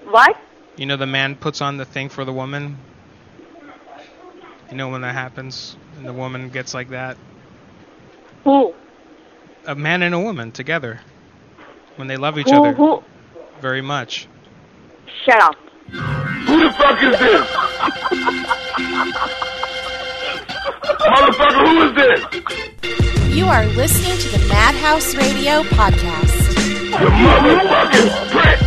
What? You know the man puts on the thing for the woman? You know when that happens and the woman gets like that? Who? A man and a woman together. When they love each other Who? very much. Shut up. Who the fuck is this? Motherfucker, who is this? You are listening to the Madhouse Radio Podcast. You motherfucking prick!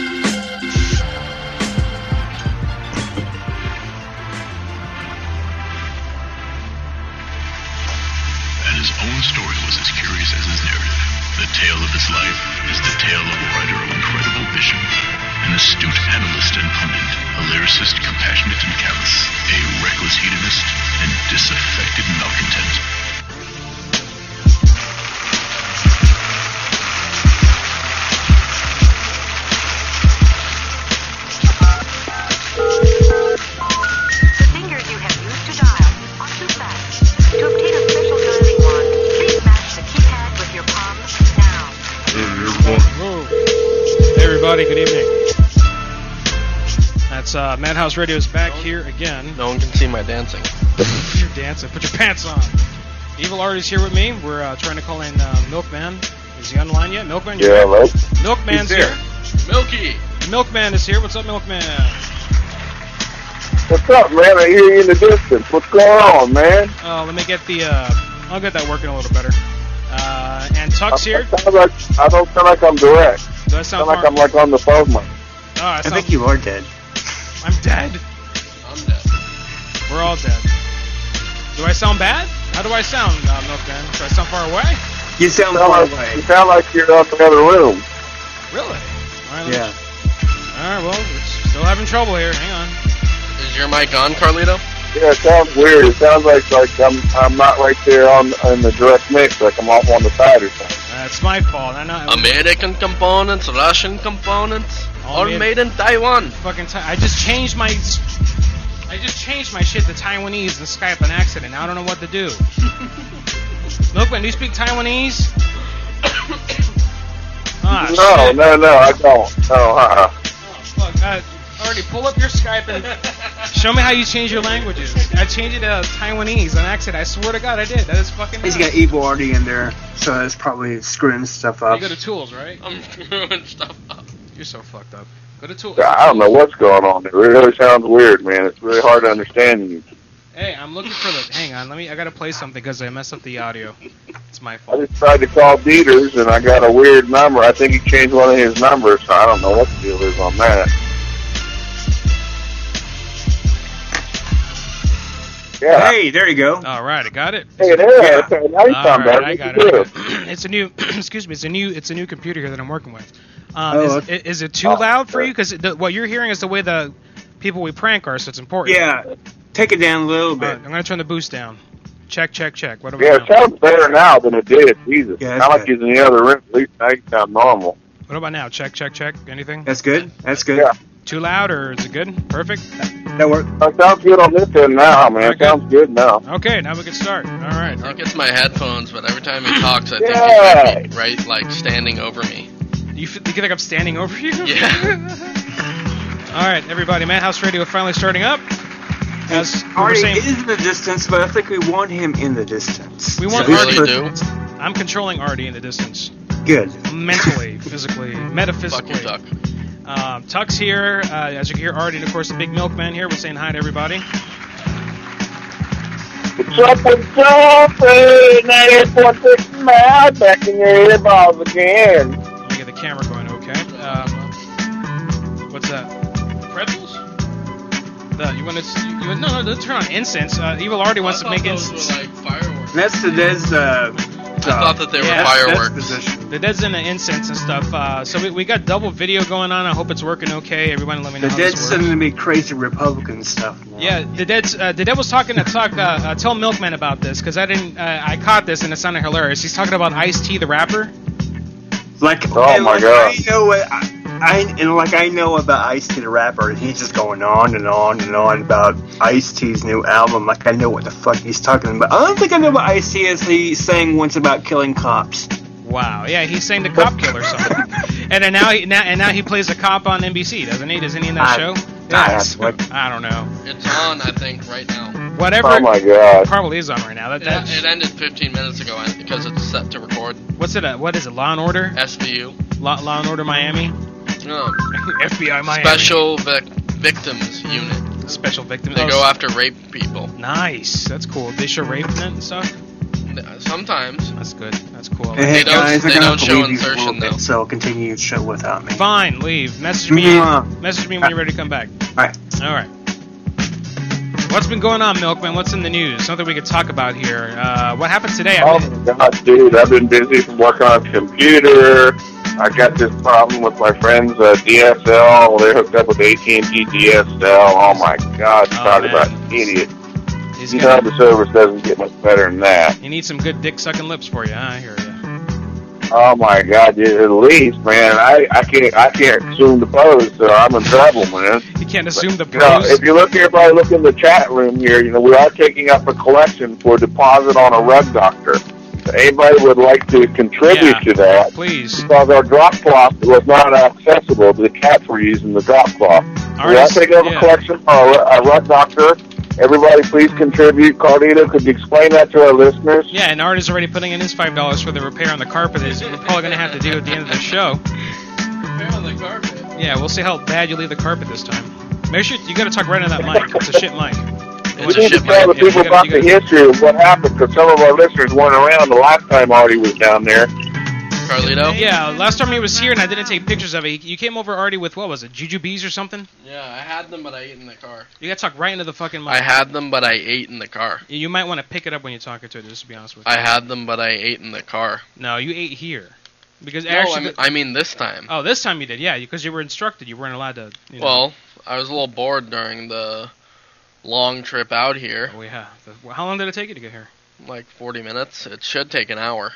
And his own story was as curious as his narrative. The tale of his life is the tale of a writer of incredible vision, an astute analyst and pundit, a lyricist compassionate and callous, a reckless hedonist and disaffected malcontent. The fingers you have used to dial are too fast. To obtain a special dialing wand, please match the keypad with your palm now. Hey everybody, good evening. That's Madhouse Radio is back here again. No one can see my dancing. You're dancing. Put your pants on. Evil Artie's here with me. We're trying to call in Milkman. Is he on the line yet? Milkman? Yeah, hello. Milkman's here. Milky! Milkman is here. What's up, Milkman? What's up, man? I hear you in the distance. What's going on, man? Let me get the, I'll get that working a little better. And Tuck's here. I don't sound like I'm direct. Do I sound like I'm like on the phone, man. Oh, I think you are dead. I'm dead? I'm dead. We're all dead. Do I sound bad? How do I sound, Milkman? Do I sound far away? You sound far away. You sound like you're up in the other room. Really? All right, Yeah. Alright, well, we're still having trouble here. Hang on. Is your mic on, Carlito? Yeah, it sounds weird. It sounds like I'm not right there on the direct mix, like I'm off on the side or something. That's my fault. I know. American components, Russian components, all made in Taiwan. I just changed my shit to Taiwanese in Skype on accident. I don't know what to do. Milkman, do you speak Taiwanese? No, I don't. No, Oh, fuck. Already pull up your Skype and show me how you change your languages. I changed it to Taiwanese on accident. I swear to God I did. That is fucking nuts. He's got Evil Artie in there, so that's probably screwing stuff up. You go to Tools, right? I'm screwing stuff up. You're so fucked up. Go to Tools. I don't know what's going on. It really sounds weird, man. It's really hard to understand you. Hey, I'm looking for the... Hang on, I gotta play something because I messed up the audio. It's my fault. I just tried to call Dieters, and I got a weird number. I think he changed one of his numbers, so I don't know what the deal is on that. Yeah. Hey, there you go. All right, I got it. Hey, there. Okay, now you sound better. I got it. It's a new. Excuse me. It's a new computer here that I'm working with. Is it too loud for you? Because what you're hearing is the way the people we prank are, so it's important. Yeah. Take it down a little bit. I'm gonna turn the boost down. Check. What are we it sounds better now than it did. Jesus. Yeah, not like he's in the other room. At least now you sound normal. What about now? Check. Anything? That's good. Yeah. Too loud or is it good? Perfect? That worked. It sounds good on this end now, man. It sounds good now. Okay, now we can start. All right. I think it's my headphones, but every time he talks, I think he's right, like, standing over me. You think I'm standing over you? Yeah. All right, everybody. Madhouse Radio finally starting up. As Artie is in the distance, but I think we want him in the distance. We want Artie. I'm controlling Artie in the distance. Good. Mentally, physically, metaphysically. Fuck you, Tuck. Tuck's here. As you can hear, Artie, and of course, the big Milkman here. We're saying hi to everybody. What's up, 98.6 mile back in your earballs again. Let me get the camera going, okay. What's that? Pretzels? No, don't turn on incense. Evil Artie wants to make incense. Those were like fireworks. That's the Dead's, I thought that they were fireworks. The Dead's in the incense and stuff. So we got double video going on. I hope it's working okay. Everyone let me know The how this Dead's works. sending me crazy Republican stuff now. Yeah, the Dead was talking to Tuck. Tell Milkman about this because I caught this and it sounded hilarious. He's talking about Ice-T, the rapper. Like, oh my God! I know what I know about Ice-T the rapper, and he's just going on and on and on about Ice-T's new album. Like I know what the fuck he's talking about. I don't think I know what Ice-T is. He sang once about killing cops. Wow. Yeah, he sang the Cop Killer song. And then now he plays a cop on NBC, doesn't he? Isn't he in that show? Yes. I don't know. It's on, I think, right now. Whatever. Oh my God. It probably is on right now. It ended 15 minutes ago because it's set to record. What's it? What is it? Law and Order? SVU. Law and Order Miami. No. FBI Miami. Special Victims Unit. Special Victims. They go after rape people. Nice. That's cool. They show rape in it and stuff. Sometimes. That's good. That's cool. Hey, guys, they don't show insertion though. So continue your show without me. Fine, leave. Message me when you're ready to come back. Alright. What's been going on, Milkman? What's in the news? Something we could talk about here. What happened today? Oh my God, dude! I've been busy from working on a computer. I got this problem with my friend's DSL. They're hooked up with AT&T DSL. Oh my God! Talk about an idiot. You know the service doesn't get much better than that. You need some good dick-sucking lips for you, huh? I hear you. Oh my God, dude, at least, man, I can't assume the pose, so I'm in trouble, man. You can't assume the pose? You know, if you look here, everybody look in the chat room here, you know, we are taking up a collection for deposit on a rug doctor. So anybody would like to contribute to that, please. Because our drop cloth was not accessible. The cats were using the drop cloth. We are taking up a collection for a rug doctor. Everybody, please contribute. Carlito, could you explain that to our listeners? Yeah, and Art is already putting in his $5 for the repair on the carpet. We're probably going to have to do at the end of the show. Repair on the carpet? Yeah, we'll see how bad you leave the carpet this time. Make sure you got to talk right on that mic. It's a shit mic. We need to tell the people about the history of what happened, because some of our listeners weren't around the last time Artie was down there. Carlito? Yeah, last time he was here and I didn't take pictures of it. You came over, Artie, with, what was it, Jujubes or something? Yeah, I had them, but I ate in the car. You gotta talk right into the fucking mic. I had them, but I ate in the car. You might want to pick it up when you're talking to it, just to be honest with you. I had them, but I ate in the car. No, you ate here. Because no, actually, I mean this time. Oh, this time you did, yeah, because you were instructed. You weren't allowed to, you know. Well, I was a little bored during the long trip out here. Oh, yeah. How long did it take you to get here? Like 40 minutes. It should take an hour.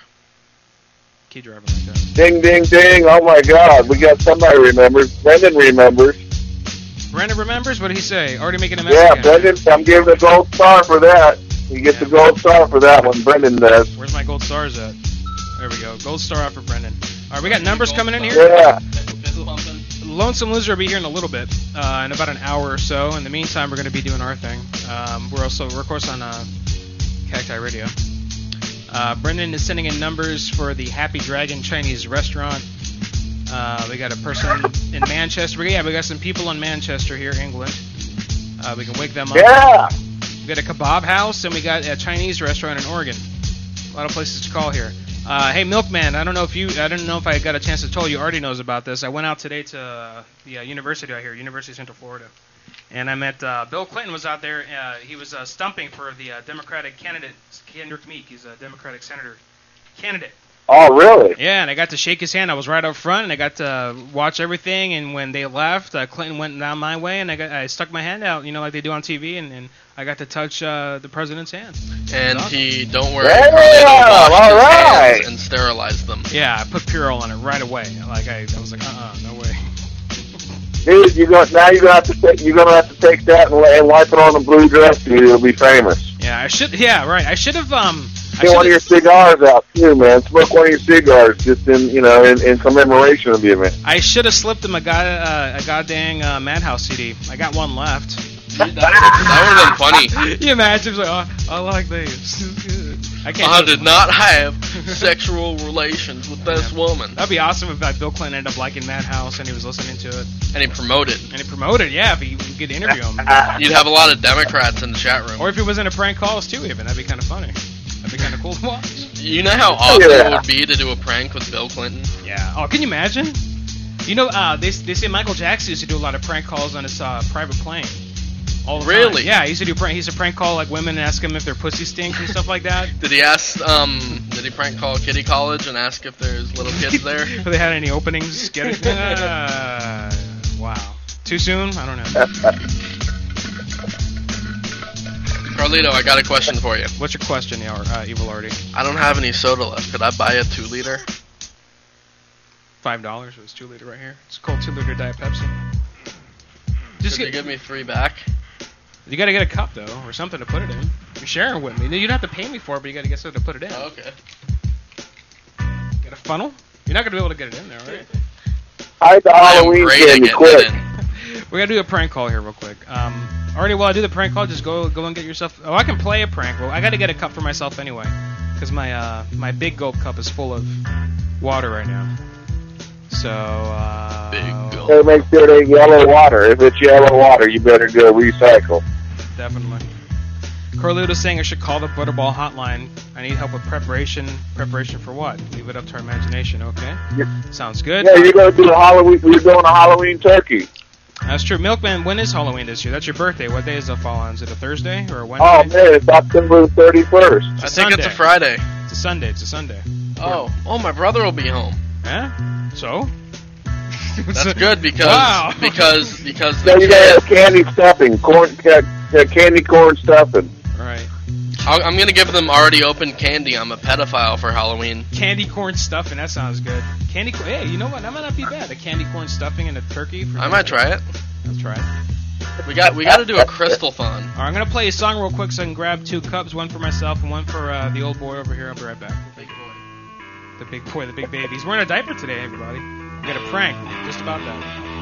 Keep driving like that. Ding, ding, ding. Oh, my God. We got somebody remembers. Brendan remembers. Brendan remembers? What did he say? Already making a mess Yeah, again. Brendan, I'm giving a gold star for that. You get the gold star for that one, Brendan does. Where's my gold stars at? There we go. Gold star out for Brendan. All right, we got numbers coming in here. Yeah. Lonesome Loser will be here in a little bit, in about an hour or so. In the meantime, we're going to be doing our thing. We're of course on Cacti Radio. Brendan is sending in numbers for the Happy Dragon Chinese restaurant. We got a person in Manchester. We got some people in Manchester here, England. We can wake them up. Yeah. We got a kebab house, and we got a Chinese restaurant in Oregon. A lot of places to call here. Hey, Milkman, I don't know if I got a chance to tell you. Already knows about this. I went out today to the university out here, University of Central Florida, and I met Bill Clinton was out there. He was stumping for the Democratic candidate, Kendrick Meek. He's a Democratic senator candidate. Oh, really? Yeah, and I got to shake his hand. I was right up front, and I got to watch everything. And when they left, Clinton went down my way, and I stuck my hand out, like they do on TV, and I got to touch the president's hand. And awesome. he, don't worry, all right. and sterilize them. Yeah, I put Purell on it right away. I was like, no way. Dude, you're gonna have to take that and wipe it on the blue dress, and you'll be famous. Yeah, I should. Yeah, right. I should have. Get one of your cigars out too, man. Smoke one of your cigars just in commemoration of the event. I should have slipped him a goddamn Madhouse CD. I got one left. That would have been funny. You imagine? Like, I like these. I did not have sexual relations with this woman. That'd be awesome if Bill Clinton ended up liking Madhouse and he was listening to it. And he promoted. Yeah, if he could interview him. You'd have a lot of Democrats in the chat room. Or if he was in a prank calls too, even. That'd be kind of funny. That'd be kind of cool to watch. You know how awesome it would be to do a prank with Bill Clinton? Yeah. Oh, can you imagine? You know, they say Michael Jackson used to do a lot of prank calls on his private plane. All the really? Time. Yeah, he used to prank call like women and ask them if their pussy stinks and stuff like that. Did he prank call Kitty College and ask if there's little kids there? If they had any openings? Wow. Too soon? I don't know. Carlito, I got a question for you. What's your question, Evil Artie? I don't have any soda left. Could I buy a 2-liter? $5 for this 2-liter right here. It's called 2-liter Diet Pepsi. Could you give me 3 back? You gotta get a cup, though, or something to put it in. You're sharing with me. You don't have to pay me for it, but you gotta get something to put it in. Oh, okay. Gotta funnel? You're not gonna be able to get it in there, right? Hide the I am Halloween great at candy getting quick. it in. We're gonna do a prank call here real quick. Already, while I do the prank call, just go and get yourself. Oh, I can play a prank. Well, I gotta get a cup for myself anyway, because my big gulp cup is full of water right now. So Big gulp. Hey, make sure it ain't yellow water. If it's yellow water, you better go recycle. Definitely. Carluto's saying I should call the Butterball hotline. I need help with preparation. Preparation for what? Leave it up to our imagination. Okay. Yeah. Sounds good. Yeah, you're gonna do a Halloween. We're doing a Halloween turkey. That's true. Milkman, when is Halloween this year? That's your birthday. What day does it fall on? Is it a Thursday or a Wednesday? Oh man, it's October 31st. I think it's a Friday. It's a Sunday. It's a Sunday. Oh, my brother will be home. Yeah. So. That's good because Wow. because So the you gotta have candy stuffing, candy corn stuffing. Right. I'm gonna give them already opened candy. I'm a pedophile for Halloween. Candy corn stuffing. That sounds good. Candy corn. Hey, you know what? That might not be bad. A candy corn stuffing and a turkey. For I might try it. Let's try it. We got to do a crystal fun. All right, I'm gonna play a song real quick so I can grab 2 cups, one for myself and one for the old boy over here. I'll be right back. The big boy, the big baby. He's wearing a diaper today, everybody. We got a prank just about that.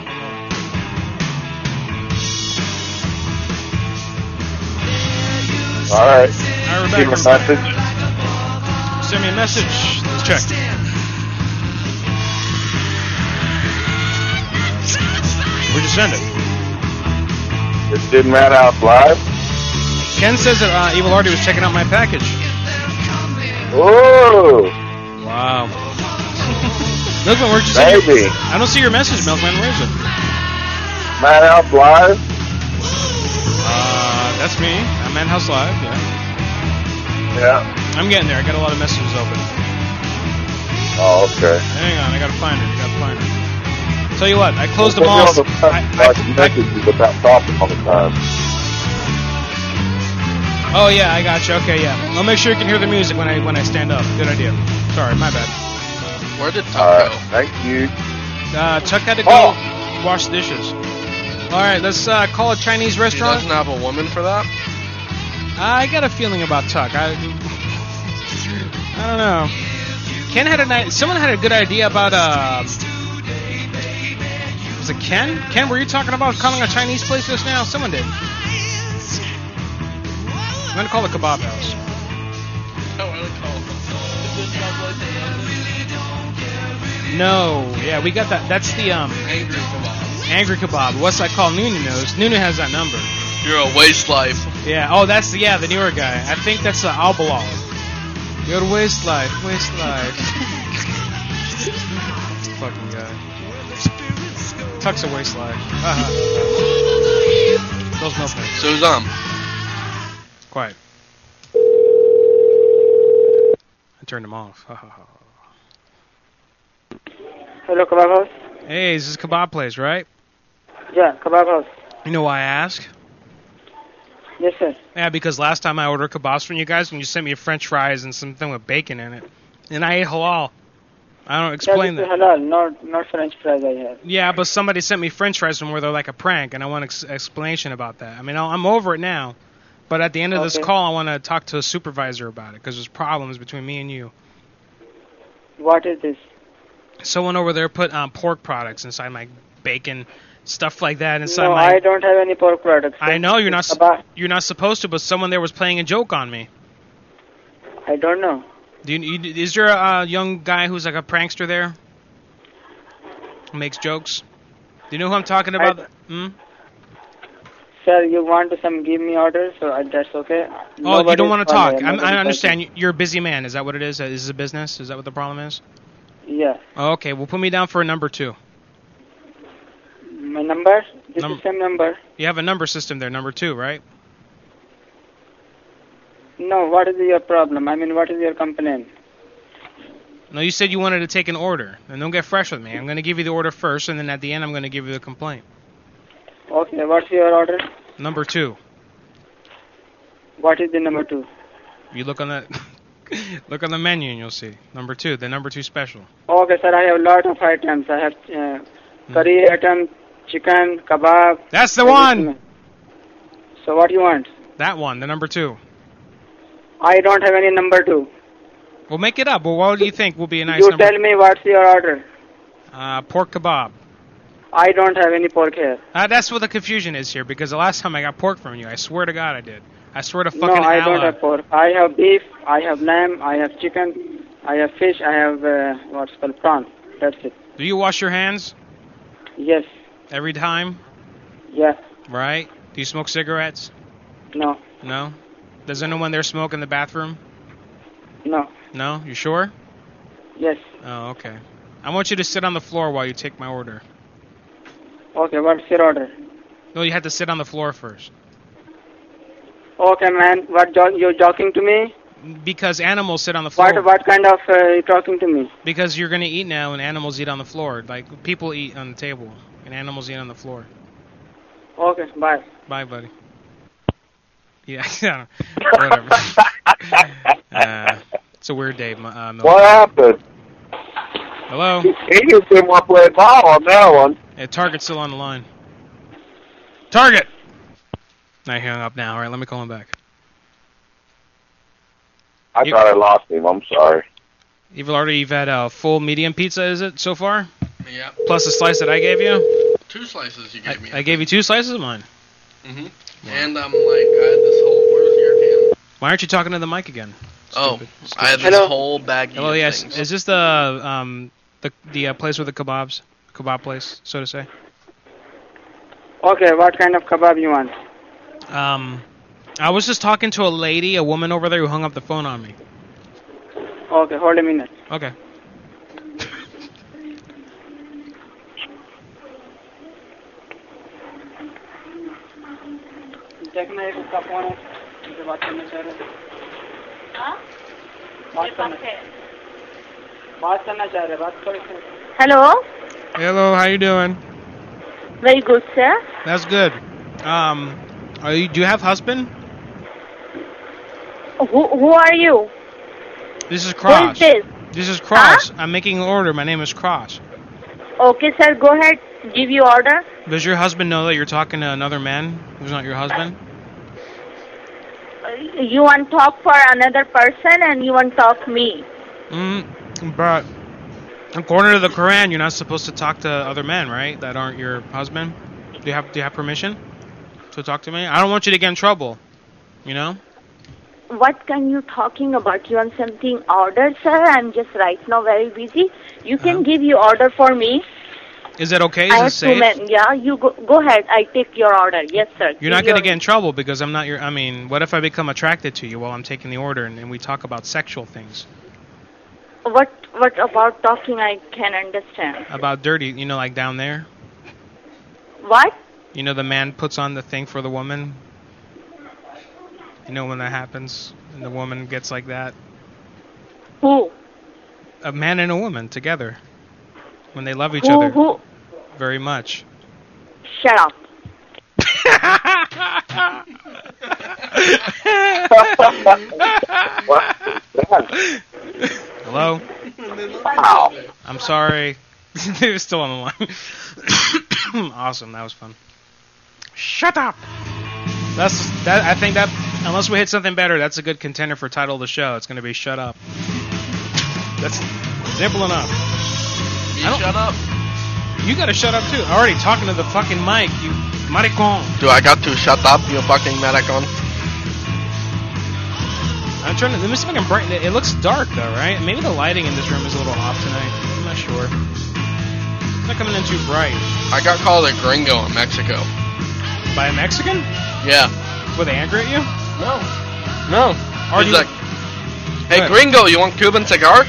All right. All right, we're Give back. a message. Send me a message. Let's check. Where'd you send it? It's Did Madhouse Live. Ken says that Evil Artie was checking out my package. Oh, Wow. Milkman, where'd you send baby. it? I don't see your message, Milkman. Where is it? Madhouse Live. That's me. I'm Madhouse Live, yeah. Yeah. I'm getting there. I got a lot of messages open. Oh, okay. Hang on, I gotta find it. Tell you what, I closed them Put me all. on the messages without talking all the time. Oh yeah, I got you. Okay, yeah. I'll make sure you can hear the music when I stand up. Good idea. Sorry, my bad. Where did All Tuck right. go? Thank you. Chuck had to go wash the dishes. All right, let's call a Chinese He restaurant. doesn't have a woman for that. I got a feeling about Tuck. I don't know. Ken had someone had a good idea about was it Ken? Ken, were you talking about calling a Chinese place just now? Someone did. I'm gonna call the kebab house. No, yeah, we got that. That's the Angry kebab. Angry Kebab. What's that called? Nunu knows. Nunu has that number. You're a waste life. Yeah. Oh, that's the newer guy. I think that's Albalal. Your waste life. Fucking guy. Tuck's a waste life. Those milkmen. Suzam. Quiet. I turned them off. Hello, kebab house. Hey, this is kebab place, right? Yeah, kebab house. You know why I ask? Yes, sir. Yeah, because last time I ordered kebabs from you guys, when you sent me French fries and something with bacon in it, and I ate halal. I don't explain that. that. Halal, not French fries I have. Yeah, but somebody sent me French fries from where they're like a prank, and I want explanation about that. I mean, I'm over it now, but at the end of this call, I want to talk to a supervisor about it because there's problems between me and you. What is this? Someone over there put pork products inside my bacon, stuff like that inside No, my. I don't have any pork products. I know you're not. Kebab. You're not supposed to, but someone there was playing a joke on me. I don't know. Is there a young guy who's like a prankster there? Who makes jokes? Do you know who I'm talking about? Sir, you want to give me orders, so that's okay. Oh, you don't want to talk. I Nobody understand. You're a busy man. Is that what it is? Is this a business? Is that what the problem is? Yeah. Oh, okay, well, put me down for a number 2. My number? This is the same number. You have a number system there, number 2, right? No, what is your problem? I mean, what is your complaint? No, you said you wanted to take an order. And don't get fresh with me. I'm going to give you the order first, and then at the end, I'm going to give you the complaint. Okay, what's your order? Number 2. What is the number 2? You look on the look on the menu, and you'll see number 2. The number 2 special. Okay, sir, I have a lot of items. I have curry item, chicken, kebab. That's the one! So what you want? That one, the number 2. I don't have any number 2. We'll make it up. Well, what do you think will be a nice You number? tell me what's your order. Pork kebab. I don't have any pork here. That's what the confusion is here, because the last time I got pork from you, I swear to God I did. I swear to No, fucking I Allah. don't have pork. I have beef, I have lamb, I have chicken, I have fish, I have what's called prawn. That's it. Do you wash your hands Yes. every time? Yeah. Right? Do you smoke cigarettes? No. No? Does anyone there smoke in the bathroom? No. No? You sure? Yes. Oh, okay. I want you to sit on the floor while you take my order. Okay, what's your order? No, you have to sit on the floor first. Okay, man. You're talking to me? Because animals sit on the floor. What kind of you talking to me? Because you're going to eat now and animals eat on the floor. Like, people eat on the table and animals eat on the floor. Okay, bye. Bye, buddy. Yeah, whatever. It's a weird day. What happened? Hello? He just didn't want to play ball on that one. Yeah, Target's still on the line. Target! I hung up now. All right, let me call him back. I thought I lost him. I'm sorry. You've had a full medium pizza, is it, so far? Yeah. Plus a slice that I gave you? 2 slices you gave me. I gave you 2 slices of mine. Mm-hmm. Wow. And I had this whole... Where's your can? Why aren't you talking to the mic again? Stupid. I had this whole bag Hello, of yes. things. Is this the place with the kebabs? Kebab place, so to say? Okay, what kind of kebab you want? I was just talking to a woman over there who hung up the phone on me. Okay, hold a minute. Okay. देखना एक उसका phone है मुझे बात करना चाह रहे बात करो Hello. Hello, how you doing? Very good, sir. That's good. Do you have husband? Who are you? This is Cross. Who is this? This is Cross. I'm making an order. My name is Cross. Okay, sir. Go ahead. Give your order. Does your husband know that you're talking to another man who's not your husband? You want to talk for another person and you want to talk me. But according to the Quran, you're not supposed to talk to other men, right? That aren't your husband. Do you have permission to talk to me? I don't want you to get in trouble. You know? What can you talking about? You want something ordered, sir? I'm just right now very busy. You can give your order for me. Is that okay? I Is it have 2 safe? men. Yeah, you go ahead. I take your order. Yes, sir. You're not going to get in trouble because I'm not your... I mean, what if I become attracted to you while I'm taking the order and we talk about sexual things? What about talking I can understand? About dirty, you know, like down there? What? You know, the man puts on the thing for the woman? You know when that happens and the woman gets like that? Who? A man and a woman together. When they love each other. Who? Very much. Shut up. Hello? Wow. I'm sorry. They're still on the line. Awesome, that was fun. Shut up! I think that, unless we hit something better, that's a good contender for title of the show. It's going to be Shut Up. That's simple enough. Shut up. You got to shut up, too. I'm already talking to the fucking mic, you maricon. Do I got to shut up, you fucking maricon? I'm trying to, let me see if I can brighten it. It looks dark, though, right? Maybe the lighting in this room is a little off tonight. I'm not sure. It's not coming in too bright. I got called a gringo in Mexico. By a Mexican? Yeah. Were they angry at you? No. Or He's like, hey, gringo, you want Cuban cigar?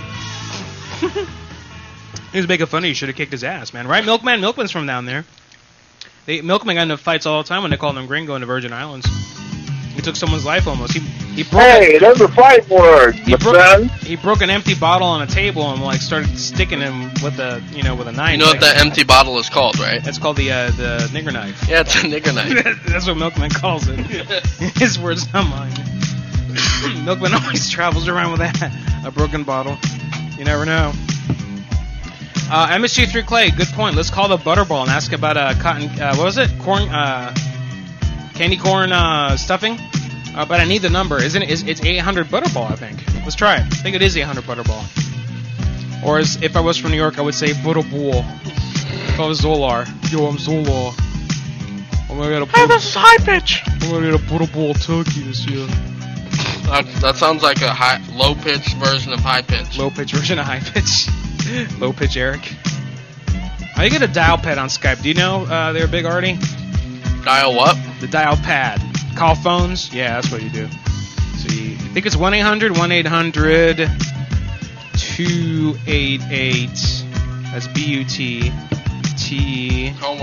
He was making fun of you. Should have kicked his ass, man. Right, Milkman? Milkman's from down there. Milkman got into fights all the time when they called him gringo in the Virgin Islands. He took someone's life almost. He broke. Hey, those are fight words, my son. He broke an empty bottle on a table and like started sticking him with a with a knife. You know what that empty bottle is called, right? That's called the nigger knife. Yeah, it's a nigger knife. That's what Milkman calls it. His words, not mine. Milkman always travels around with a broken bottle. You never know. MSG3 Clay, good point. Let's call the Butterball and ask about cotton. What was it? Corn, candy corn stuffing. But I need the number. Isn't it? It's 800 Butterball, I think. Let's try it. I think it is 800 Butterball. Or if I was from New York, I would say Butterball. If I was Zolar. Yo, I'm Zolar. I'm gonna get a Hey, this is high pitch. I'm gonna get a Butterball turkey this year. That sounds like a low pitch version of high pitch. Low pitch version of high pitch. Low pitch Eric. How you get a dial pad on Skype? Do you know they're big, Artie? Dial what? The dial pad. Call phones? Yeah, that's what you do. So you think it's 1-800-288. That's BUTT. Call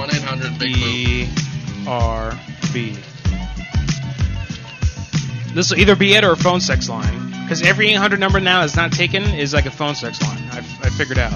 1-800-BIG-BOOB. This will either be it or a phone sex line. Because every 800 number now that's not taken is like a phone sex line. I figured out.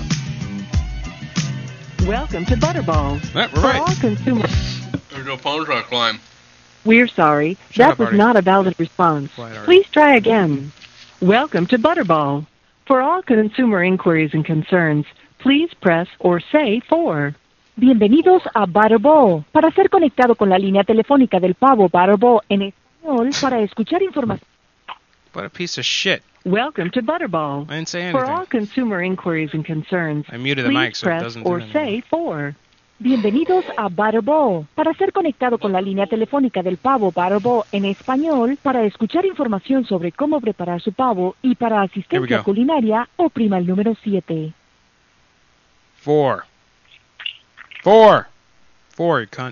Welcome to Butterball. We're For right. all consumers. There's no phone truck line. We're sorry. Shut That up, was Artie. not a valid response. Quiet, Artie. Please try again. Welcome to Butterball. For all consumer inquiries and concerns, please press or say 4. Bienvenidos a Butterball. Para ser conectado con la línea telefónica del pavo Butterball en español, para escuchar información. What a piece of shit. Welcome to Butterball. I didn't say For anything. all consumer inquiries and concerns, I muted the please mic so it press doesn't do or anything. say 4. Bienvenidos a Butterball. Para ser conectado con la línea telefónica del pavo Butterball en español, para escuchar información sobre cómo preparar su pavo y para Here we asistencia go. culinaria, oprima el número 7. 4, you cunt.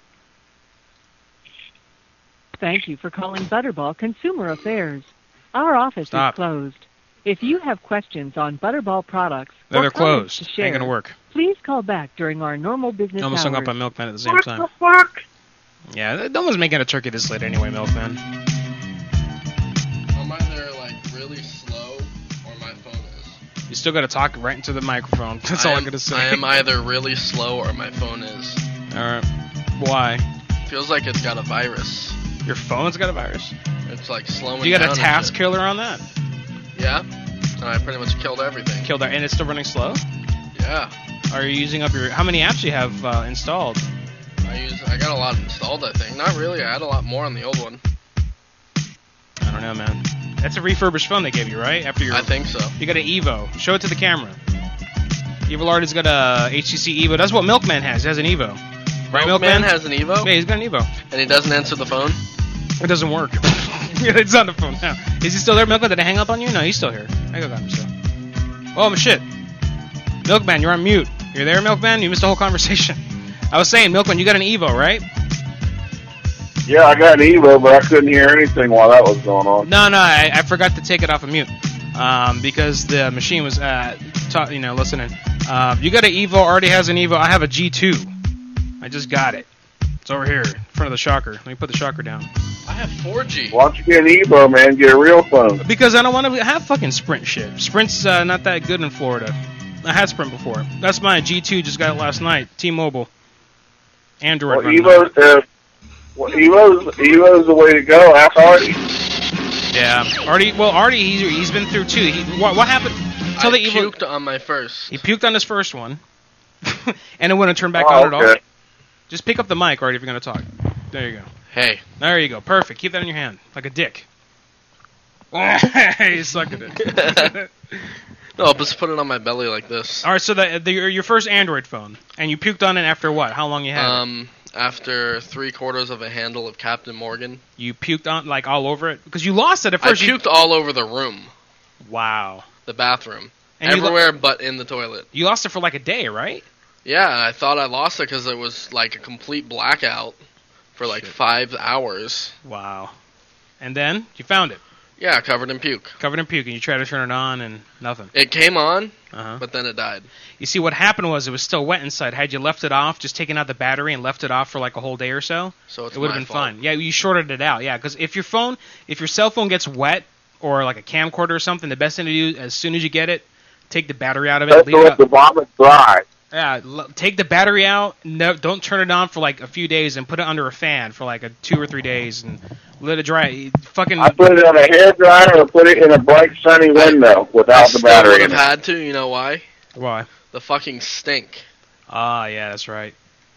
Thank you for calling Butterball Consumer Affairs. Our office Stop. is closed. If you have questions on Butterball products No, or they're comments closed. to share, Ain't gonna work. please call back during our normal business Almost hours. hung up on Milkman at the same time. fuck? Yeah, no one's making a turkey this late anyway, Milkman. I'm either like really slow or my phone is. You still gotta talk right into the microphone. That's all I'm gonna say. I am either really slow or my phone is. Alright. Why? Feels like it's got a virus. Your phone's got a virus? It's like slowing You got down a and task shit. killer on that? Yeah. And I pretty much killed everything. Killed that, and it's still running slow? Yeah. Are you using up your... How many apps do you have installed? I got a lot installed, I think. Not really. I had a lot more on the old one. I don't know, man. That's a refurbished phone they gave you, right? After your... I think so. You got an Evo. Show it to the camera. Evil Artie's got a HTC Evo. That's what Milkman has. He has an Evo. Right, Milkman has an Evo? Yeah, he's got an Evo. And he doesn't answer the phone? It doesn't work. It's on the phone now. Is he still there, Milkman? Did I hang up on you? No, he's still here. I got him still. Oh, shit. Milkman, you're on mute. You're there, Milkman? You missed the whole conversation. I was saying, Milkman, you got an Evo, right? Yeah, I got an Evo, but I couldn't hear anything while that was going on. No, I forgot to take it off of mute. Because the machine was, listening. You got an Evo, already has an Evo. I have a G2. I just got it. It's over here, in front of the shocker. Let me put the shocker down. I have 4G. Why don't you get an Evo, man? Get a real phone. Because I don't want to have fucking Sprint shit. Sprint's not that good in Florida. I had Sprint before. That's my G2, just got it last night. T-Mobile. Android. Well, Evo's the way to go. Ask Artie. Yeah. Artie, he's been through two. What happened? I puked on my first. He puked on his first one. And it wouldn't turn back on at all. Just pick up the mic, Artie, if you're going to talk. There you go. Hey. There you go. Perfect. Keep that in your hand. Like a dick. You suck at it. No, I'll just put it on my belly like this. Alright, so your first Android phone. And you puked on it after what? How long you had it? After 3/4 of a handle of Captain Morgan. You puked on, like, all over it? Because you lost it at first. I puked all over the room. Wow. The bathroom. And everywhere but in the toilet. You lost it for like a day, right? Yeah, I thought I lost it because it was like a complete blackout for like 5 hours. Wow. And then you found it. Yeah, covered in puke. Covered in puke, and you tried to turn it on, and nothing. It came on, but then it died. You see, what happened was it was still wet inside. Had you left it off, just taken out the battery and left it off for like a whole day or so, it would have been fine. Yeah, you shorted it out. Yeah, because if your cell phone gets wet or like a camcorder or something, the best thing to do as soon as you get it, take the battery out of it. Leave it the vomit dry. Yeah, take the battery out. No, don't turn it on for like a few days and put it under a fan for like 2 or 3 days and let it dry. Fucking. I put it on a hairdryer or put it in a bright sunny window without the battery I in would it. have had to. You know why? Why? The fucking stink. Ah, yeah, that's right.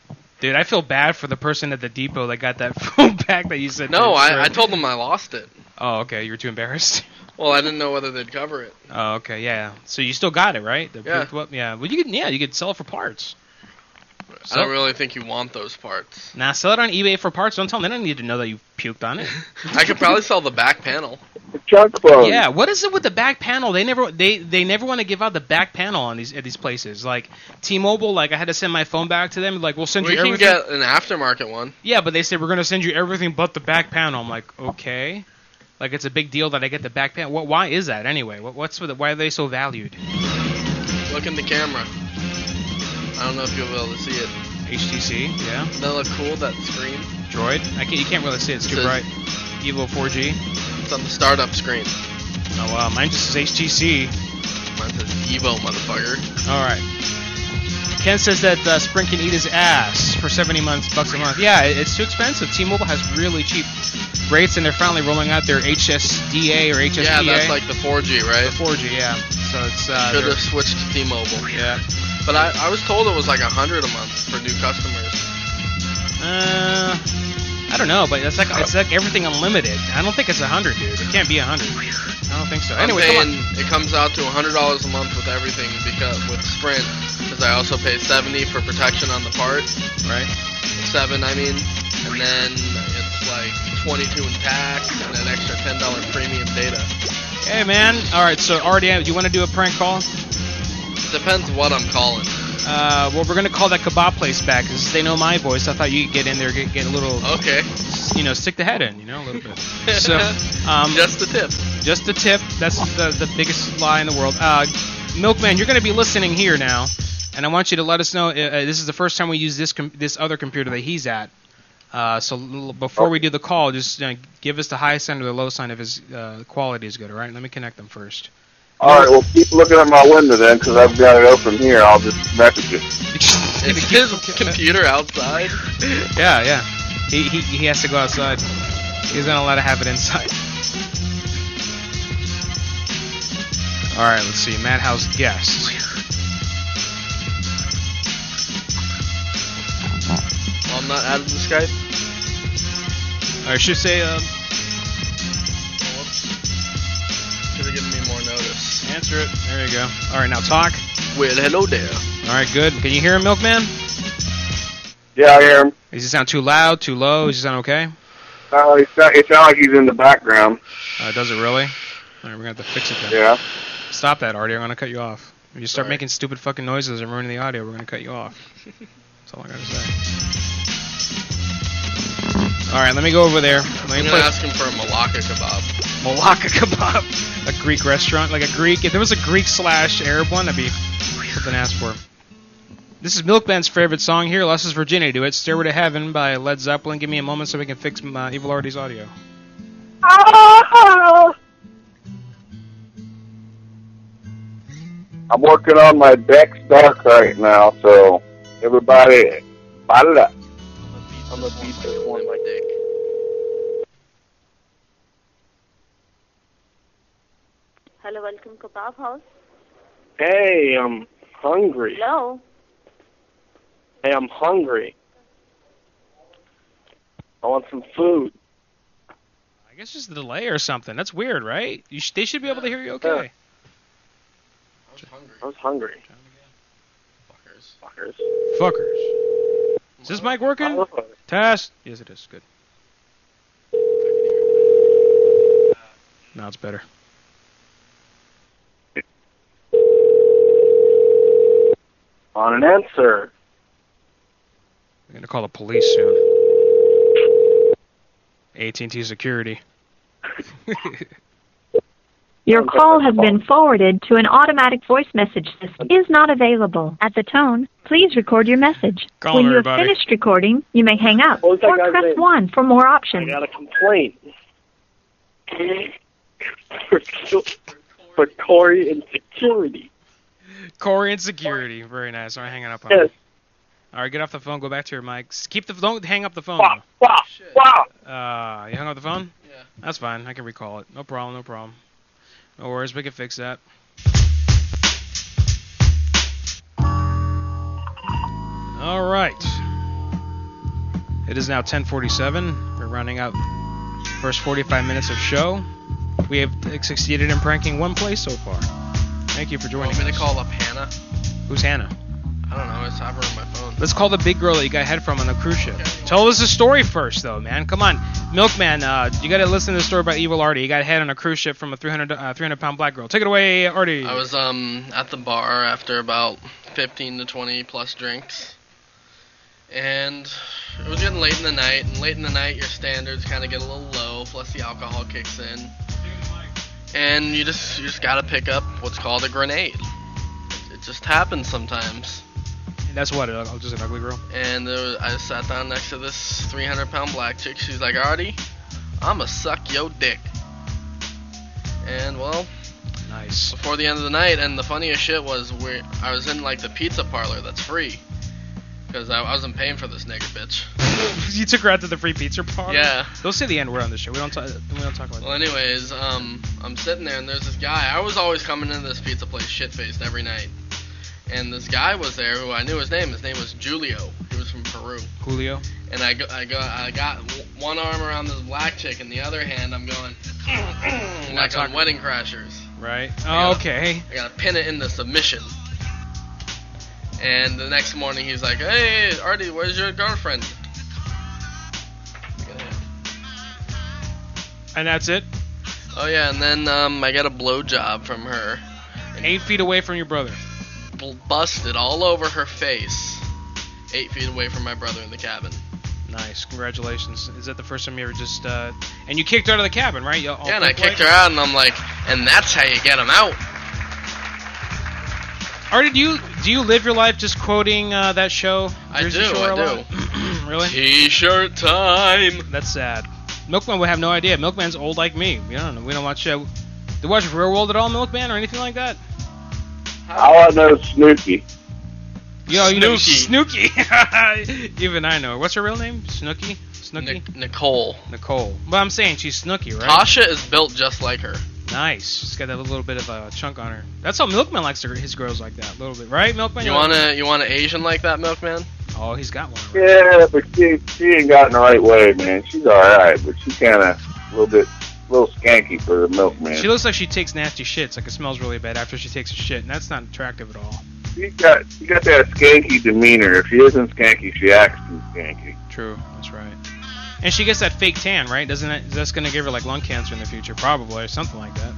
Dude, I feel bad for the person at the depot that got that phone back that you said. No, I told them I lost it. Oh, okay. You were too embarrassed. Well, I didn't know whether they'd cover it. Oh, okay. Yeah. So you still got it, right? Yeah. Yeah. Well, you could sell it for parts. I don't really think you want those parts. Nah, sell it on eBay for parts. Don't tell them. They don't need to know that you puked on it. I could probably sell the back panel. The junk phone. Yeah, what is it with the back panel? They never want to give out the back panel at these places. Like T-Mobile, like I had to send my phone back to them. Like we'll send you everything. We can get an aftermarket one. Yeah, but they said we're gonna send you everything but the back panel. I'm like, okay. Like it's a big deal that I get the back panel. Why is that anyway? What's with it? Why are they so valued? Look in the camera. I don't know if you'll be able to see it. HTC, yeah. Doesn't that look cool, that screen? Droid? You can't really see it. It's too bright. Evo 4G. It's on the startup screen. Oh wow, mine just says HTC. Mine says Evo, motherfucker. All right. Ken says that Sprint can eat his ass for $70 a month. Yeah, it's too expensive. T-Mobile has really cheap rates, and they're finally rolling out their HSDA or HSDA. Yeah, that's like the 4G, right? The 4G, yeah. So it's should have switched to T-Mobile. Yeah. But I was told it was like $100 a month for new customers. I don't know, but it's like everything unlimited. I don't think it's 100, dude. It can't be 100. I don't think so. Anyway, come on. It comes out to $100 a month with everything with Sprint, because I also pay $70 for protection on the part. Right. $7, I mean, and then it's like $22 in tax and an extra $10 premium data. Hey man, all right. So RDM, do you want to do a prank call? Depends what I'm calling. Well, we're gonna call that kebab place back because they know my voice. I thought you could get in there, get a little. Okay. Stick the head in, a little bit. So, just the tip. Just the tip. That's the biggest lie in the world. Milkman, you're gonna be listening here now, and I want you to let us know. This is the first time we use this other computer that he's at. So before we do the call, just give us the high sign or the low sign if his quality is good. All right. Let me connect them first. All right, well, keep looking at my window then, because I've got it open here. I'll just message you. Is his computer outside? Yeah. He has to go outside. He's not allowed to have it inside. All right, let's see. Madhouse guest. Well, I'm not added to Skype. I should say. Should have given me more notice. Answer it. There you go. All right, now talk. Well, hello there. All right, good. Can you hear him, Milkman? Yeah, I hear him. Does he sound too loud, too low? Does he sound okay? It sounds like he's in the background. Does it really? All right, we're going to have to fix it then. Yeah. Stop that, Artie. I'm going to cut you off. If you start making stupid fucking noises and ruining the audio, we're going to cut you off. That's all I got to say. All right, let me go over there. I'm going to ask him for a Malacca kebab. Malacca kebab. A Greek restaurant, like a Greek. If there was a Greek/Arab one, that'd be something to ask for. This is Milkman's favorite song here. Les is Virginia. Do it. Stairway to Heaven by Led Zeppelin. Give me a moment so we can fix Evil Artie's audio. I'm working on my Beck's Dark right now, so everybody, bottle up. I'm going to beat this one in my dick. Hello, welcome Kebab House. Hey, I'm hungry. Hello. Hey, I'm hungry. I want some food. I guess just a delay or something. That's weird, right? They should be able to hear you okay. I was hungry. Fuckers. Is this mic working? Test. Yes, it is. Good. Now it's better. On an answer. We're going to call the police soon. AT&T security. Your call has been forwarded to an automatic voice message system. Is not available. At the tone, please record your message. Call when you everybody. have finished recording, you may hang up What was that or guy's press name? 1 for more options. I got a complaint. for Corey and security. Corey and security. Very nice. All right, hanging up on Yes. him. All right, get off the phone. Go back to your mics. Don't hang up the phone. Wow. You hung up the phone? Yeah. That's fine. I can recall it. No problem. No worries. We can fix that. All right. It is now 10:47. We're rounding out first 45 minutes of show. We have succeeded in pranking one place so far. Thank you for joining us. Want me to call up Hannah? Who's Hannah? I don't know. I just have her on my phone. Let's call the big girl that you got head from on the cruise ship. Tell us the story first, though, man. Come on. Milkman, you got to listen to the story about Evil Artie. He got head on a cruise ship from a 300-pound black girl. Take it away, Artie. I was at the bar after about 15 to 20 plus drinks. And it was getting late in the night. And late in the night, your standards kind of get a little low, plus the alcohol kicks in. And you just got to pick up what's called a grenade. It just happens sometimes. That's what, just an ugly girl? And I sat down next to this 300-pound black chick. She's like, Artie, I'ma suck your dick. And, well, nice. Before the end of the night, and the funniest shit was I was in, like, the pizza parlor that's free. Because I wasn't paying for this naked bitch. You took her out to the free pizza parlor? Yeah. Don't say the N word on this show. We don't talk about that. Well, anyways, I'm sitting there, and there's this guy. I was always coming into this pizza place shit-faced every night. And this guy was there who I knew his name. His name was Julio. He was from Peru. Julio. And I got one arm around this black chick, and the other hand I'm going like on Wedding Crashers. Right. Oh, okay. I gotta pin it into submission. And the next morning he's like, "Hey, Artie, where's your girlfriend?" And that's it? Oh yeah, and then I got a blowjob from her. 8 feet away from your brother. Busted all over her face. 8 feet away from my brother in the cabin. Nice, congratulations. Is that the first time you ever just, and you kicked her out of the cabin, right? Yeah, and I kicked her out, and I'm like, and that's how you get them out. Artie, do you live your life just quoting that show? Jersey Shore I do. Really? T-shirt time. That's sad. Milkman would have no idea. Milkman's old like me. We don't know. We don't watch. Do you watch Real World at all, Milkman, or anything like that? All I know is Snooki. You know Snooki. Even I know her. What's her real name? Snooki? Nicole. But I'm saying she's Snooki, right? Tasha is built just like her. Nice. She's got that little bit of a chunk on her. That's how Milkman likes his girls like that, a little bit, right, Milkman? You want an Asian like that, Milkman? Oh, he's got one. Right? Yeah, but she ain't got in the right way, man. She's all right, but she kind of a little skanky for the milkman. She looks like she takes nasty shits. Like it smells really bad after she takes a shit, and that's not attractive at all. She got that skanky demeanor. If she isn't skanky, she acts too skanky. True, that's right. And she gets that fake tan, right? That's going to give her like lung cancer in the future, probably, or something like that.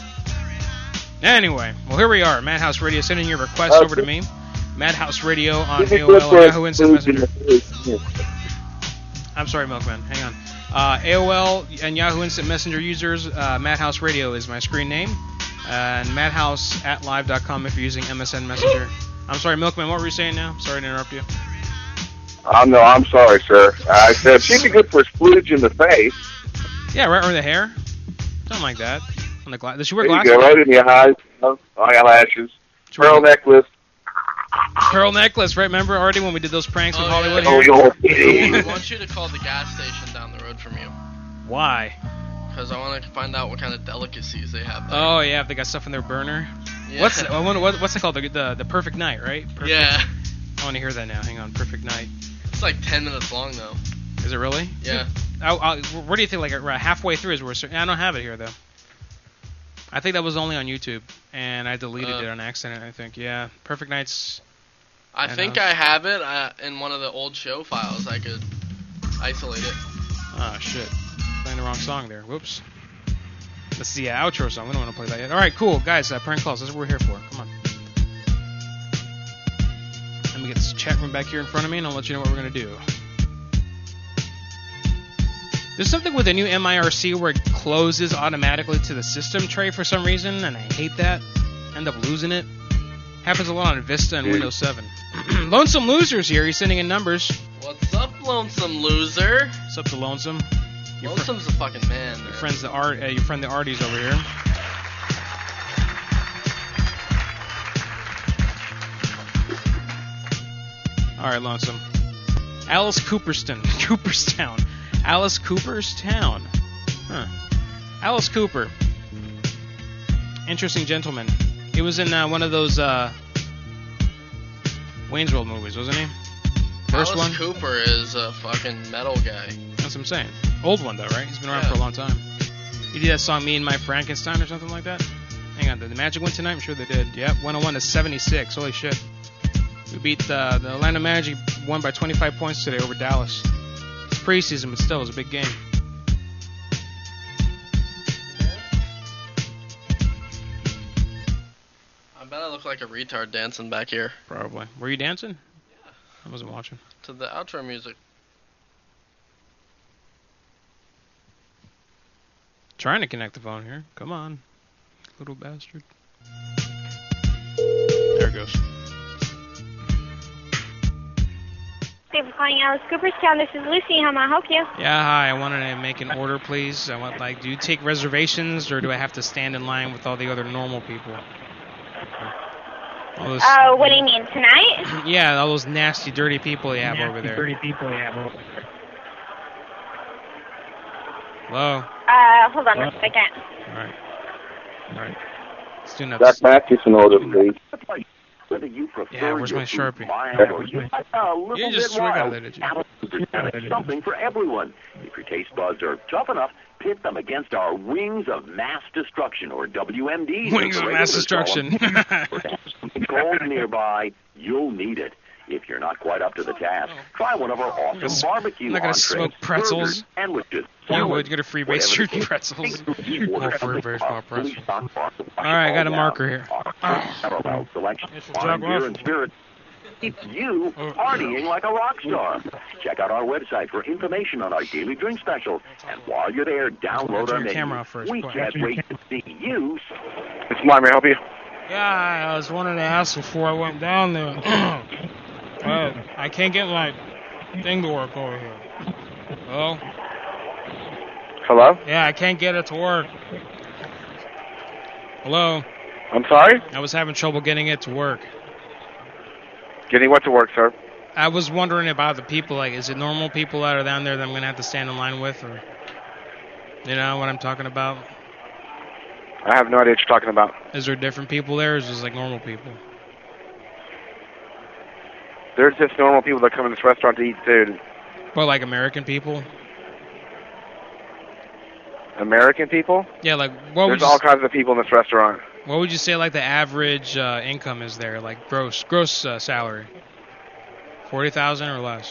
Anyway, well here we are, Madhouse Radio. Sending your requests over to me. Madhouse Radio on AOL and Yahoo Instant Messenger. I'm sorry, Milkman. Hang on. AOL and Yahoo Instant Messenger users, Madhouse Radio is my screen name. And madhouse@live.com if you're using MSN Messenger. I'm sorry, Milkman, what were you saying now? Sorry to interrupt you. No, I'm sorry, sir. I said she'd be good for a splooge in the face. Yeah, right, or the hair. Something like that. On the does she wear there glasses? You go, right in your eyes, eyelashes, pearl necklace. Pearl necklace, right? Remember, Artie, when we did those pranks with Hollywood? I want you to call the gas station down the road from you. Why? Because I want to find out what kind of delicacies they have there. Oh, yeah, if they got stuff in their burner. Yeah. What's it called? The Perfect Night, right? Perfect. Yeah. I want to hear that now. Hang on, Perfect Night. It's like 10 minutes long, though. Is it really? Yeah. Where do you think, like, halfway through is where... I don't have it here, though. I think that was only on YouTube, and I deleted it on accident, I think. Yeah, Perfect Night's... I think I have it in one of the old show files. I could isolate it. Oh, shit. Playing the wrong song there. Whoops. That's the outro song. We don't want to play that yet. All right, cool. Guys, prank calls. That's what we're here for. Come on. Let me get this chat room back here in front of me, and I'll let you know what we're going to do. There's something with the new MIRC where it closes automatically to the system tray for some reason, and I hate that. End up losing it. Happens a lot on Vista and Windows 7. Lonesome Loser's here. He's sending in numbers. What's up, Lonesome Loser? What's up to Lonesome? Lonesome's a fucking man. Your friend the Artie's over here. All right, Lonesome. Alice Cooperstown. Alice Cooperstown. Huh. Alice Cooper. Interesting gentleman. He was in one of those Wayne's World movies, wasn't he? First Alice one. Cooper is a fucking metal guy. That's what I'm saying. Old one though, right? He's been around for a long time. He did that song "Me and My Frankenstein" or something like that. Hang on, did the Magic win tonight? I'm sure they did. Yep, 101 to 76. Holy shit. We beat the Atlanta Magic, won by 25 points today over Dallas. It's preseason, but still, it was a big game. I bet I look like a retard dancing back here. Probably. Were you dancing? Yeah. I wasn't watching. To the outro music. Trying to connect the phone here. Come on, little bastard. There it goes. Thank you for calling Alice Cooperstown. This is Lucy. How may I help you? Yeah, hi. I wanted to make an order, please. I want, like, do you take reservations, or do I have to stand in line with all the other normal people? All those, What do you mean, tonight? yeah, all those nasty, dirty people you have over there. Hello? Hold on a second. All right. Let's do another. Zach Mathewson order, please. Whether you prefer Yeah, where's my Sharpie? or you like a little You just bit swung out wild, of it, did you? Alice has something for everyone. If your taste buds are tough enough, pit them against our Wings of Mass Destruction, or WMD. Wings of Mass Destruction. Something cold nearby, you'll need it. If you're not quite up to the task, try one of our awesome barbecue I'm not gonna entrees, smoke pretzels. burgers, sandwiches. You would get a free base for pretzels. Or for a very small pretzel. Alright, I got a marker here. Selection, wine, beer, and spirits. Keep you partying like a rock star. Check out our website for information on our daily drink specials. And while you're there, download our camera menu. first. We can't wait to see you. It's Mike, may I help you? Yeah, I was wanting to ask before I went down there. I can't get my thing to work over here. Hello? Hello? Yeah, I can't get it to work. Hello? I'm sorry? I was having trouble getting it to work. Getting what to work, sir? I was wondering about the people, like, is it normal people that are down there that I'm going to have to stand in line with, or, you know what I'm talking about? I have no idea what you're talking about. Is there different people there, or is it just like normal people? There's just normal people that come in this restaurant to eat food. Well, like American people? American people? Yeah, like, what would There's all kinds of people in this restaurant. What would you say, like, the average income is there, like gross salary? 40,000 or less?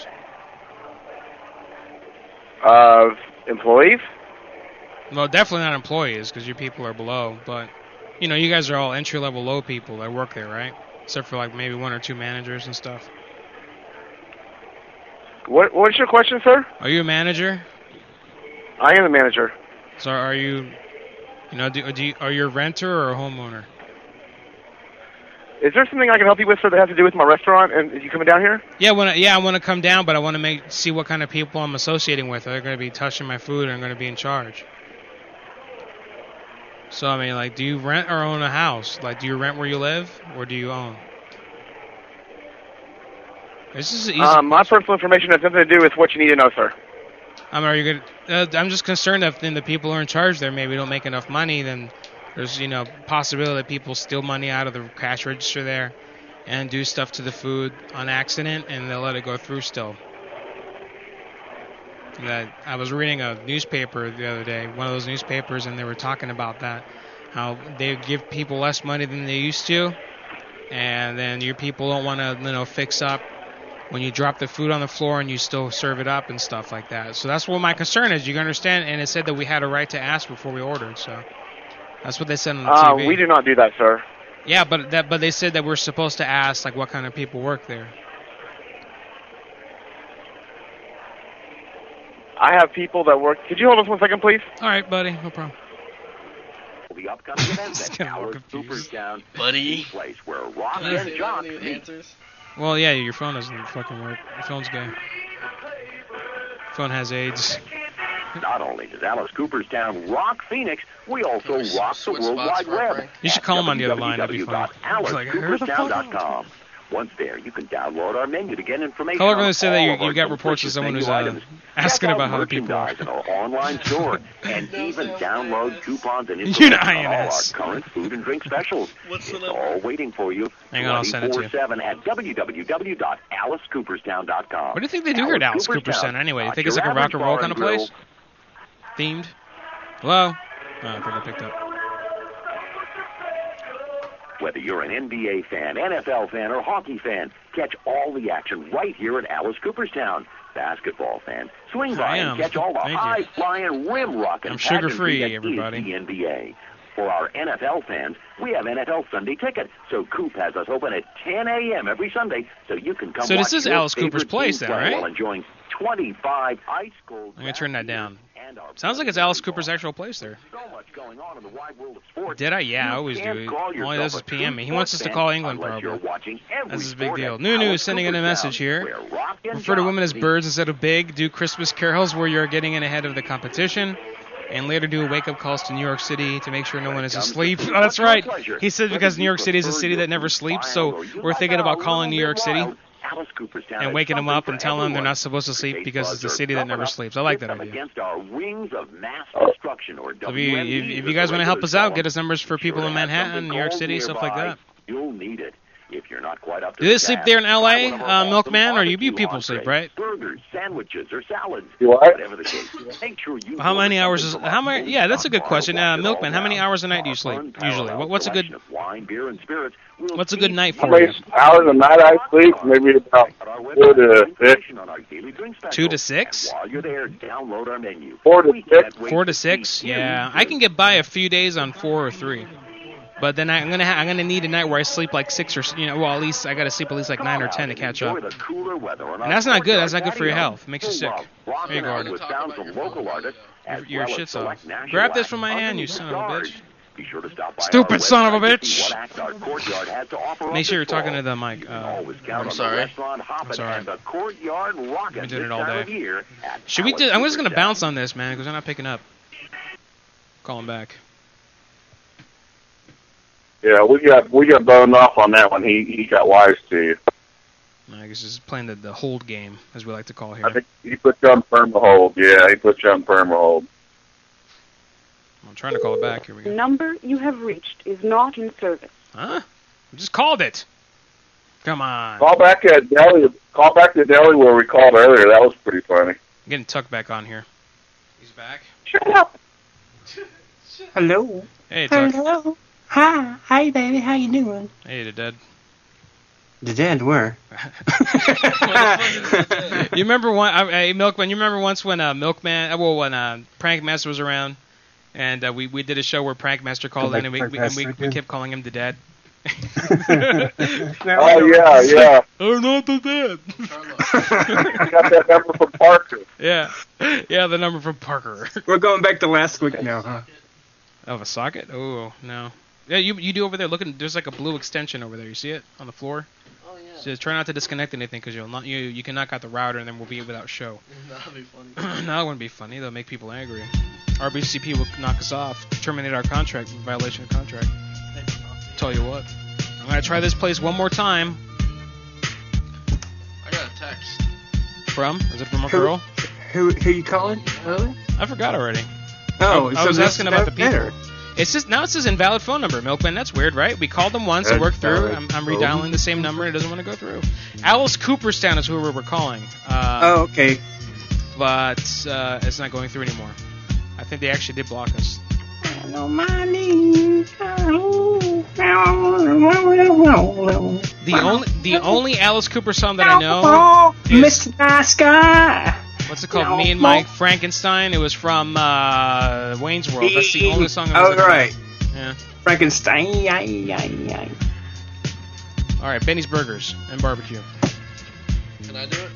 Employees? Well, definitely not employees, because your people are below. But, you know, you guys are all entry-level low people that work there, right? Except for, like, maybe one or two managers and stuff. What's your question, sir? Are you a manager? I am a manager. So are you, you know, are you a renter or a homeowner? Is there something I can help you with, sir, that has to do with my restaurant? And is you coming down here? Yeah, I want to come down, but I want to see what kind of people I'm associating with. Are they going to be touching my food, or I'm going to be in charge? So, I mean, like, do you rent or own a house? Like, do you rent where you live, or do you own? This is easy. My personal information has nothing to do with what you need to know, sir. Are you good? I'm just concerned that then the people who are in charge there maybe don't make enough money. Then there's, you know, possibility that people steal money out of the cash register there and do stuff to the food on accident, and they'll let it go through still. That I was reading a newspaper the other day, one of those newspapers, and they were talking about that, how they give people less money than they used to, and then your people don't want to, you know, fix up when you drop the food on the floor and you still serve it up and stuff like that. So that's what my concern is. You can understand? And it said that we had a right to ask before we ordered. So that's what they said on the TV. We do not do that, sir. Yeah, but they said that we're supposed to ask, like, what kind of people work there. I have people that work. Could you hold us 1 second, please? All right, buddy. No problem. The upcoming event at Alice Cooperstown, buddy. Place where rock and jock meet. Well, yeah, your phone doesn't fucking work. Your phone's gay. Phone has AIDS. Not only does Alice Cooperstown rock Phoenix, we also rock the World Wide Web. You should call him on the other line. That'd be fun. AliceCooperstown.com. Once there, you can download our menu to get information. Color on going to say that all of you our got reports of someone who's delicious menu asking items. about how the people are. Check out merchandise in our online store, and even download coupons and You're information not on all our INS. current food and drink specials. It's all waiting for you. Hang on, I'll send it to you. 24/7 at www.alicecooperstown.com. What do you think they do here at Alice Cooperstown anyway? You think it's like a rock and roll kind of place? Themed? Hello? Oh, I thought I picked up. Whether you're an NBA fan, NFL fan, or hockey fan, catch all the action right here at Alice Cooperstown. Basketball fan, swing by and catch all the high-flying, rim-rocking I'm sugar-free, pageantry that everybody. is the NBA. For our NFL fans, we have NFL Sunday Ticket, so Coop has us open at 10 a.m. every Sunday, so you can come So watch this is your Alice Cooper's favorite place team then, play right? while enjoying 25 ice-cold I'm going to turn that down. Sounds like it's Alice Cooper's actual place there. Did I? Yeah, I always do. All he does is PM me. He wants us to call England, probably. That's his big deal. Nunu is sending in a message here. Refer to women as birds instead of big. Do Christmas carols where you're getting in ahead of the competition. And later do wake-up calls to New York City to make sure no one is asleep. Oh, that's right. He said because New York City is a city that never sleeps, so we're thinking about calling New York City and waking them up and telling them they're not supposed to sleep because it's a city that never sleeps. I like that idea. Against our wings of mass destruction, or So if you guys want to help us out, get us numbers for people in Manhattan, New York City, stuff like that. You'll need it. If you're not quite up to Do they sleep there in L.A., Milkman, or you people sleep, right? burgers, sandwiches, or salads, what? whatever the case. Make sure you How many hours is how many? Yeah, that's a good question. Milkman, how many hours a night do you sleep usually? What's a good wine, beer, and spirits. what's a good night How for many you? hours a night I sleep? Maybe about 4 to 6. 2 to 6? While you're there, download our menu. 4 to 6. 4 to 6? Yeah, I can get by a few days on 4 or 3. But then I'm gonna need a night where I sleep like 6 or well at least I gotta sleep at least like 9 or 10 to catch up. And that's not good. That's not good for your health. It makes you sick. There you go, Arden. Your shit's off. Grab this from my hand, you son of a bitch. Stupid son of a bitch! Make sure you're talking to the mic. I'm sorry. I'm sorry. I've been doing it all day. Should we do? I'm just gonna bounce on this, man, because they're not picking up. Call him back. Yeah, we got boned off on that one. He got wise to you. I guess he's playing the hold game, as we like to call here. I think he put you on perma hold. Yeah, he put you on perma hold. I'm trying to call it back. Here we The go. number you have reached is not in service. Huh? I just called it. Come on. Call back at Delhi. Call back to Delhi where we called earlier. That was pretty funny. I'm getting Tuck back on here. He's back. Shut up. Hello. Hey, Tuck. Hello. Hi, baby. How you doing? Hey, the dead. The dead where? You remember hey, Milkman? You remember once when Milkman? Well, when Prank Master was around, and we did a show where Prank Master called in, and we kept calling him the dead. Oh yeah. I'm not the dead. You got that number from Parker. Yeah, the number from Parker. We're going back to last week now, huh? Of a socket? Oh no. Yeah, you do over there. Looking, there's like a blue extension over there. You see it on the floor? Oh yeah. So try not to disconnect anything because you can knock out the router and then we'll be without show. That'd be funny. No, it wouldn't be funny. They'll make people angry. RBCP will knock us off, terminate our contract, violation of contract. Tell you what, I'm gonna try this place one more time. I got a text. From? Is it from a girl? Who you calling? I forgot already. Oh, I was asking about the people. better. It's just now it says invalid phone number, Milkman. That's weird, right? We called them once, it worked through. I'm redialing the same number, and it doesn't want to go through. Alice Cooperstown is who we're calling. Okay. But it's not going through anymore. I think they actually did block us. The only Alice Cooper song that I know is Mr. Nice Guy. What's it called? Me and Mike Frankenstein. It was from Wayne's World. That's the only song I know. right. Yeah. Frankenstein. All right, Benny's Burgers and Barbecue. Can I do it?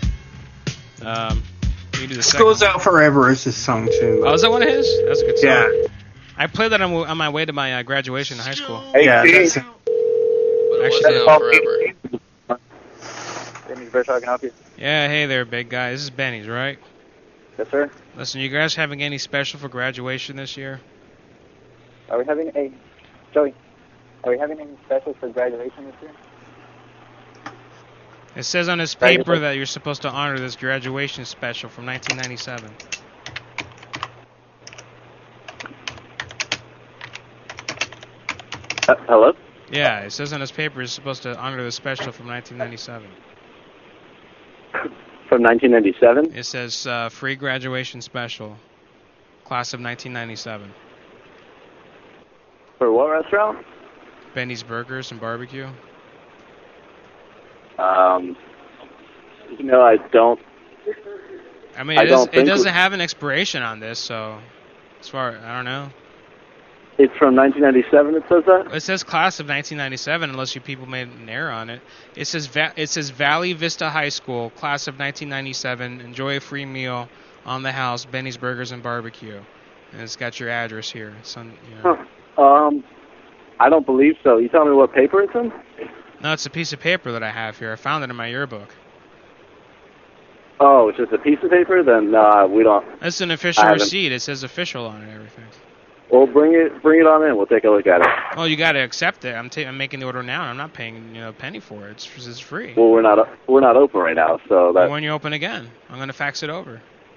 You do the School's second. Out Forever is his song too. Oh, is that one of his? That's a good song. Yeah. I played that on my way to my graduation in high school. Hey, Yeah, Steve. that's Actually, Benny's Burgers, how can I help you? yeah, hey there, big guy. This is Benny's, right? Yes, sir. Listen, you guys having any special for graduation this year? Are we having Joey? Are we having any specials for graduation this year? It says on his paper that you're supposed to honor this graduation special from 1997. Hello? Yeah, it says on his paper you're supposed to honor the special from 1997. From 1997? It says free graduation special, class of 1997. For what restaurant? Benny's Burgers and Barbecue. I don't. I mean, it doesn't have an expiration on this, so as far I don't know. It's from 1997. It says that. It says class of 1997, unless you people made an error on it. It says Valley Vista High School, class of 1997. Enjoy a free meal on the house, Benny's Burgers and Barbecue, and it's got your address here. It's on, I don't believe so. You tell me what paper it's in? No, it's a piece of paper that I have here. I found it in my yearbook. Oh, it's just a piece of paper? Then we don't. It's an official receipt. It says official on it and everything. Well, bring it on in. We'll take a look at it. Oh, you got to accept it. I'm making the order now. I'm not paying a penny for it. It's free. Well, we're not open right now, so that. Well, when you open again, I'm gonna fax it over.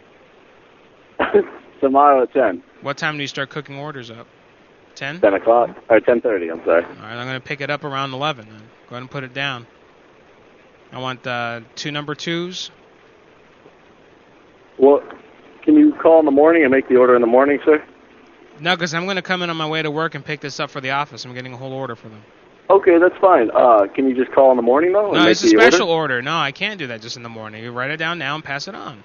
Tomorrow at 10. What time do you start cooking orders up? 10? 10 o'clock or 10:30. I'm sorry. All right, I'm gonna pick it up around 11. Then go ahead and put it down. I want 2 number 2s. Well, can you call in the morning and make the order in the morning, sir? No, because I'm going to come in on my way to work and pick this up for the office. I'm getting a whole order for them. Okay, that's fine. Can you just call in the morning, though? No, it's a special order. No, I can't do that just in the morning. You write it down now and pass it on.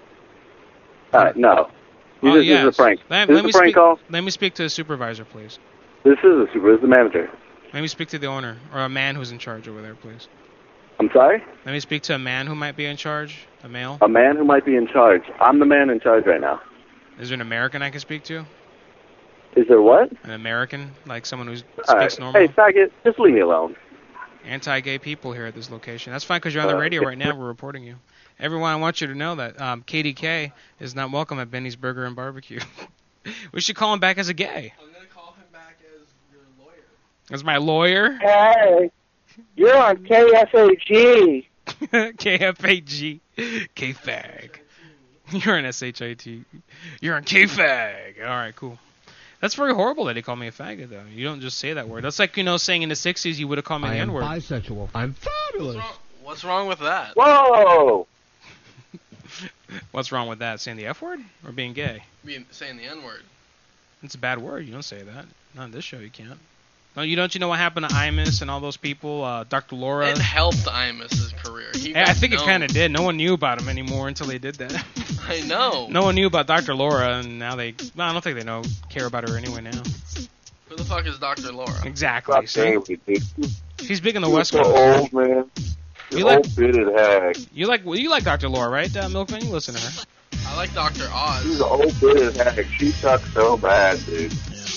No. This is a prank. Let me speak to the supervisor, please. This is the manager. Let me speak to the owner, or a man who's in charge over there, please. I'm sorry? Let me speak to a man who might be in charge, a male. A man who might be in charge. I'm the man in charge right now. Is there an American I can speak to? Is there what? An American, like someone who speaks normal? Hey, faggot, just leave me alone. Anti-gay people here at this location. That's fine because you're on the radio right now. We're reporting you. Everyone, I want you to know that KDK is not welcome at Benny's Burger and Barbecue. We should call him back as a gay. I'm going to call him back as your lawyer. As my lawyer? Hey, you're on KFAG. KFAG. K-Fag. You're an SHIT. You're on K-Fag. All right, cool. That's very horrible that he called me a faggot, though. You don't just say that word. That's like, saying in the 60s you would have called me the N-word. I am bisexual. I'm fabulous. What's wrong with that? Whoa! What's wrong with that? Saying the F word or being gay? Saying the N-word. It's a bad word. You don't say that. Not on this show, you can't. No, you know what happened to Imus and all those people? Dr. Laura. It helped Imus's career. I think it kind of did. No one knew about him anymore until they did that. I know. No one knew about Dr. Laura, and now I don't think they care about her anyway now. Who the fuck is Dr. Laura? Exactly. She's big in the West Coast. Old man. You old bearded hag. You like Dr. Laura, right, Milkman? You listen to her. I like Dr. Oz. She's an old bearded hag. She sucks so bad, dude.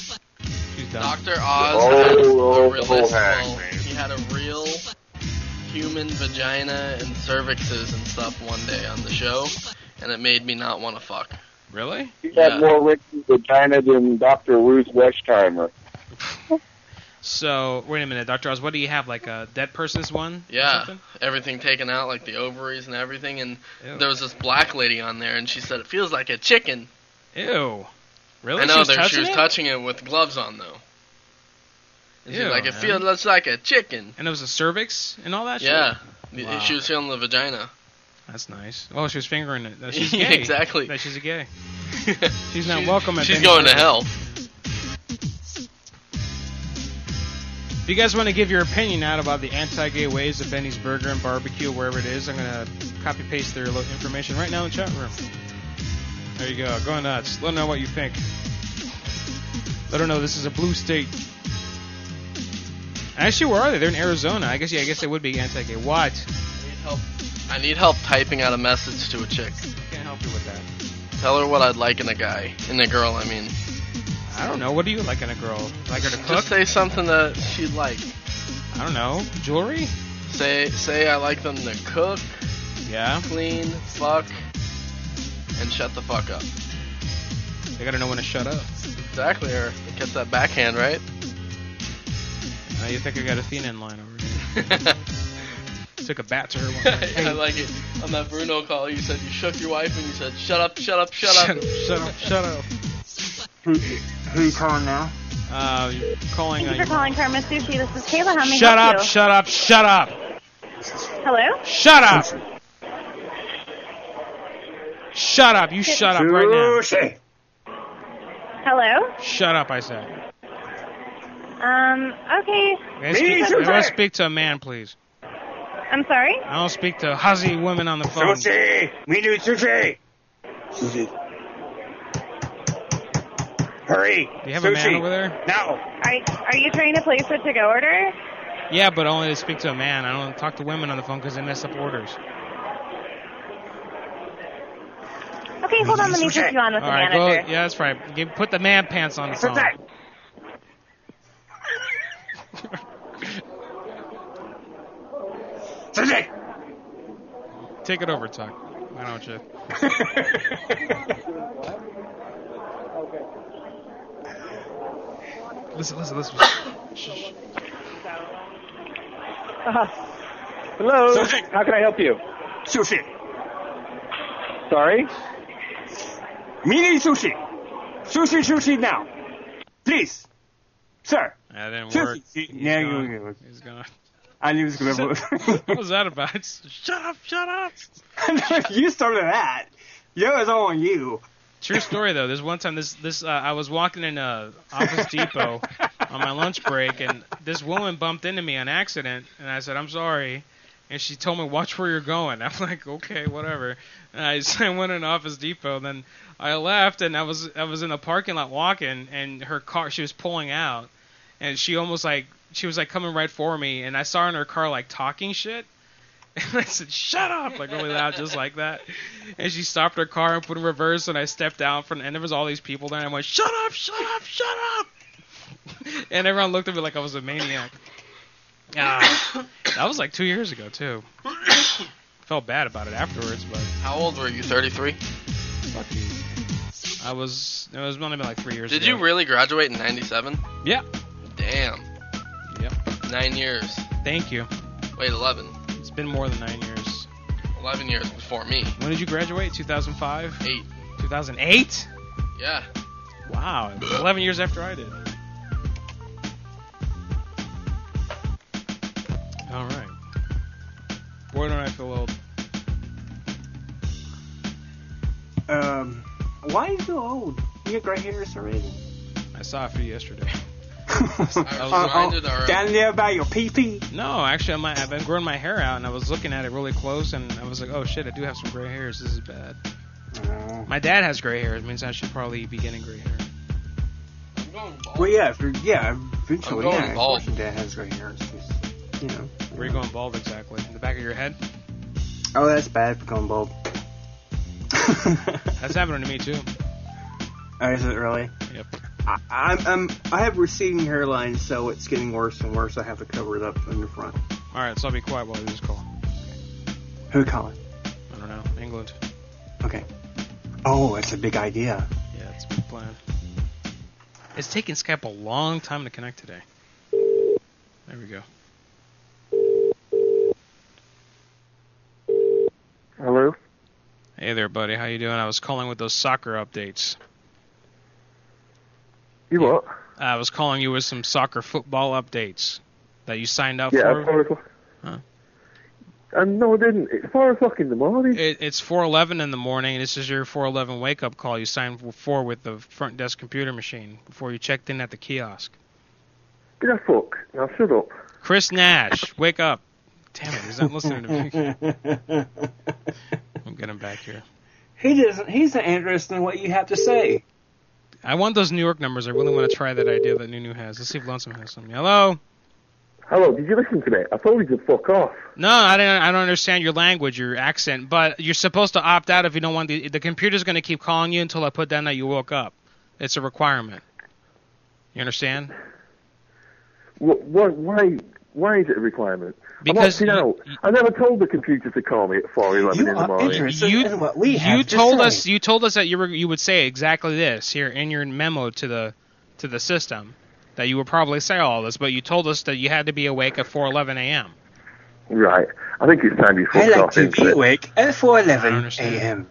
Dr. Oz he had a real human vagina and cervixes and stuff one day on the show, and it made me not want to fuck. Really? He had more Ricky vagina than Dr. Ruth Westheimer. So, wait a minute, Dr. Oz, what do you have, like a dead person's one? Yeah, everything taken out, like the ovaries and everything, and there was this black lady on there, and she said it feels like a chicken. Ew. Really? I know, she was touching it with gloves on, though. And she's like, it feels like a chicken. And it was a cervix and all that shit? Yeah. Wow. She was feeling the vagina. That's nice. Oh, she was fingering it. She's gay. Exactly. That she's a gay. She's not welcome at She's going to hell. If you guys want to give your opinion out about the anti-gay ways of Benny's Burger and Barbecue, wherever it is, I'm going to copy-paste their information right now in the chat room. There you go. Go nuts. Let them know what you think. Let them know this is a blue state. Actually, where are they? They're in Arizona. I guess they would be anti-gay. What? I need help typing out a message to a chick. Can't help you with that. Tell her what I'd like in a guy. In a girl, I mean. I don't know. What do you like in a girl? Like her to cook? Just say something that she'd like. I don't know. Jewelry? Say I like them to cook. Yeah. Clean. Fuck. And shut the fuck up. They gotta know when to shut up. Exactly, or it gets that backhand, right? You think I got Athena in line over here. took a bat to her one night. I like it. On that Bruno call, you said you shook your wife and you said, shut up, shut up, shut up. Shut up, shut up. Who you calling now? You're calling. Thank you for calling Karma Sushi. This is Kayla. How may I Shut help up, you? shut up, shut up. Hello? Shut up. Shut up. You shut up right now. Sushi. Hello? Shut up, I said. Okay. May I speak to a man, please? I'm sorry? I don't speak to huzzy women on the phone. Sushi. We need sushi. Sushi. Hurry. Do you have sushi. a man over there? No. Are you trying to place a to-go order? Yeah, but only to speak to a man. I don't talk to women on the phone because they mess up orders. Okay, hold on. Let me put you on with the manager. Well, yeah, that's right. Put the man pants on the phone. Sushi. Take it over, Tuck. Why don't you? Listen. Shh. Hello. Sushi. How can I help you? Sushi. Sorry? We need sushi. Sushi now. Please. Sir. That didn't work. He's gone. I knew he was going to What was that about? Shut up. You started that. Yeah, it's all on you. True story though. There's one time I was walking in Office Depot on my lunch break, and this woman bumped into me on accident, and I said, "I'm sorry," and she told me, "Watch where you're going." I'm like, "Okay, whatever." And I went in Office Depot, then I left, and I was in the parking lot walking, and her car, she was pulling out, and she was coming right for me, and I saw her in her car like talking shit. And I said, "Shut up!" like really loud, just like that. And she stopped her car and put in reverse, and I stepped out front, and there was all these people there, and I went, "Shut up! And everyone looked at me like I was a maniac. That was like 2 years ago, too. Felt bad about it afterwards, but... How old were you, 33? Fuck you. It was only been like 3 years ago. Did you really graduate in 97? Yeah. Damn. Yep. 9 years. Thank you. Wait, 11. It's been more than 9 years. 11 years before me. When did you graduate? 2005? 8. 2008? Yeah. Wow. 11 years after I did. All right. Boy, don't I feel old. Why are you so old? You got gray hairs already. I saw a few yesterday. Down there by your pee-pee? No, actually, I've been growing my hair out, and I was looking at it really close, and I was like, oh shit, I do have some gray hairs. This is bad. My dad has gray hair. It means I should probably be getting gray hair. I'm going bald. Well, eventually, I'm going bald. Of course your dad has gray hair. It's just, Where are you going bald exactly? In the back of your head? Oh, that's bad for going bald. That's happening to me too. Oh, is it really? Yep. I have receding hairline, so it's getting worse and worse. I have to cover it up in the front. All right, so I'll be quiet while you just call. Who calling? I don't know. England. Okay. Oh, that's a big idea. Yeah, it's a big plan. It's taking Skype a long time to connect today. There we go. Hello? Hey there, buddy. How you doing? I was calling with those soccer updates. You what? I was calling you with some soccer football updates that you signed up Yeah, for. 4 o'clock. Huh? No, I didn't. It's 4 o'clock in the morning. It's 4:11 in the morning. This is your 4:11 wake-up call you signed for with the front desk computer machine before you checked in at the kiosk. Get a fuck. Now shut up. Chris Nash, wake up. Damn it, he's not listening to me. I'll get him back here. He's not interested in what you have to say. I want those New York numbers. I really want to try that idea that Nunu has. Let's see if Lonesome has some. Hello? Hello, did you listen to me? I told you to fuck off. No, I don't understand your language, your accent, but you're supposed to opt out if you don't want the computer's going to keep calling you until I put down that you woke up. It's a requirement. You understand? Why is it a requirement? Because I'm opting out. I never told the computer to call me at 4:11 in the morning. You told us that you would say exactly this here in your memo to the system, that you would probably say all this, but you told us that you had to be awake at 4:11 a.m. Right. I think it's time you I fucked like off to into be it. awake at 4:11 a.m.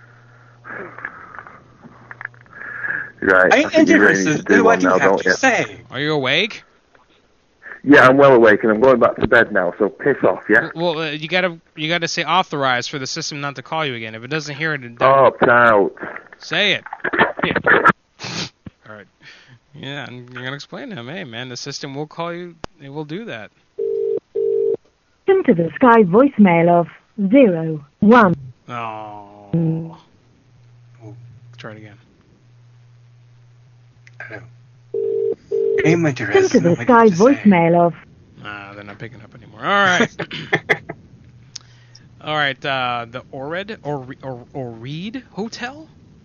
Right. I am think you really need to interested do in what one you now, have don't to you? say. Are you awake? Yeah, I'm well awake, and I'm going back to bed now, so piss off, yeah? Well, you gotta say authorized for the system not to call you again. If it doesn't hear it, it Opt out. say it. All right. Yeah, and you're gonna explain to him, hey man, the system will call you. It will do that. Listen to the Sky voicemail of 01. Oh. Try it again. I'm Listen interested to in the what you Sky have to say. voicemail of They're not picking up anymore. All right. All right. The Oread Hotel.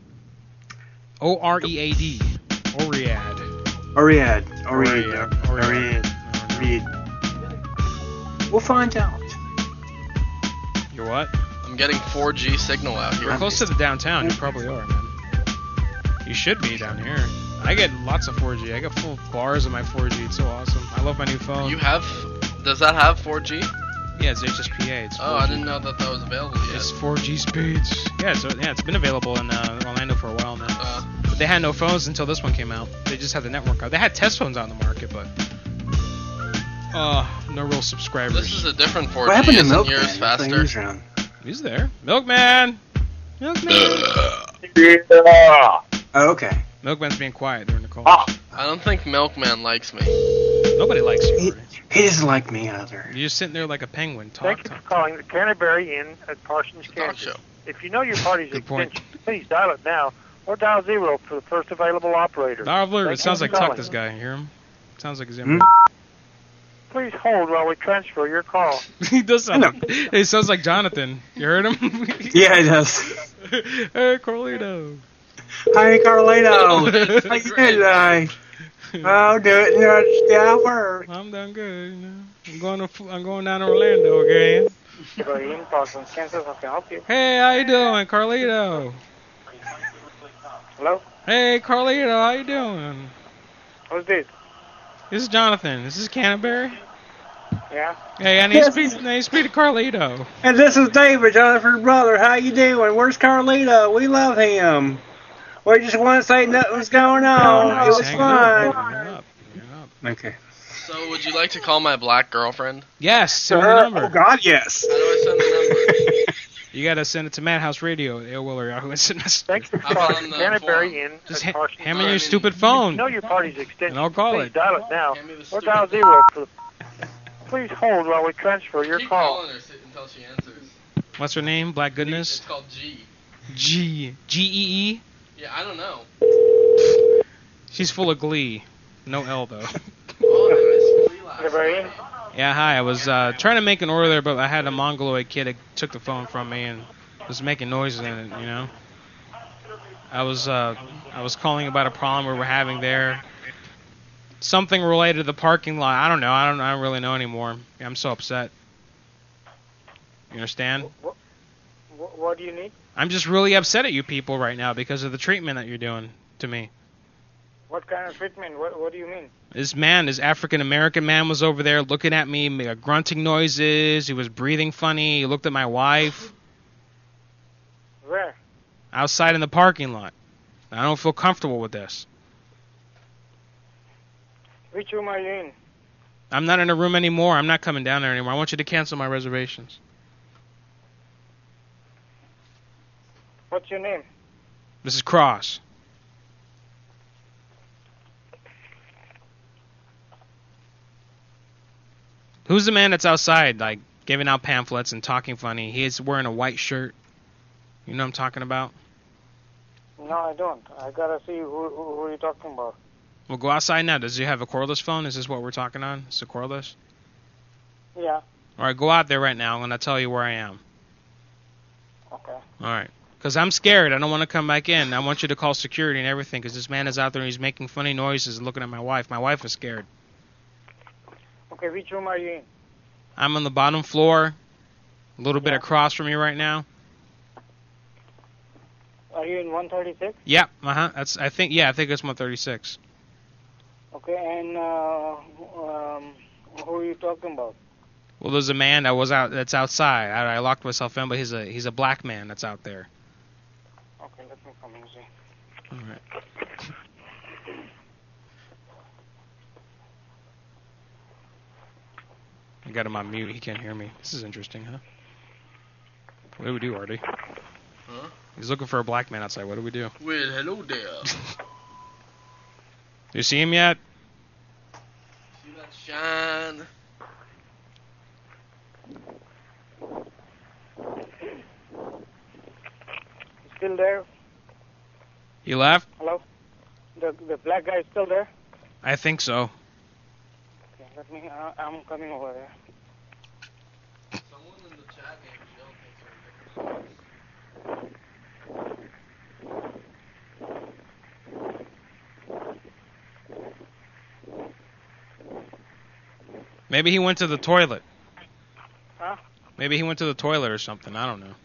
Oread. Oread. We'll find out. You're what? I'm getting 4G signal out here. You're close to the downtown. You probably are, man. You should be down here. I get lots of 4G. I got full bars of my 4G. It's so awesome. I love my new phone. You have? Does that have 4G? Yeah, it's HSPA. It's 4G. Oh, I didn't know that was available yet. It's 4G speeds. Yeah, it's been available in Orlando for a while now. But they had no phones until this one came out. They just had the network out. They had test phones out in the market, but no real subscribers. This is a different 4G. What happened to Isn't Milkman? yours faster? He's there. Milkman! Yeah. Oh, okay. Milkman's being quiet during the call. I don't think Milkman likes me. Nobody likes you. He doesn't like me either. You're just sitting there like a penguin. Thank you for calling the Canterbury Inn at Parsons, Kansas. If you know your party's extension, please dial it now or dial 0 for the first available operator. It sounds like Tuck, this guy. You hear him? Sounds like he's in. Please hold while we transfer your call. He does sound like, he sounds like Jonathan. You heard him? Yeah, he does. Hey, Carlito. Hi, Carlito. How you doing today? I'll do it in the hour. I'm done good. You know. I'm going down to Orlando again. Parsons, Kansas. How can I help you? Hey, how you doing, Carlito? Hello? Hey, Carlito, how you doing? Who's this? This is Jonathan. This is Canterbury. Yeah? Hey, I need to speak to Carlito. And this is David, Jonathan's brother. How you doing? Where's Carlito? We love him. We just want to say nothing's going on. It was fun. Okay. So, would you like to call my black girlfriend? Yes, send the number. Oh, God, yes. How do I send the number? You gotta send it to Madhouse Radio, AOL or Yahoo SMS. Thanks for calling Canterbury Inn. Just hand me your stupid phone. If you know your party's extension, And I'll call please it. dial it now or dial 0 for Please hold while we transfer your Keep call. calling her until she answers. What's her name? Black Goodness? It's called G. G-E-E? Yeah, I don't know. She's full of glee. No L, though. Canterbury Inn. Yeah, hi. I was trying to make an order there, but I had a mongoloid kid that took the phone from me and was making noises in it, you know? I was calling about a problem we were having there. Something related to the parking lot. I don't know. I don't really know anymore. I'm so upset. You understand? What do you need? I'm just really upset at you people right now because of the treatment that you're doing to me. What kind of treatment? What do you mean? This African-American man was over there looking at me, grunting noises. He was breathing funny. He looked at my wife. Where? Outside in the parking lot. I don't feel comfortable with this. Which room are you in? I'm not in a room anymore. I'm not coming down there anymore. I want you to cancel my reservations. What's your name? This is Cross. Who's the man that's outside, like, giving out pamphlets and talking funny? He's wearing a white shirt. You know what I'm talking about? No, I don't. I gotta see who you're talking about. Well, go outside now. Does he have a cordless phone? Is this what we're talking on? Is it cordless? Yeah. All right, go out there right now. I'm going to tell you where I am. Okay. All right. Because I'm scared. I don't want to come back in. I want you to call security and everything because this man is out there and he's making funny noises and looking at my wife. My wife is scared. Okay, which room are you in? I'm on the bottom floor, a little bit across from you right now. Are you in 136? Yep. I think it's 136. Okay, and who are you talking about? Well, there's a man that's outside. I locked myself in, but he's a black man that's out there. Okay, let me come and see. All right. I got him on mute. He can't hear me. This is interesting, huh? What do we do, Artie? Huh? He's looking for a black man outside. What do we do? Well, hello there. You see him yet? See that shine? Still there? He left? Hello? The black guy is still there? I think so. Okay, let me. I'm coming over there. Someone in the chat named Jill thinks Maybe he went to the toilet. Huh? Maybe he went to the toilet or something. I don't know.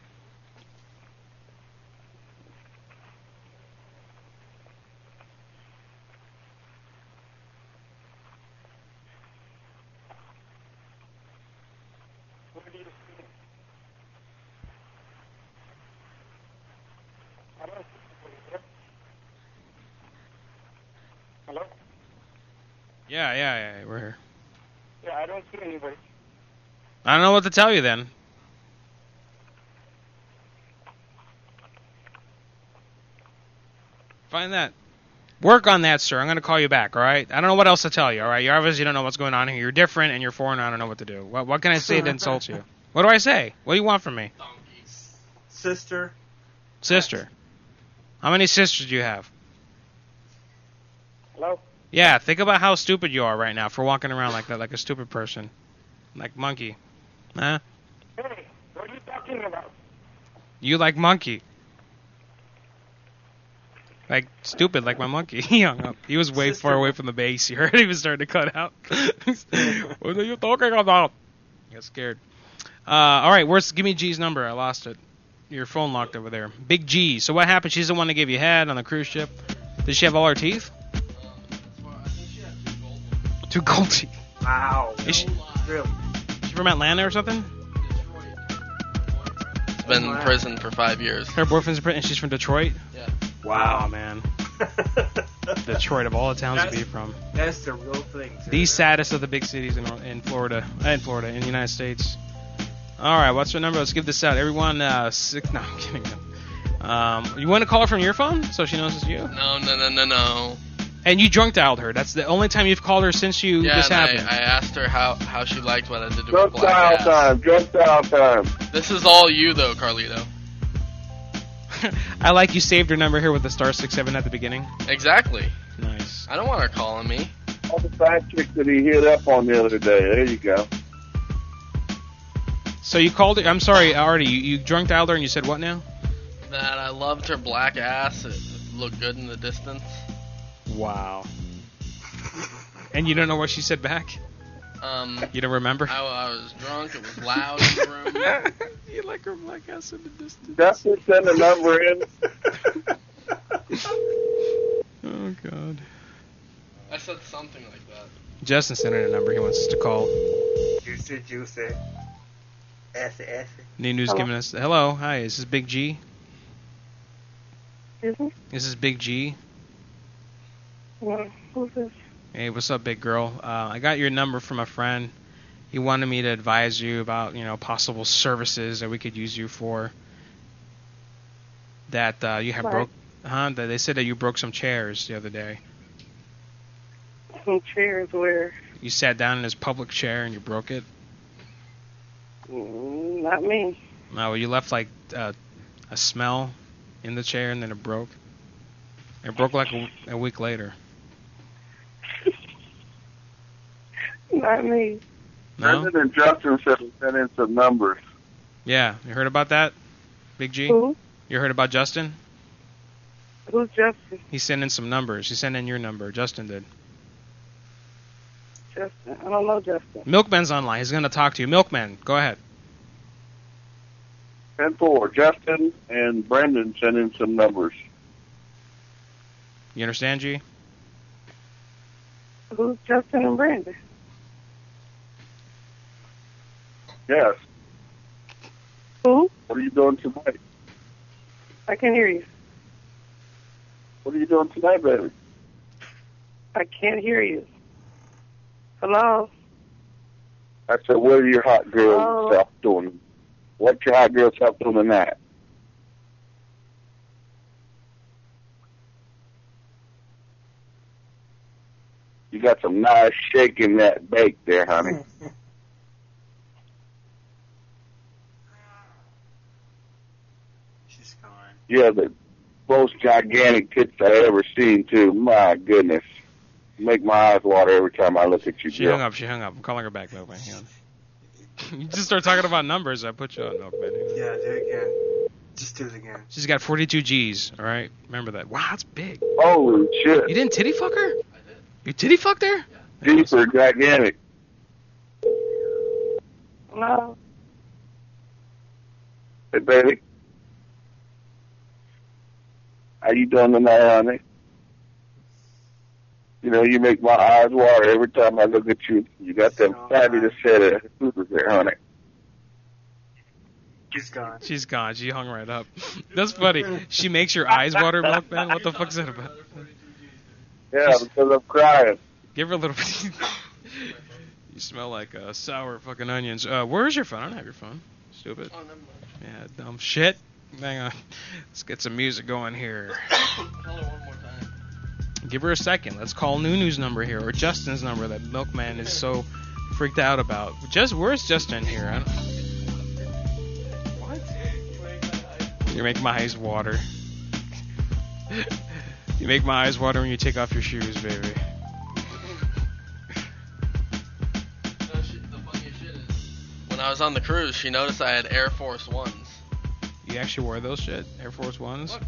Hello? Yeah, we're here. Yeah, I don't see anybody. I don't know what to tell you then. Find that. Work on that, sir. I'm going to call you back, all right? I don't know what else to tell you, all right? You obviously don't know what's going on here. You're different and you're foreign. I don't know what to do. What can I say to insult you? What do I say? What do you want from me? Sister. Sister. How many sisters do you have? Hello? Yeah, think about how stupid you are right now for walking around like that, like a stupid person. Like Monkey. Huh? Hey, what are you talking about? You like Monkey. Like stupid, like my monkey. He hung up. He was way far away from the base. You heard he was starting to cut out. What are you talking about? I got scared. All right, give me G's number. I lost it. Your phone locked over there. Big G. So what happened? She's the one that gave you head on the cruise ship. Did she have all her teeth? 2 gold teeth. Wow. Is she Really? from Atlanta or something? She's been in prison for 5 years. Her boyfriend's in prison and she's from Detroit? Yeah. Wow, oh, man. Detroit, of all the towns to be from. That's the real thing. Sir. The saddest of the big cities in Florida. In the United States. All right, what's her number? Let's give this out. Everyone, No, I'm kidding. You want to call her from your phone so she knows it's you? No. And you drunk dialed her. That's the only time you've called her since this happened. I asked her how she liked what I did to her Drunk black dial ass. time. Drunk dial time. This is all you, though, Carlito. I like you saved her number here with the *67 at the beginning. Exactly. Nice. I don't want her calling me. All the side chick that he hit up on the other day. There you go. So you called her. I'm sorry, Artie. You drunk dialed her and you said what now? That I loved her black ass. It looked good in the distance. Wow. And you don't know what she said back? You don't remember? I was drunk. It was loud in the room. You like her black ass in the distance. Justin send a number in. Oh, God. I said something like that. Justin sent in a number he wants us to call. Juicy. Assy. New News giving us... Hello. Hi. This is Big G. Excuse me? This is Big G. Who's this? Hey, what's up, big girl? I got your number from a friend. He wanted me to advise you about, possible services that we could use you for. That you have broke... That they said that you broke some chairs the other day. Some chairs where? You sat down in his public chair and you broke it? Not me. No, you left like a smell in the chair and then it broke. It broke like a week later. Not me. No? Brendan and Justin said he sent in some numbers. Yeah, you heard about that, Big G? Who? You heard about Justin? Who's Justin? He sent in some numbers. He sent in your number. Justin did. Justin? I don't know Justin. Milkman's online. He's going to talk to you. Milkman, go ahead. 10-4. Justin and Brendan sent in some numbers. You understand, G? Who's Justin and Brandon? Yes. Who? What are you doing tonight? I can hear you. What are you doing tonight, baby? I can't hear you. Hello? I said, what are your hot girls Hello? self doing? What's your hot girl self doing tonight? You got some nice shake in that bake there, honey. She's gone. You have the most gigantic tits I ever seen, too. My goodness. You make my eyes water every time I look at you, She girl. hung up. I'm calling her back, Milkman. Hang on. You just start talking about numbers, I put you on, Milkman. Yeah, do it again. Just do it again. She's got 42 G's, alright? Remember that. Wow, that's big. Holy shit. You didn't titty fuck her? I did. You titty fucked her? Deeper, gigantic. Hello? Hey, baby. How you doing tonight, honey? You know, you make my eyes water every time I look at you. You got them fabulous set of hoopers there, honey. She's gone. She's gone. She hung right up. That's funny. She makes your eyes water, Milkman? What the fuck's that about? Yeah, because I'm crying. Give her a little bit. You smell like sour fucking onions. Where's your phone? I don't have your phone. Stupid. Oh, never mind. Yeah, dumb shit. Hang on. Let's get some music going here. Tell her one more time. Give her a second. Let's call Nunu's number here, or Justin's number that Milkman is so freaked out about. Where's Justin here? I don't... What? You make my eyes water. You make my eyes water when you take off your shoes, baby. The funniest shit is, when I was on the cruise, she noticed I had Air Force Ones. You actually wore those shit? Air Force Ones? Look.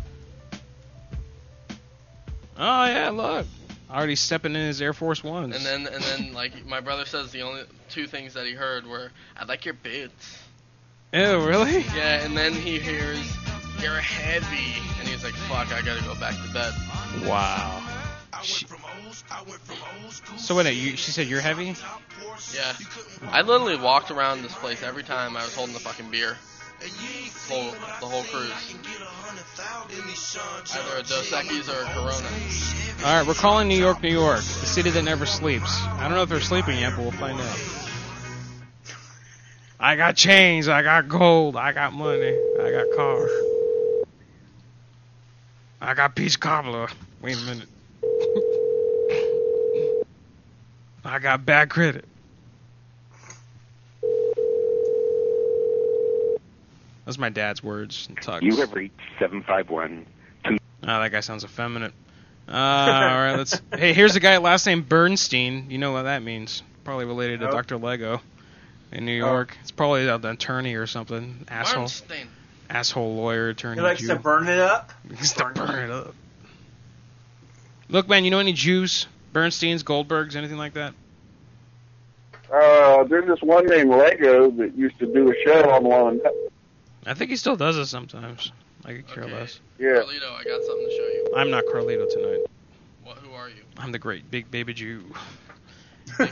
Oh, yeah, look. Already stepping in his Air Force Ones. And then, like, my brother says the only two things that he heard were, I like your boots. Ew, really? Yeah, and then he hears, you're heavy. And he's like, fuck, I gotta go back to bed. Wow. So wait, she said you're heavy? Yeah. I literally walked around this place every time I was holding the fucking beer. The whole cruise. Either a Dos Equis or a Corona. Alright, we're calling New York, New York. The city that never sleeps. I don't know if they're sleeping yet, but we'll find out. I got chains, I got gold, I got money, I got cars. I got peach cobbler. Wait a minute. I got bad credit. That's my dad's words. You have reached 751. That guy sounds effeminate. Alright, let's... Hey, here's a guy, last name Bernstein. You know what that means. Probably related to Dr. Lego in New York. It's probably an attorney or something. Asshole. Bernstein. Asshole lawyer, attorney. He likes Jew. to burn it up? He likes to burn it up. Look, man, you know any Jews? Bernsteins, Goldbergs, anything like that? There's this one named Lego that used to do a show on one. I think he still does it sometimes. I could care less. Yeah. Carlito, I got something to show you. I'm not Carlito tonight. Who are you? I'm the great big baby Jew. You want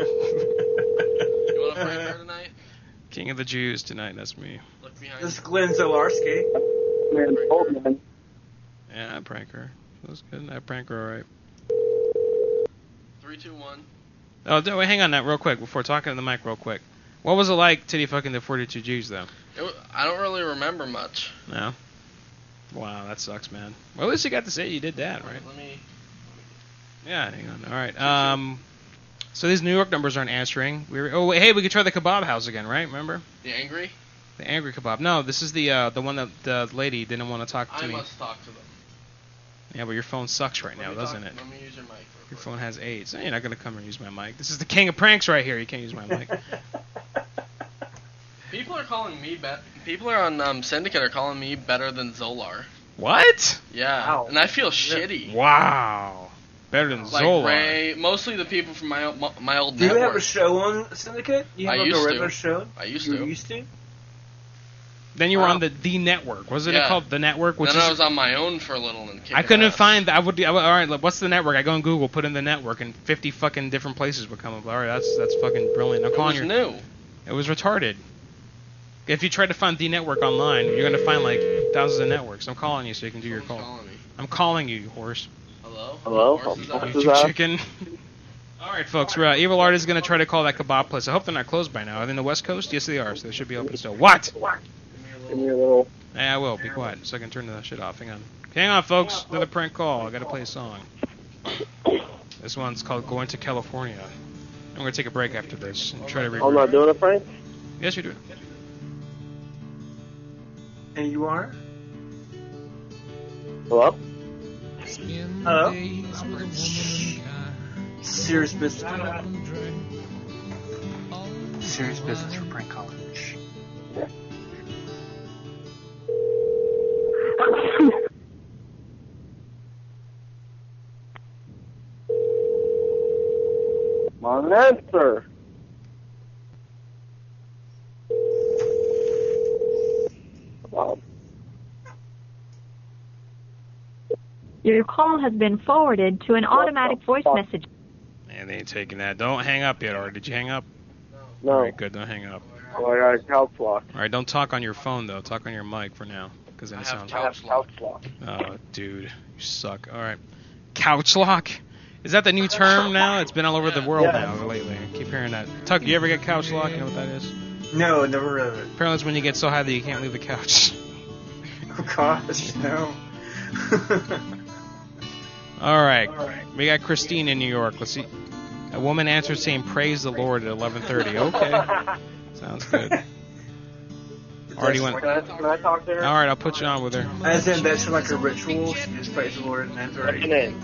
to prank her tonight? King of the Jews tonight, that's me. Look behind This is Glenn Zalarski. Yeah, I prank her. That was good. I prank her alright. 3, 2, 1. Oh, wait, hang on that real quick before talking to the mic real quick. What was it like titty fucking the 42 G's though? I don't really remember much. No? Wow, that sucks, man. Well, at least you got to say you did that, right? Let me... Yeah, hang on. Alright, so these New York numbers aren't answering. Hey, we could try the kebab house again, right? Remember? The Angry? The Angry Kebab. No, this is the one that the lady didn't want to talk to me. I must talk to them. Yeah, but your phone sucks right now, doesn't it? Let me use your mic. Your phone has AIDS. You're not going to come and use my mic. This is the king of pranks right here. You can't use my mic. People are calling me People are on Syndicate are calling me better than Zolar. What? Yeah, Wow. and I feel shitty. Wow. Better than Like Zolar. Ray, mostly the people from my old Do you network. have a show on Syndicate? You have I like used a to. regular show? I used You to. used to? Then you were on the network. Wasn't it called the network? Which then is, I was on my own for a little and kicked I couldn't ass. find. All right, what's the network? I go on Google, put in the network, and 50 fucking different places would come up. All right, that's fucking brilliant. I'm It calling was your. new. It was retarded. If you try to find the network online, you're going to find like thousands of networks. I'm calling you so you can do your call. I'm calling you, you horse. Hello? You chicken. Alright, folks, Evil Art is going to try to call that kebab place. I hope they're not closed by now. Are they in the West Coast? Yes, they are, so they should be open still. What? Give me a little... Yeah, I will. Be quiet so I can turn that shit off. Hang on. Hang on, folks. Another prank call. I got to play a song. This one's called Going to California. I'm going to take a break after this and try to regroup. I'm not doing a prank? Yes, you're doing it. And you are? Hello? Hello? Serious business. Serious business for prank calling. Yeah. My answer. Your call has been forwarded to an automatic voice message. Man, they ain't taking that. Don't hang up yet, or did you hang up? No. All right, good. Don't hang up. Oh, I got a couch lock. All right, don't talk on your phone, though. Talk on your mic for now, because then it sounds... I have couch lock. Oh, dude. You suck. All right. Couch lock? Is that the new term now? It's been all over the world now lately. I keep hearing that. Tuck, do you ever get couch lock? You know what that is? No, never heard of it. Apparently it's when you get so high that you can't leave the couch. Oh, gosh, no. All right. We got Christine in New York. Let's see. A woman answered saying, "Praise the Lord" at 11:30. Okay. Sounds good. Already went. Can I talk to her? All right, I'll put you on with her. As in, that's like a ritual. She just prays the Lord and that's What's the name?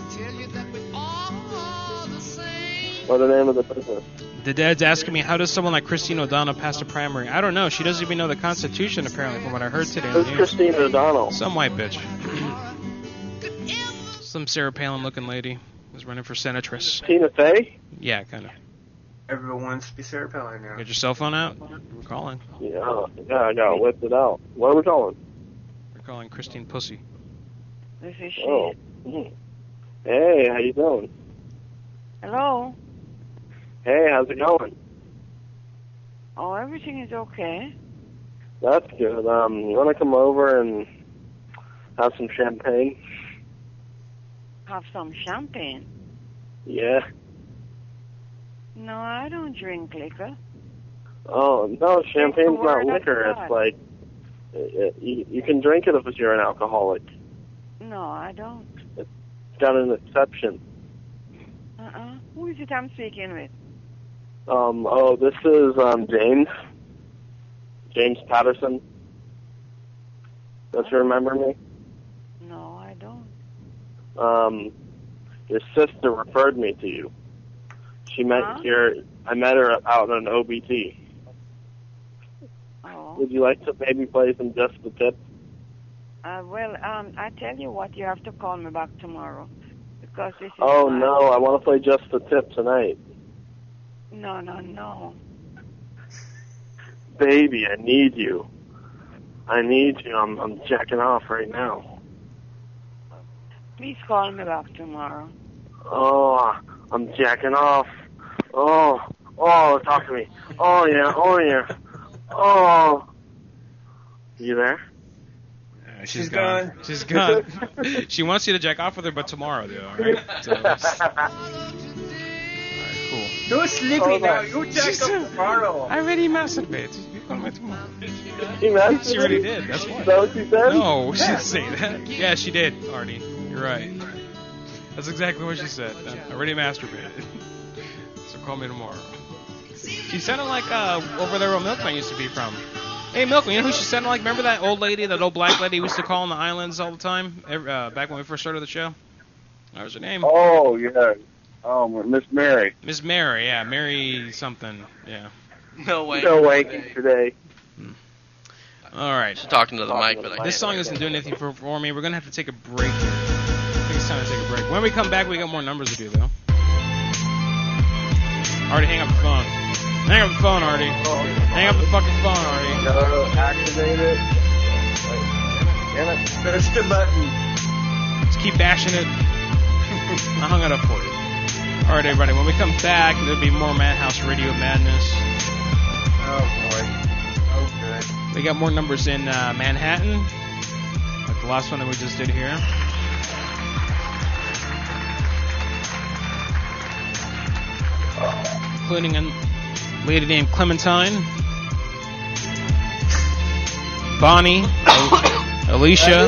What's the name of the business? The dad's asking me, how does someone like Christine O'Donnell pass the primary? I don't know. She doesn't even know the Constitution, apparently, from what I heard today. Who's Christine O'Donnell? Some white bitch. Some Sarah Palin-looking lady was running for senatress. Tina Fey? Yeah, kind of. Everyone wants to be Sarah Palin now. Get your cell phone out. We're calling. Yeah, I got it. Whipped it out. What are we calling? We're calling Christine Pussy. This is she. Oh. Hey, how you doing? Hello? Hey, how's it going? Oh, everything is okay. That's good. You want to come over and have some champagne? Have some champagne? Yeah. No, I don't drink liquor. Oh, no, champagne's not word of liquor. God. It's like, you can drink it if you're an alcoholic. No, I don't. It's got an exception. Who is it I'm speaking with? This is, James. James Patterson. Don't you remember me? No, I don't. Your sister referred me to you. She met I met her out on OBT. Oh. Would you like to maybe play some Just the Tip? I tell you what, you have to call me back tomorrow. Because this is Oh, no, I want to play Just the Tip tonight. No. Baby, I need you. I need you. I'm jacking off right now. Please call me back tomorrow. Oh, I'm jacking off. Oh, talk to me. Oh, yeah. Oh. You there? She's gone. She's gone. She wants you to jack off with her, but tomorrow, though. All right. So, all right, cool. You're sleepy now. You jack up tomorrow. I already masturbated. You call me tomorrow. She masturbated? She already did. That's why. Is that what she said? No, she didn't say that. Yeah, she did, Artie. You're right. That's exactly what she said. I already masturbated. So call me tomorrow. She sounded like over there where Milkman used to be from. Hey, Milkman, you know who she sounded like? Remember that old lady, that old black lady we used to call on the islands all the time? Back when we first started the show? What was her name? Oh, yeah. Oh, Miss Mary. Miss Mary, yeah. Mary something, yeah. No way. No wanking today. All right. She's talking to the mic, but This song isn't doing anything for me. We're going to have to take a break here. I think it's time to take a break. When we come back, we got more numbers to do, though. Artie, hang up the phone. Hang up the phone, Artie. Hang up the fucking phone, Artie. No, activate it. Damn it. Push the button. Just keep bashing it. I hung it up for you. All right, everybody. When we come back, there'll be more Madhouse Radio Madness. We got more numbers in Manhattan, like the last one that we just did here. Including a lady named Clementine, Bonnie, Alicia.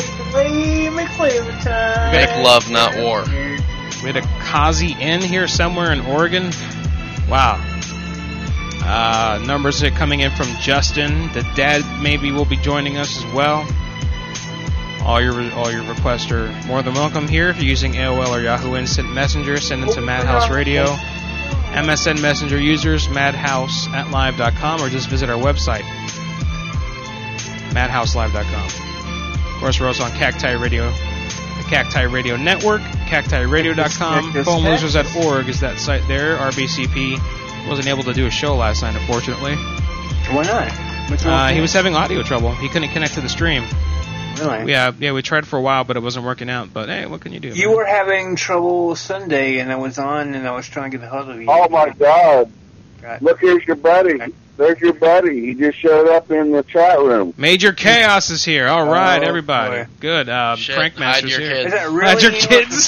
Make love, not war. We had a Kazi Inn here somewhere in Oregon. Wow. Numbers are coming in from Justin. The dad maybe will be joining us as well. All your requests are more than welcome here. If you're using AOL or Yahoo Instant Messenger, send them to Madhouse Radio. MSN Messenger users, madhouse@live.com, or just visit our website, madhouselive.com. Of course, we're also on Cacti Radio, the Cacti Radio Network, cactiradio.com. PhoneLosers.org is that site there. RBCP wasn't able to do a show last night, unfortunately. Why not? He was having audio trouble. He couldn't connect to the stream. Really? Yeah, we tried for a while, but it wasn't working out. But hey, what can you do? You were having trouble Sunday, and I was on, and I was trying to get a hold of you. Oh my God! Look, here's your buddy. There's your buddy. He just showed up in the chat room. Major Chaos is here. All right, everybody. Boy. Good. Frank Master's here. Is that really Hide your kids.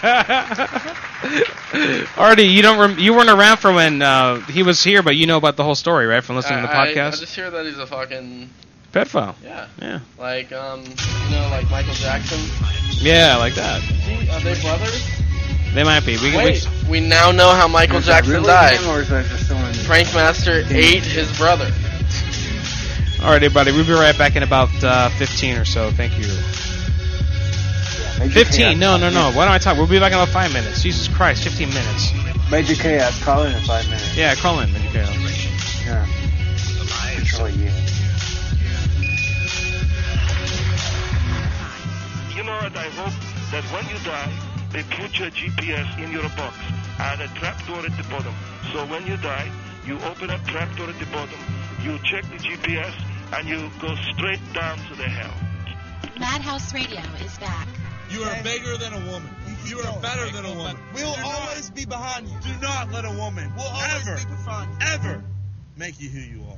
Artie, you weren't around for when he was here, but you know about the whole story, right? From listening to the podcast. I just hear that he's a fucking pedophile. Yeah. Like like Michael Jackson. Yeah, like that. Are they brothers? They might be. We now know how Michael Jackson died. Or is that just someone... Frank Master ate his brother. All right, everybody. We'll be right back in about 15 or so. Thank you. 15? No. Why don't I talk? We'll be back in about 5 minutes. Jesus Christ, 15 minutes. Major Chaos, call in 5 minutes. Yeah, call in, Major Chaos. Yeah. Control you. You know what? I hope that when you die, they put your GPS in your box and a trapdoor at the bottom. So when you die, you open a trapdoor at the bottom, you check the GPS, and you go straight down to the hell. Madhouse Radio is back. You are bigger than a woman. You are better than a woman. We'll always be behind you. Do not let a woman ever make you who you are.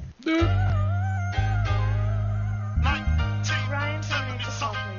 Ryan, turn it to call, please.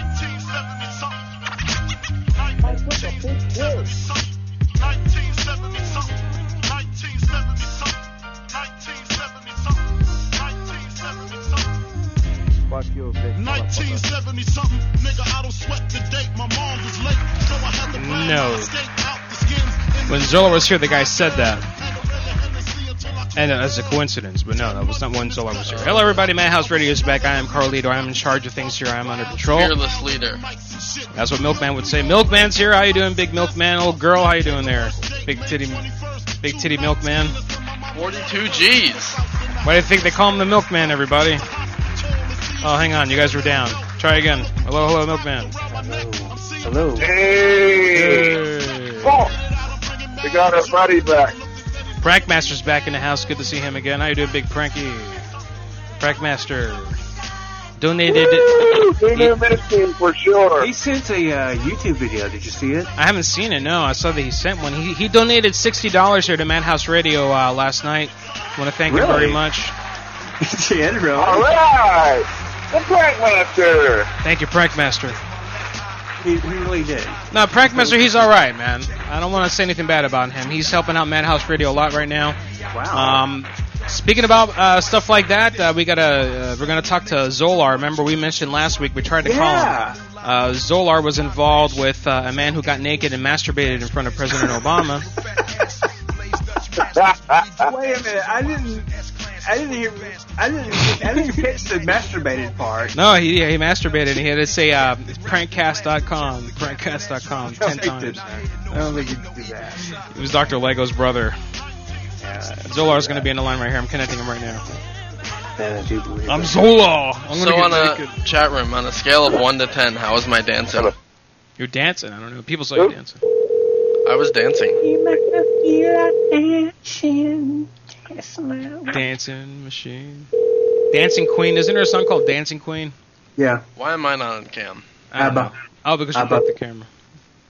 1970 something, nigga, I don't sweat the date. My mom was late, so I had to No. When Zola was here, the guy said that. And as a coincidence, but no, that was not when Zola was here. Hello, everybody. Madhouse Radio is back. I am Carlito. I am in charge of things here. I am under control. Fearless leader. That's what Milkman would say. Milkman's here. How you doing, Big Milkman? Old girl, how you doing there? Big titty Milkman. 42 G's. Why do you think they call him the Milkman, everybody? Oh, hang on. You guys were down. Try again. Hello, Milkman. Hello. Hey! Oh, we got our buddy back. Prankmaster's back in the house. Good to see him again. How you doing, Big Pranky? Prankmaster donated. He missed him for sure. He sent a YouTube video. Did you see it? I haven't seen it. No, I saw that he sent one. He donated $60 here to Madhouse Radio last night. I want to thank him very much. Yeah, really. All right, the Prankmaster. Thank you, Prankmaster. He really did. No, Prankmaster, he's all right, man. I don't want to say anything bad about him. He's helping out Madhouse Radio a lot right now. Wow. Speaking about stuff like that, we're gonna talk to Zolar. Remember, we mentioned last week we tried to call him. Zolar was involved with a man who got naked and masturbated in front of President Obama. Wait a minute, I didn't catch the masturbated part. No, he masturbated. He had to say prankcast.com 10 times. I don't think you can do that. It was Dr. Lego's brother. Zolar's going to be in the line right here. I'm connecting him right now. I'm Zolar. So on a chat room, on a scale of 1 to 10, how was my dancing? You're dancing? I don't know. People saw you dancing. I was dancing. Dancing machine. Dancing Queen. Isn't there a song called Dancing Queen? Yeah. Why am I not on cam? ABBA. Oh, because you broke the camera.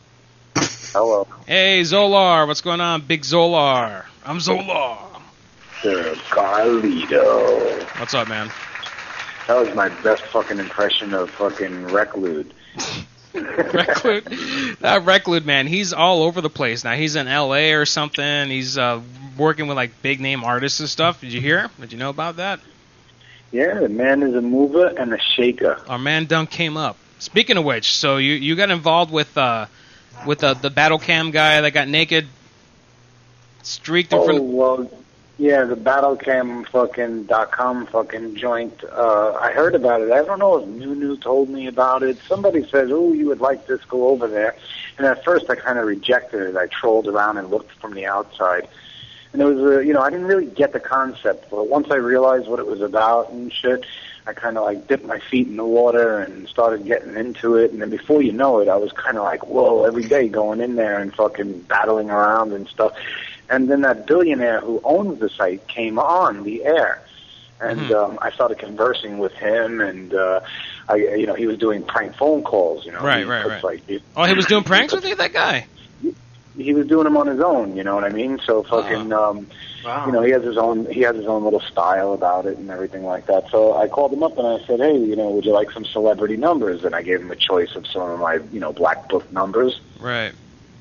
Hello. Hey, Zolar. What's going on, Big Zolar? I'm Zolar. Mr. Carlito. What's up, man? That was my best fucking impression of fucking Reclude. That Reclude, man, he's all over the place now. He's in L.A. or something. He's working with like big name artists and stuff. Did you hear? Did you know about that? Yeah, the man is a mover and a shaker. Our man Dunk came up. Speaking of which, so you got involved with the battle cam guy that got naked, streaked in front of... well, yeah, the battlecam .com fucking joint. I heard about it. I don't know if Nunu told me about it. Somebody said, "Oh, you would like this? Go over there." And at first, I kind of rejected it. I trolled around and looked from the outside, and it was, I didn't really get the concept. But once I realized what it was about and shit, I kind of like dipped my feet in the water and started getting into it. And then before you know it, I was kind of like, whoa, every day going in there and fucking battling around and stuff. And then that billionaire who owns the site came on the air, and I started conversing with him, and he was doing prank phone calls. Right. Like, he was doing pranks with you, that guy? He was doing them on his own. You know what I mean? So fucking, Wow. he has his own little style about it and everything like that. So I called him up and I said, hey, would you like some celebrity numbers? And I gave him a choice of some of my, Black Book numbers. Right.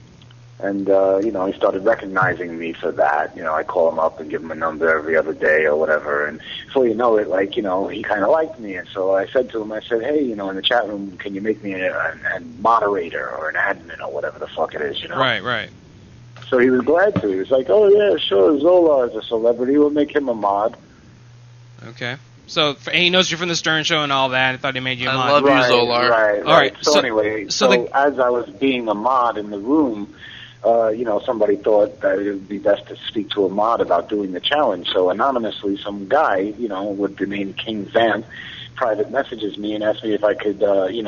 And, he started recognizing me for that. I call him up and give him a number every other day or whatever. And before you know it, like, he kind of liked me. And so I said to him, hey, in the chat room, can you make me a moderator or an admin or whatever the fuck it is, Right. So he was glad to. He was like, oh, yeah, sure, Zola is a celebrity. We'll make him a mod. Okay. So he knows you're from the Stern Show and all that. I thought he made you a mod. I love you, Zolar. Right. All right. So anyway, as I was being a mod in the room, somebody thought that it would be best to speak to a mod about doing the challenge. So anonymously, some guy, with the name King Vamp, private messages me and asked me if I could,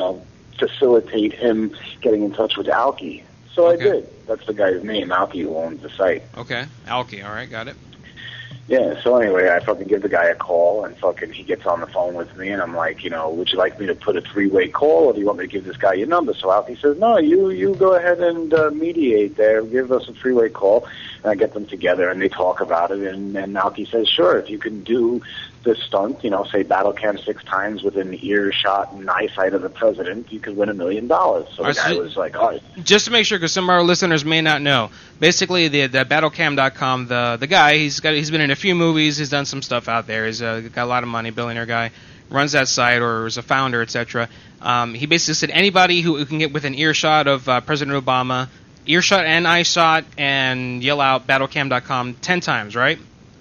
facilitate him getting in touch with Alki. So I did. That's the guy's name, Alki, who owns the site. Okay, Alki. All right, got it. Yeah, so anyway, I fucking give the guy a call, and fucking he gets on the phone with me, and I'm like, would you like me to put a three-way call, or do you want me to give this guy your number? So Alki says, no, you go ahead and mediate there, give us a three-way call, and I get them together, and they talk about it, and Alki says, sure, if you can do this stunt, say battle cam 6 times within earshot and eyesight of the president, you could win $1 million. So the guy was like, all right. Just to make sure, because some of our listeners may not know, basically the battlecam.com, the guy, he's been in a few movies, he's done some stuff out there, he's got a lot of money, billionaire guy, runs that site or is a founder, etc. He basically said anybody who can get within earshot of President Obama, earshot and eyeshot, and yell out battlecam.com 10 times, right?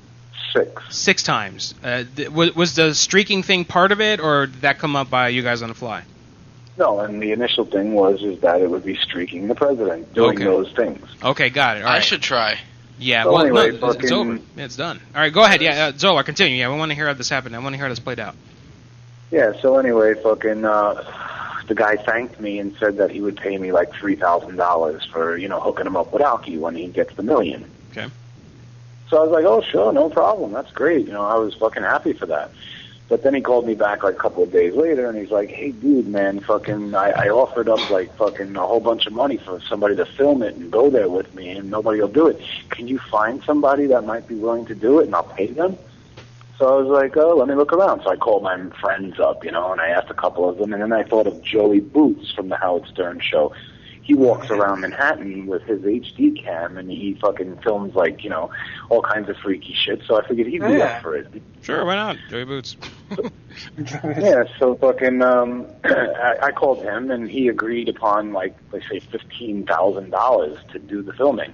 6 times. Was the streaking thing part of it, or did that come up by you guys on the fly? No, and the initial thing was that it would be streaking the president, doing those things. Okay, got it. All right. I should try. Yeah, so well, anyway, no, it's over. Yeah, it's done. All right, go ahead. Yeah, Zola, continue. Yeah, we want to hear how this happened. I want to hear how this played out. Yeah, so anyway, the guy thanked me and said that he would pay me like $3,000 for, hooking him up with Alki when he gets the $1 million. Okay. So I was like, oh, sure, no problem. That's great. I was fucking happy for that. But then he called me back like a couple of days later, and he's like, hey, dude, man, I offered up like fucking a whole bunch of money for somebody to film it and go there with me, and nobody will do it. Can you find somebody that might be willing to do it, and I'll pay them? So I was like, oh, let me look around. So I called my friends up, and I asked a couple of them, and then I thought of Joey Boots from the Howard Stern Show. He walks around Manhattan with his HD cam, and he fucking films, like, all kinds of freaky shit. So I figured he'd be up for it. Sure, why not? Joey Boots. Yeah, so fucking, I called him, and he agreed upon, like, let's say $15,000 to do the filming.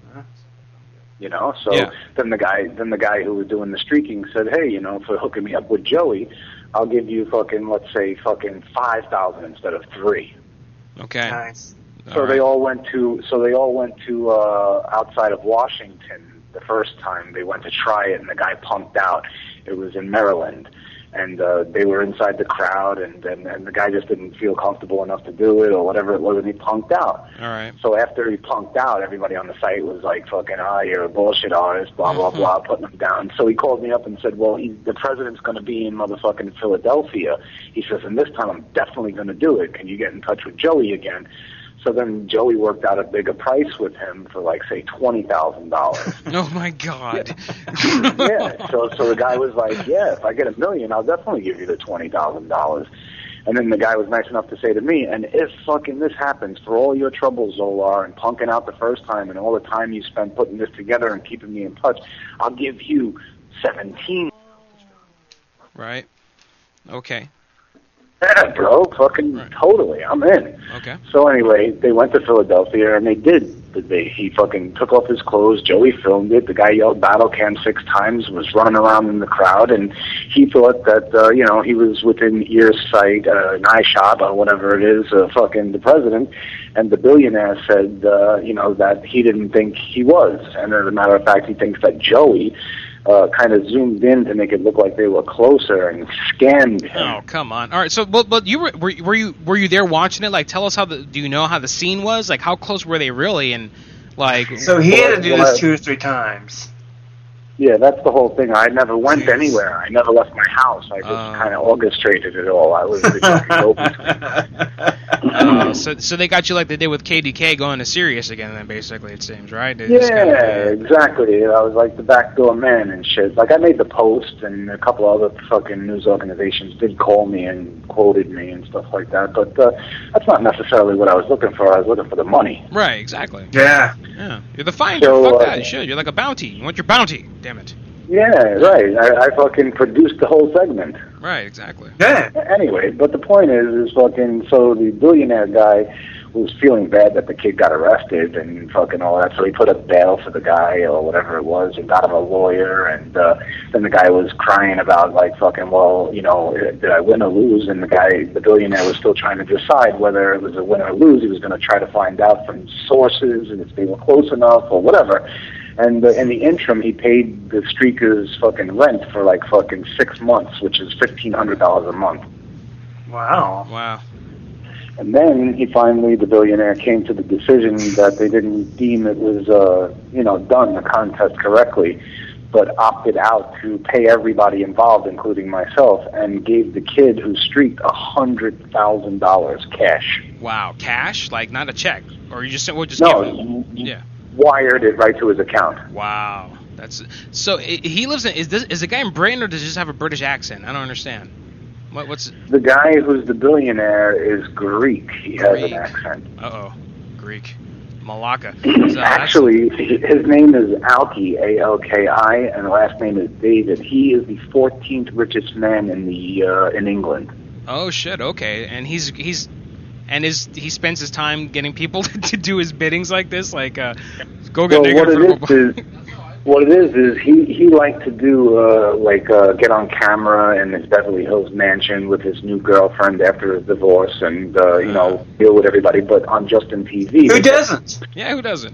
So yeah. then the guy who was doing the streaking said, hey, for hooking me up with Joey, I'll give you fucking, let's say, fucking $5,000 instead of $3,000. Okay. Nice. So they all went to outside of Washington the first time they went to try it, and the guy punked out. It was in Maryland, and they were inside the crowd, and the guy just didn't feel comfortable enough to do it or whatever it was, and he punked out. All right. So after he punked out, everybody on the site was like, fucking, you're a bullshit artist, blah, blah, blah, putting him down. So he called me up and said, well, the president's going to be in motherfucking Philadelphia. He says, and this time I'm definitely going to do it. Can you get in touch with Joey again? So then Joey worked out a bigger price with him for like, say, $20,000. Oh my God. Yeah. So the guy was like, yeah, if I get $1 million, I'll definitely give you the $20,000. And then the guy was nice enough to say to me, and if fucking this happens, for all your troubles, Zolar, and punking out the first time, and all the time you spent putting this together and keeping me in touch, I'll give you 17. Right. Okay. Yeah, bro, fucking totally, I'm in. Okay. So anyway, they went to Philadelphia, and they did. He fucking took off his clothes, Joey filmed it, the guy yelled battle cam 6 times, was running around in the crowd, and he thought that, he was within earsight, an eye shot, or whatever it is, fucking the president, and the billionaire said, that he didn't think he was, and as a matter of fact, he thinks that Joey kind of zoomed in to make it look like they were closer and scanned him. Oh, come on! All right, so but you were you there watching it? Like, tell us do you know how the scene was? Like, how close were they really? And like, so he had to do this 2 or 3 times. Yeah, that's the whole thing. I never went anywhere. I never left my house. I just kind of orchestrated it all. I was the so they got you like they did with KDK going to Sirius again, then basically it seems, right? Exactly. I was like the backdoor man and shit. Like I made the Post, and a couple other fucking news organizations did call me and quoted me and stuff like that. But that's not necessarily what I was looking for. I was looking for the money. Right. Exactly. Yeah. You're the finder. Fuck that. You should. You're like a bounty. You want your bounty. Damn it. Yeah, right. I fucking produced the whole segment. Right, exactly. Yeah. Anyway, but the point is fucking, so the billionaire guy was feeling bad that the kid got arrested and fucking all that, so he put up bail for the guy or whatever it was and got him a lawyer, and then the guy was crying about like fucking, well, did I win or lose? And the billionaire was still trying to decide whether it was a win or lose. He was going to try to find out from sources and if they were close enough or whatever. And in the interim, he paid the streakers fucking rent for like fucking 6 months, which is $1,500 a month. Wow. And then the billionaire came to the decision that they didn't deem it was, done the contest correctly, but opted out to pay everybody involved, including myself, and gave the kid who streaked $100,000 cash. Wow, cash? Like not a check, or you just give him? Yeah. Wired it right to his account. Wow, that's so. He lives in. Is the guy in Britain, or does he just have a British accent? I don't understand. What's the guy who's the billionaire is Greek. He has an accent. Greek, Malacca. Actually, his name is Alki, A-L-K-I, and the last name is David. He is the 14th richest man in England. Oh shit! Okay, and he spends his time getting people to do his biddings like this, like go get what it is he liked to do get on camera in his Beverly Hills mansion with his new girlfriend after his divorce and deal with everybody, but on Justin TV. Who doesn't? Yeah, who doesn't?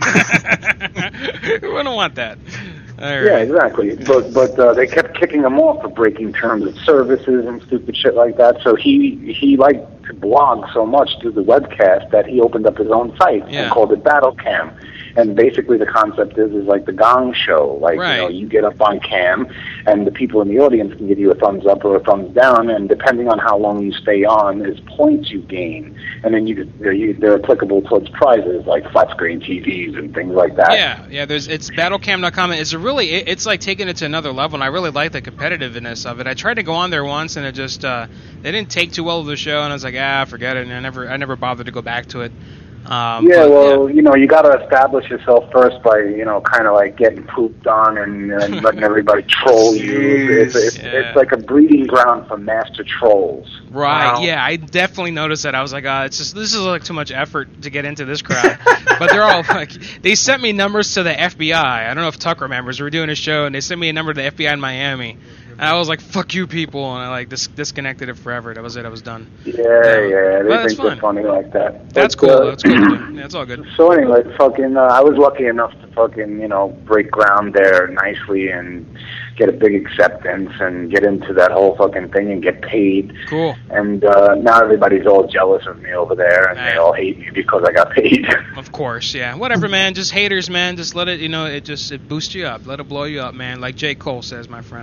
Who wouldn't want that? Right. Yeah, exactly. But they kept kicking him off for breaking terms of services and stupid shit like that. So he liked to blog so much through the webcast that he opened up his own site and called it Battle Cam. And basically the concept is like the Gong Show. Like, you get up on cam, and the people in the audience can give you a thumbs up or a thumbs down, and depending on how long you stay on, is points you gain. And then they're applicable towards prizes like flat screen TVs and things like that. Yeah. It's battlecam.com. It's like taking it to another level, and I really like the competitiveness of it. I tried to go on there once, and it just they didn't take too well of the show, and I was like, forget it, and I never bothered to go back to it. You got to establish yourself first by, kind of like getting pooped on and letting everybody troll you. It's like a breeding ground for master trolls. Right. Wow. Yeah, I definitely noticed that. I was like, this is like too much effort to get into this crowd. But they're all like, they sent me numbers to the FBI. I don't know if Tuck remembers. We were doing a show, and they sent me a number to the FBI in Miami. And I was like, fuck you people, and I disconnected it forever. That was it. I was done. Yeah, they think they're funny like that. That's cool. That's cool. Yeah, it's all good. So anyway, I was lucky enough to break ground there nicely and get a big acceptance and get into that whole fucking thing and get paid. Cool. And now everybody's all jealous of me over there, and they all hate me because I got paid. Of course, yeah. Whatever, man. Just haters, man. Just let it, it boosts you up. Let it blow you up, man. Like J. Cole says, my friend.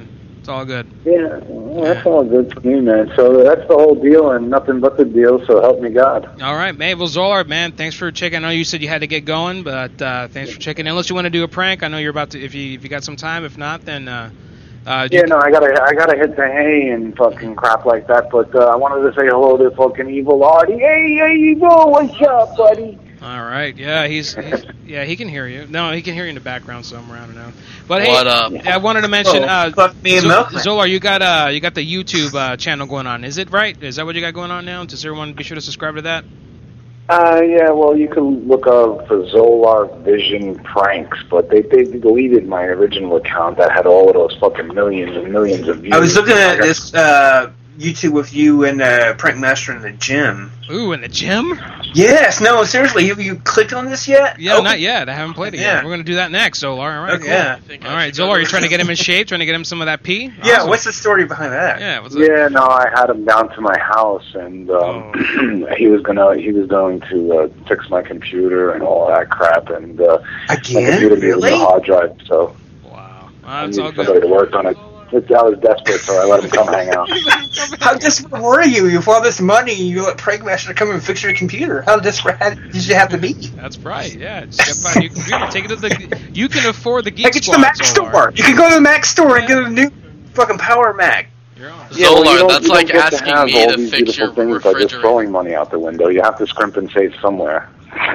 It's all good. Yeah, well, that's all good for me, man. So that's the whole deal, and nothing but the deal. So help me God. All right, man. Well, Zolar, man, thanks for checking. I know you said you had to get going, but thanks for checking. Unless you want to do a prank, I know you're about to. If you got some time, if not, then. I gotta hit the hay and fucking crap like that. But I wanted to say hello to fucking Evil Artie. Hey, Evil, what's up, buddy? All right, yeah, he can hear you. No, he can hear you in the background somewhere. I don't know. But hey, what up? I wanted to mention, me and Zolar, you got the YouTube channel going on. Is it right? Is that what you got going on now? Does everyone be sure to subscribe to that? Yeah, well, you can look up for Zolar Vision Pranks, but they deleted my original account that had all of those fucking millions and millions of views. I was looking at this YouTube with you and Prank Master in the gym. Ooh, in the gym? Yes, no, seriously, have you clicked on this yet? Yeah, not yet. I haven't played it yet. We're going to do that next, Zolar. All right, cool. Yeah. All right, Zolar, you're trying to get him in shape, trying to get him some of that pee? Yeah, what's the story behind that? Yeah, what's Yeah, no, I had him down to my house, and he was going to fix my computer and all that crap, and my computer needed a hard drive, so I needed somebody to work on it. I was desperate, so I let him come hang out. How desperate were you? You for all this money, you let Prank Master come and fix your computer. How desperate did you have to be? That's right, yeah. Just buy a new computer. Take it to the. You can afford the Geek Take it to the Mac store. You can go to the Mac store and get a new fucking Power Mac. Zolar, that's like asking me to fix your refrigerator. By just throwing money out the window. You have to scrimp and save somewhere.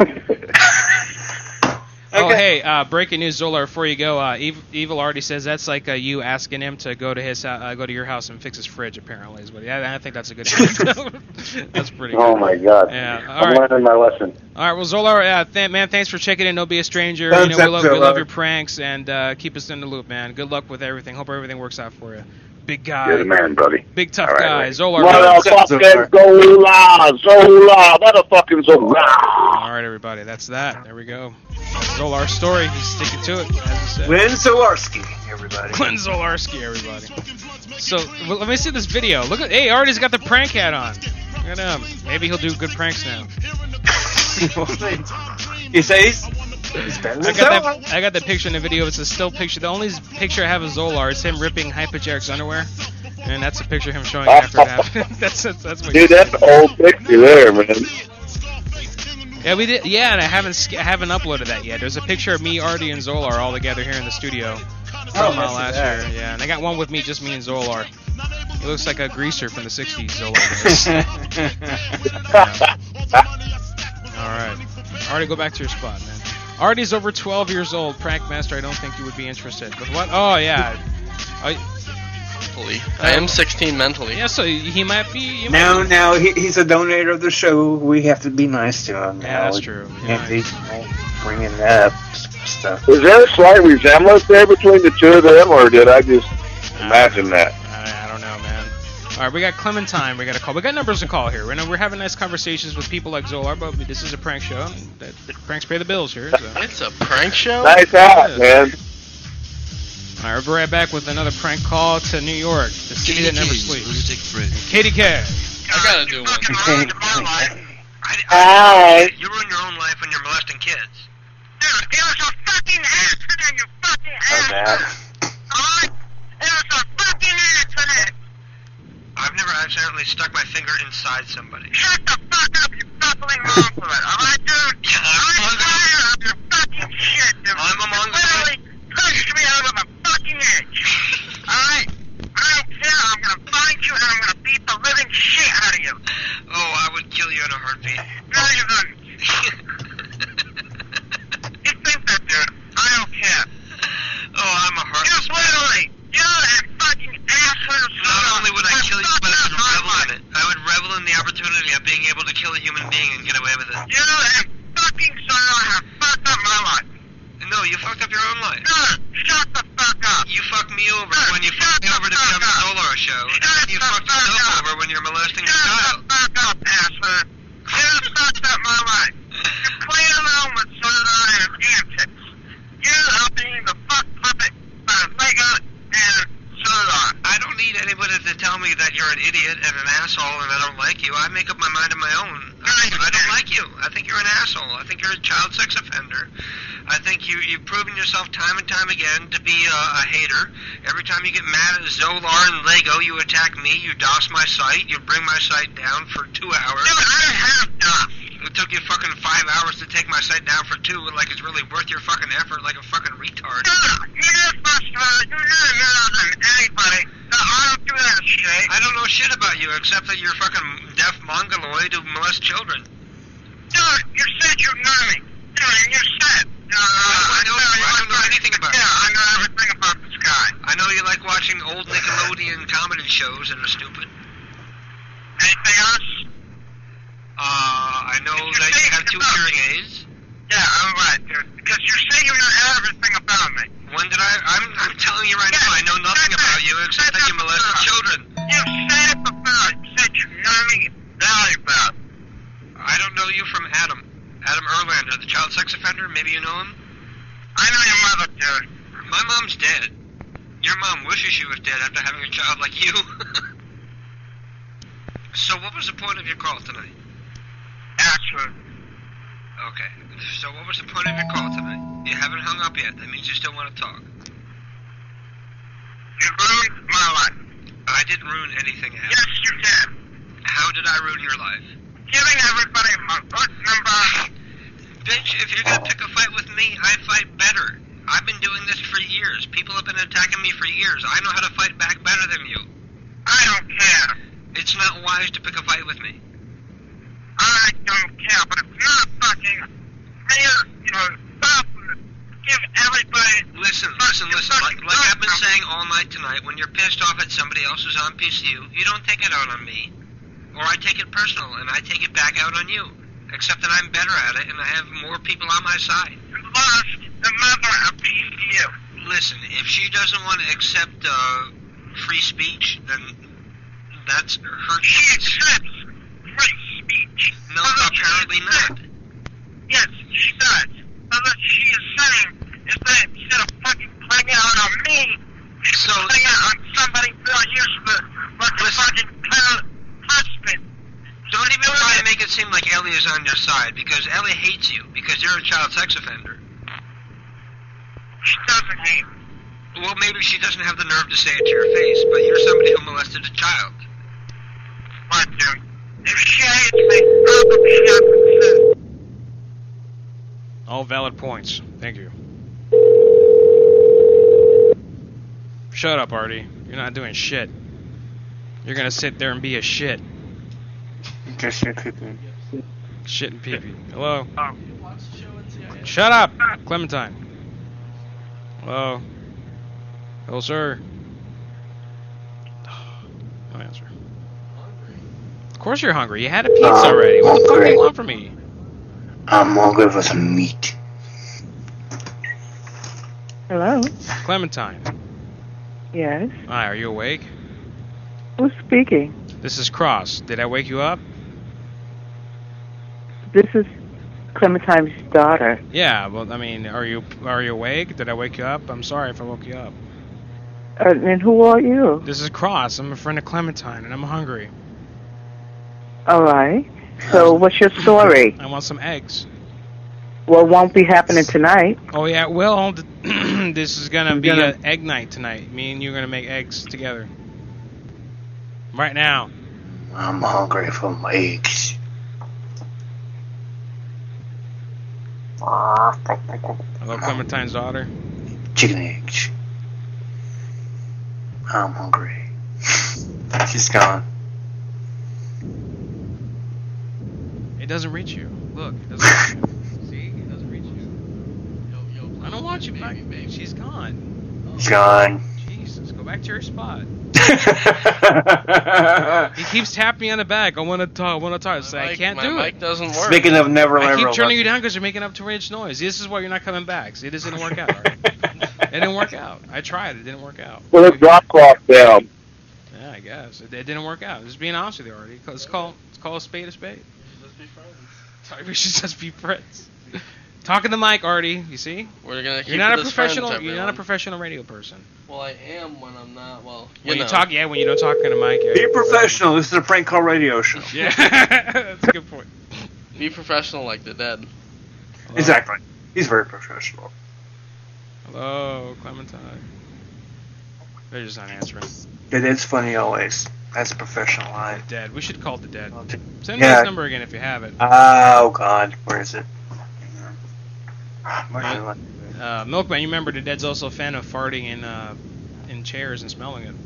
Oh, hey, breaking news, Zolar, before you go, Evil already says that's like you asking him to go to his go to your house and fix his fridge, apparently. But yeah, I think that's a good That's pretty good. Oh, my God. Yeah. I'm learning my lesson. All right, well, Zolar, man, thanks for checking in. Don't be a stranger. Thanks, we love your pranks, and keep us in the loop, man. Good luck with everything. Hope everything works out for you. Big guy. You're the man, buddy. Big tough All right, guy. right. Zolar. Motherfucking Zolar. Motherfucking Zolar. All right, everybody. That's that. There we go. Zolar's story. He's sticking to it, as I said. Glenn Zolarski, everybody. Glenn Zolarski, everybody. So, well, let me see this video. Look at, hey, Artie's got the prank hat on. Look at him. Maybe he'll do good pranks now. You say he's better than I got that picture in the video. It's a still picture. The only picture I have of Zolar is him ripping Hyperjack's underwear. And that's a picture of him showing after it happened. that's what. Dude, that's an old picture there, man. Yeah, we did. Yeah, and I haven't uploaded that yet. There's a picture of me, Artie, and Zolar all together here in the studio from last year. Yeah, and I got one with me, just me and Zolar. He looks like a greaser from the '60s. Zolar does. All right, Artie, go back to your spot, man. Artie's over 12 years old. Prank Master, I don't think you would be interested. But what? Oh yeah. I am 16 mentally. Yeah, so he might be. Now, he's a donator of the show. We have to be nice to him. Yeah, that's true. Yeah, he's bringing up stuff. Is there a slight resemblance there between the two of them, or did I just imagine that? I don't know, man. All right, we got Clementine. We got a call. We got numbers to call here. We're having nice conversations with people like Zolar, but this is a prank show. The pranks pay the bills here. So. It's a prank show? Nice hat, man. All right, we'll be right back with another prank call to New York, the city that never sleeps. Katie K. I gotta do one. Hi. You ruin your own life when you're molesting kids. Dude, it was a fucking accident, you fucking asshole. Alright? It was a fucking accident. I've never accidentally stuck my finger inside somebody. Shut the fuck up, you fucking wrong for it. Alright, dude? I'm tired of your fucking shit, dude. I'm among the literally pushed me out of a fucking edge. Alright? I don't care. I'm gonna find you and I'm gonna beat the living shit out of you. Oh, I would kill you in a heartbeat. No, you wouldn't. You think that, dude? I don't care. Oh, I'm a heartless. Just literally. You're a fucking asshole. Not only would I kill you, but I would revel in it. I would revel in the opportunity of being able to kill a human being and get away with it. You and fucking son have fucked up my life. No, you fucked up your own life. No, shut the fuck up. You fucked me over when you fucked me over to be on the Zolar show. And you fucked yourself over when you're molesting a child. Shut the fuck up, asshole. You fucked up my life. You're playing around with son and I and antics. You are being the fuck puppet by Lego and son. I don't need anybody to tell me that you're an idiot and an asshole and I don't like you. I make up my mind on my own. No, you I don't like you. I think you're an asshole. I think you're a child sex offender. I think you've proven yourself time and time again to be a hater. Every time you get mad at Zolar and Lego, you attack me, you DOS my site, you bring my site down for 2 hours. Dude, I don't have DOS. It took you fucking 5 hours to take my site down for 2, like it's really worth your fucking effort, like a fucking retard. Dude, you're not frustrated. You're not mad at anybody. No, I don't do that shit. I don't know shit about you, except that you're fucking deaf mongoloid who molest children. Dude, you said you knew me. Dude, you said. I don't know anything about it. Yeah, I know everything about this guy. I know you like watching old Nickelodeon comedy shows that are stupid. Anything else? I know that you have 2 hearing aids. Yeah, I'm right, dude. Because you say you know everything about me. When did I'm telling you right now, I know nothing about you except that you molested children. You said it before. You said you know me very well. I don't know you from Adam. Adam Erlander, the child sex offender. Maybe you know him? I know your mother, dude. My mom's dead. Your mom wishes she was dead after having a child like you. So what was the point of your call tonight? Actually. Okay. So what was the point of your call tonight? You haven't hung up yet. That means you still want to talk. You ruined my life. I didn't ruin anything, Adam. Yes, you did. How did I ruin your life? Giving everybody my book number. Bitch, if you're gonna pick a fight with me, I fight better. I've been doing this for years. People have been attacking me for years. I know how to fight back better than you. I don't care. It's not wise to pick a fight with me. I don't care, but it's not fucking fair, stop and give everybody... Listen. Like I've been saying all night tonight, when you're pissed off at somebody else who's on PCU, you don't take it out on me. Or I take it personal, and I take it back out on you. Except that I'm better at it, and I have more people on my side. You lost the mother of PCU. Listen, if she doesn't want to accept free speech, then that's her choice. She accepts free speech. No, apparently not. Yes, she does. What she is saying is that instead of fucking playing out on me, she's playing out on somebody more useful, like a fucking husband. Don't even try to make it seem like Ellie is on your side, because Ellie hates you, because you're a child sex offender. She doesn't hate me. Well, maybe she doesn't have the nerve to say it to your face, but you're somebody who molested a child. What, dude? If she hates me, probably she has. All valid points. Thank you. Shut up, Artie. You're not doing shit. You're gonna sit there and be a shit. Shit and pee-pee. Hello? Shut up! Clementine. Hello? Hello, sir? No answer. Of course you're hungry. You had a pizza already. What the fuck do you want from me? I'm hungry for some meat. Hello? Clementine. Yes? Hi, are you awake? Who's speaking? This is Cross. Did I wake you up? This is Clementine's daughter. Yeah, well, I mean, are you awake? Did I wake you up? I'm sorry if I woke you up. And who are you? This is Cross. I'm a friend of Clementine, and I'm hungry. All right. So what's your story? I want some eggs. Well, it won't be happening tonight. Oh, yeah, it will. This is going to be an egg night tonight. Me and you are going to make eggs together. Right now. I'm hungry for my eggs. Hello, Clementine's daughter. Chicken eggs. I'm hungry. She's gone. It doesn't reach you. Look, it doesn't reach you. See? It doesn't reach you. I don't want you back. She's gone. She's gone. Jesus, go back to your spot. He keeps tapping me on the back. I want to talk. I say, I can't do it. My mic doesn't work. Speaking of never I keep turning you down because you're making up too much noise. This is why you're not coming back. See, this didn't work out. Right? It didn't work out. I tried. It didn't work out. Well, let's drop cloth down. Yeah, I guess. It didn't work out. Just being honest with you, Artie. Let's call a spade a spade. Let's be friends. We should just be friends. Talking to Mike, Artie. You see? We're gonna keep You're not a this professional. friends, You're not a professional radio person. Well, I am when I'm not. Well, when you talk, when you don't talk to Mike. Yeah, be professional. This is a prank call radio show. Yeah, that's a good point. Be professional like the dead. Hello? Exactly. He's very professional. Hello, Clementine. They're just not answering. The dead's funny always. That's a professional line. The dead. We should call the dead. Send Yeah. me his number again if you have it. Oh, God. Where is it? Milkman, you remember the dead's also a fan of farting in chairs and smelling it.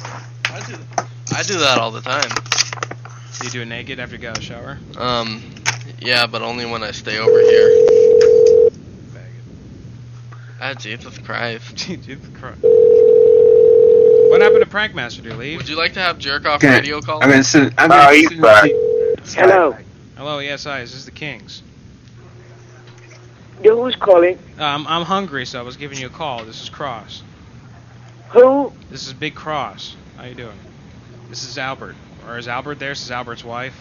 I do that all the time. Do you do it naked after you got a shower? Yeah, but only when I stay over here. Ah, Jesus Christ. Jesus Christ. What happened to Prankmaster? Did he leave? Would you like to have jerk-off radio call? He's back. Hello. Hello, yes, hi. This is the Kings. Yeah, who's calling? I'm hungry, so I was giving you a call. This is Cross. Who? This is Big Cross. How you doing? This is Albert. Or is Albert there? This is Albert's wife.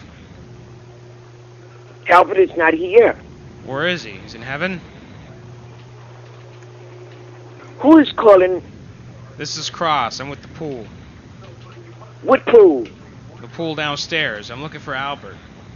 Albert is not here. Where is he? He's in heaven? Who is calling? This is Cross. I'm with the pool. What pool? The pool downstairs. I'm looking for Albert.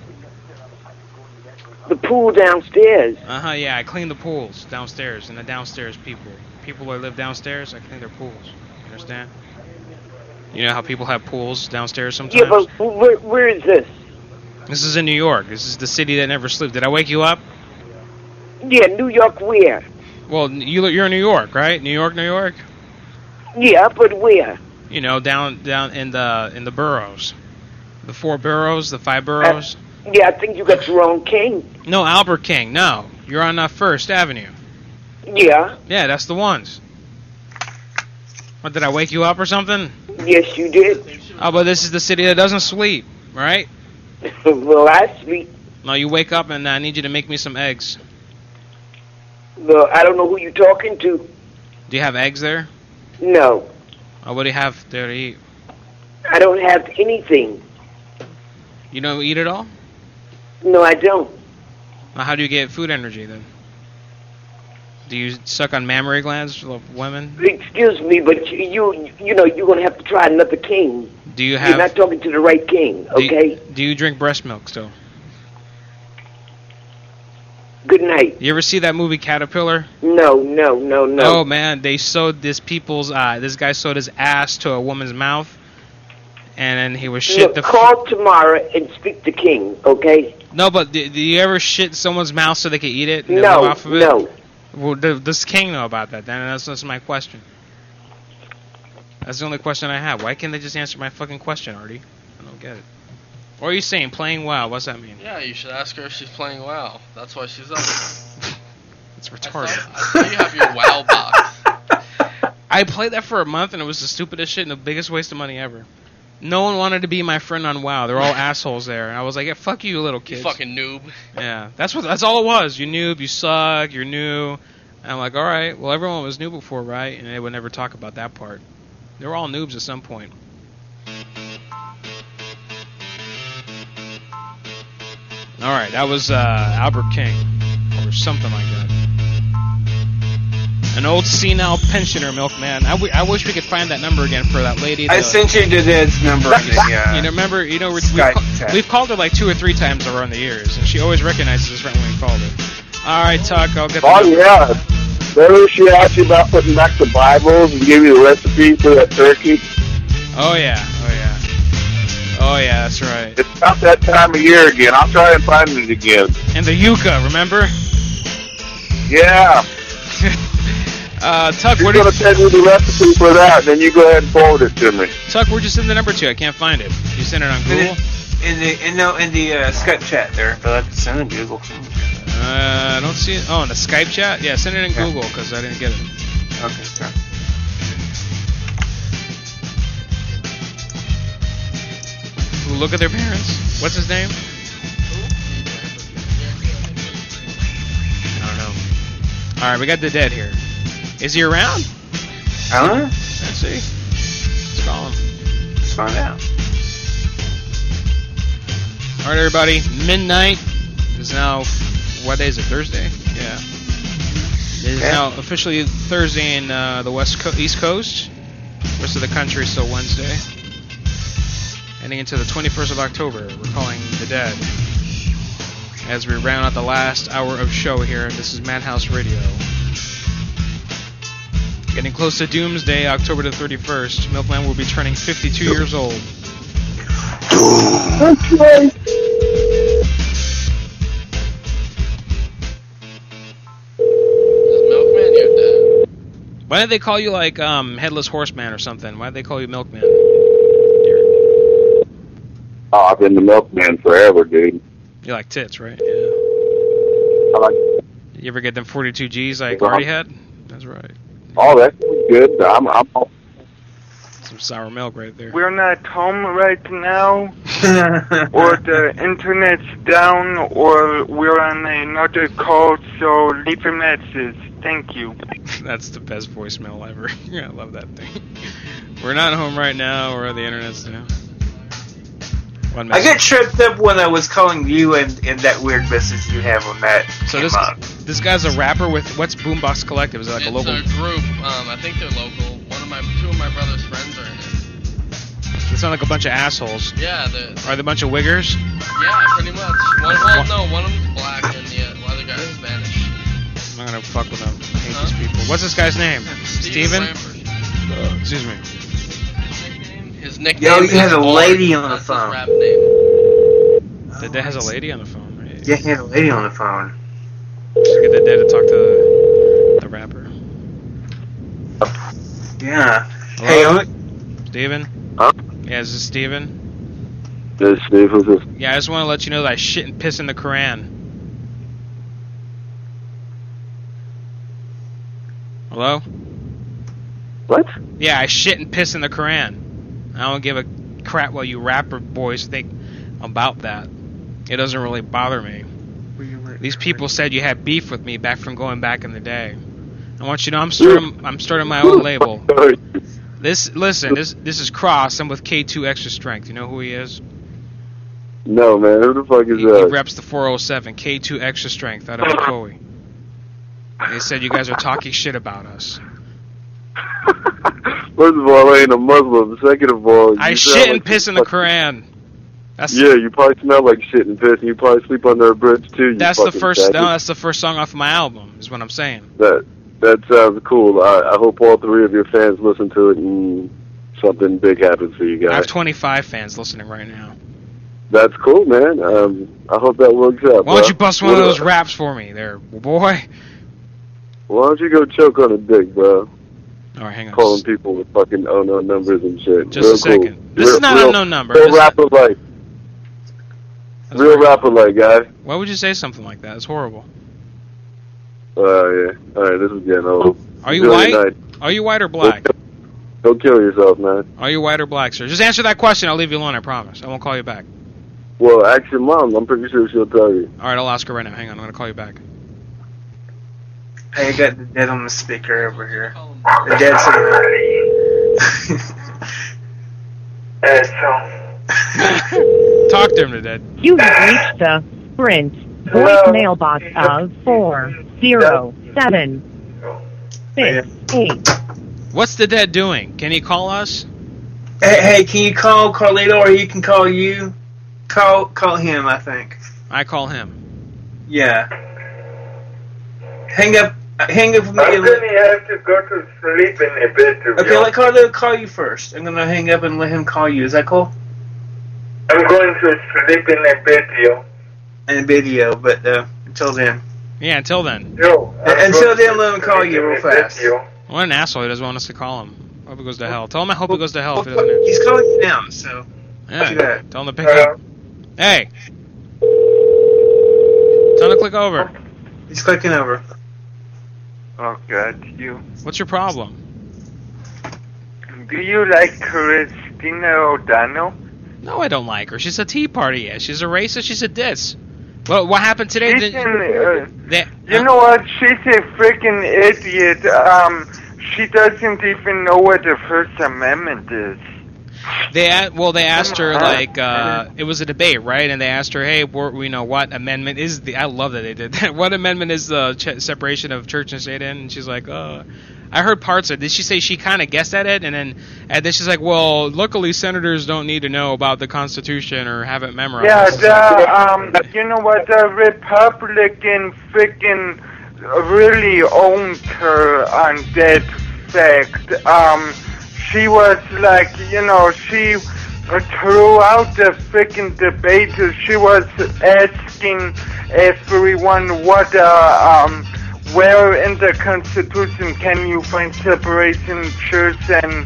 The pool downstairs. Yeah, I clean the pools downstairs, and the downstairs people. People that live downstairs, I clean their pools. You understand? You know how people have pools downstairs sometimes? Yeah, but where is this? This is in New York. This is the city that never sleeps. Did I wake you up? Yeah, New York where? Well, you're in New York, right? New York, New York? Yeah, but where? You know, down in the boroughs. The 4 boroughs, the 5 boroughs. Yeah, I think you got the wrong king. No, Albert King. No, you're on First Avenue. Yeah. Yeah, that's the ones. What, did I wake you up or something? Yes, you did. Oh, but this is the city that doesn't sleep, right? Well, I sleep. No, you wake up and I need you to make me some eggs. Well, I don't know who you're talking to. Do you have eggs there? No. Oh, what do you have there to eat? I don't have anything. You don't eat at all? No, I don't. Well, how do you get food energy then? Do you suck on mammary glands of women? Excuse me, but you know, you're going to have to try another king. Do you have... You're not talking to the right king, okay? Do you drink breast milk still? Good night. You ever see that movie Caterpillar? No. Oh, man, they sewed this guy sewed his ass to a woman's mouth, and then he was shit... Look, call tomorrow and speak to King, okay? No, but do you ever shit someone's mouth so they can eat it? And No, live off of it? no. Well, does King know about that then? That's my question. That's the only question I have. Why can't they just answer my fucking question, Artie? I don't get it. What are you saying? Playing WoW? What's that mean? Yeah, you should ask her if she's playing WoW. That's why she's up. It's retarded. I thought you have your WoW box. I played that for a month, and it was the stupidest shit and the biggest waste of money ever. No one wanted to be my friend on WoW. They're all assholes there. And I was like, yeah, fuck you, little kids. You fucking noob. Yeah, that's all it was. You noob, you suck, you're new. And I'm like, all right, well, everyone was new before, right? And they would never talk about that part. They were all noobs at some point. All right, that was Albert King, or something like that. An old senile pensioner milkman. I wish we could find that number again for that lady. I sent you the dad's number. You remember? You know, we've called her like 2 or 3 times around the years, and she always recognizes us right when we called her. All right, Tuck, I'll get. Yeah. Remember she asked you about putting back the Bibles and give you the recipe for that turkey? Oh yeah. Oh yeah, that's right. It's about that time of year again. I'll try and find it again. And the yucca, remember? Yeah. Tuck, what are you going to send me the recipe for that, and then you go ahead and forward it to me. Tuck, where'd you send the number to? I can't find it. You sent it on Google? In the Skype chat there. But I have to send it to Google. I don't see it. Oh, in the Skype chat? Yeah, send it in Google, because I didn't get it. Okay, sure. Who look at their parents? What's his name? I don't know. Alright, we got the dead here. Is he around? I don't know. Let's see. Let's call him. Let's find out. Alright, everybody. Midnight is now... What day is it? Thursday? Yeah. It is now officially Thursday in the East Coast. Rest of the country is still Wednesday. Heading into the 21st of October. We're calling the dead. as we round out the last hour of show here. This is Madhouse Radio. Getting close to Doomsday, October the 31st. Milkman will be turning 52 years old. That's right. Milkman, you're dead. Why did they call you like Headless Horseman or something? Why did they call you Milkman? Oh, I've been the Milkman forever, dude. You like tits, right? Yeah. I like. You ever get them 42 Gs like Artie had? That's right. Oh, that's good. I'm some sour milk right there. We're not home right now, or the internet's down, or we're on another call, so leave a message. Thank you. That's the best voicemail ever. I love that thing. We're not home right now, or the internet's down. I get tripped up when I was calling you and that weird message you have on that. So this guy's a rapper with what's Boombox Collective? Is it like a local? It's a group. I think they're local. Two of my brother's friends are in it. They sound like a bunch of assholes. Yeah. Are they a bunch of wiggers? Yeah, pretty much. One of them's black and the other guy's Spanish. I'm not gonna fuck with them. I hate these people. What's this guy's name? Steven? Excuse me. His nickname. Yo, you have a lady on the phone. Rap name. The Dead has a lady on the phone, right? Yeah, he had a lady on the phone. Just get the Dead to talk to the rapper. Yeah. Hello? Hey, Steven? Huh? Yeah, is this Steven? This Steve, who's this? Yeah, I just want to let you know that I shit and piss in the Quran. Hello? What? Yeah, I shit and piss in the Quran. I don't give a crap what you rapper boys think about that. It doesn't really bother me. These people said you had beef with me back from going back in the day. I want you to know I'm starting my own label. This is Cross. I'm with K2 Extra Strength. You know who he is? No, man. Who the fuck is He that? reps the 407 K2 Extra Strength out of Ocoee. They said you guys are talking shit about us. First of all, I ain't a Muslim. Second of all, I shit and piss in the Quran. Yeah, you probably smell like shit and piss, and you probably sleep under a bridge too. That's the first song off my album. Is what I'm saying. That sounds cool. I hope all three of your fans listen to it and something big happens for you guys. I have 25 fans listening right now. That's cool, man. I hope that works out. Why don't you bust one of those raps for me, there, boy? Why don't you go choke on a dick, bro? All right, hang on. Calling people with fucking unknown numbers and shit. Just real a second. Cool. This is not an unknown number. Real rapper like. Real rapper like, guy. Why would you say something like that? It's horrible. Yeah. All right, this is getting old. Are you white? Are you white or black? Don't kill yourself, man. Are you white or black, sir? Just answer that question. I'll leave you alone, I promise. I won't call you back. Well, ask your mom. I'm pretty sure she'll tell you. All right, I'll ask her right now. Hang on. I'm going to call you back. Hey, I got the Dead on the speaker over here. The Dead's Talk to him, the Dead. You have reached the Sprint voicemail box of 40768. What's the Dead doing? Can he call us? Hey, can you call Carlito or he can call you? Call him, I think. I call him. Yeah. Hang up with me. I'm gonna have to go to sleep in a bit. Okay, let Carlito call you first. I'm gonna hang up and let him call you. Is that cool? I'm going to sleep in a video. In a video, but until then. Yeah, until then. Until then, let him call you real fast. What an asshole. He doesn't want us to call him. Hope he goes to hell. Tell him I hope he goes to hell if he doesn't answer. He's calling you now, so. Yeah, tell him to pick up. Hey. Tell him to click over. He's clicking over. Oh, God, you. What's your problem? Do you like Christina O'Donnell? No, I don't like her. She's a Tea Party ass. She's a racist. She's a diss. Well, what happened today? You know what? She's a freaking idiot. She doesn't even know what the First Amendment is. They asked her, like, it was a debate, right? And they asked her, hey, what amendment is I love that they did that. What amendment is the separation of church and state in? And she's like, I heard parts of it. Did she say she kind of guessed at it? And then she's like, well, luckily senators don't need to know about the Constitution or have it memorized. Yeah, you know what, the Republican freaking really owned her on that fact. She was like, she throughout the freaking debate, she was asking everyone what, where in the Constitution can you find separation of church and,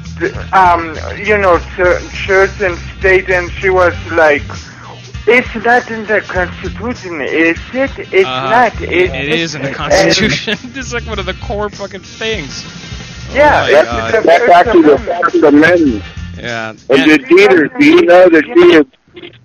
church and state, and she was like, it's not in the Constitution, is it? It's not. It is in the Constitution. This is like one of the core fucking things. Yeah, that's actually the First Amendment. Yeah. And Dieter, do you know that she is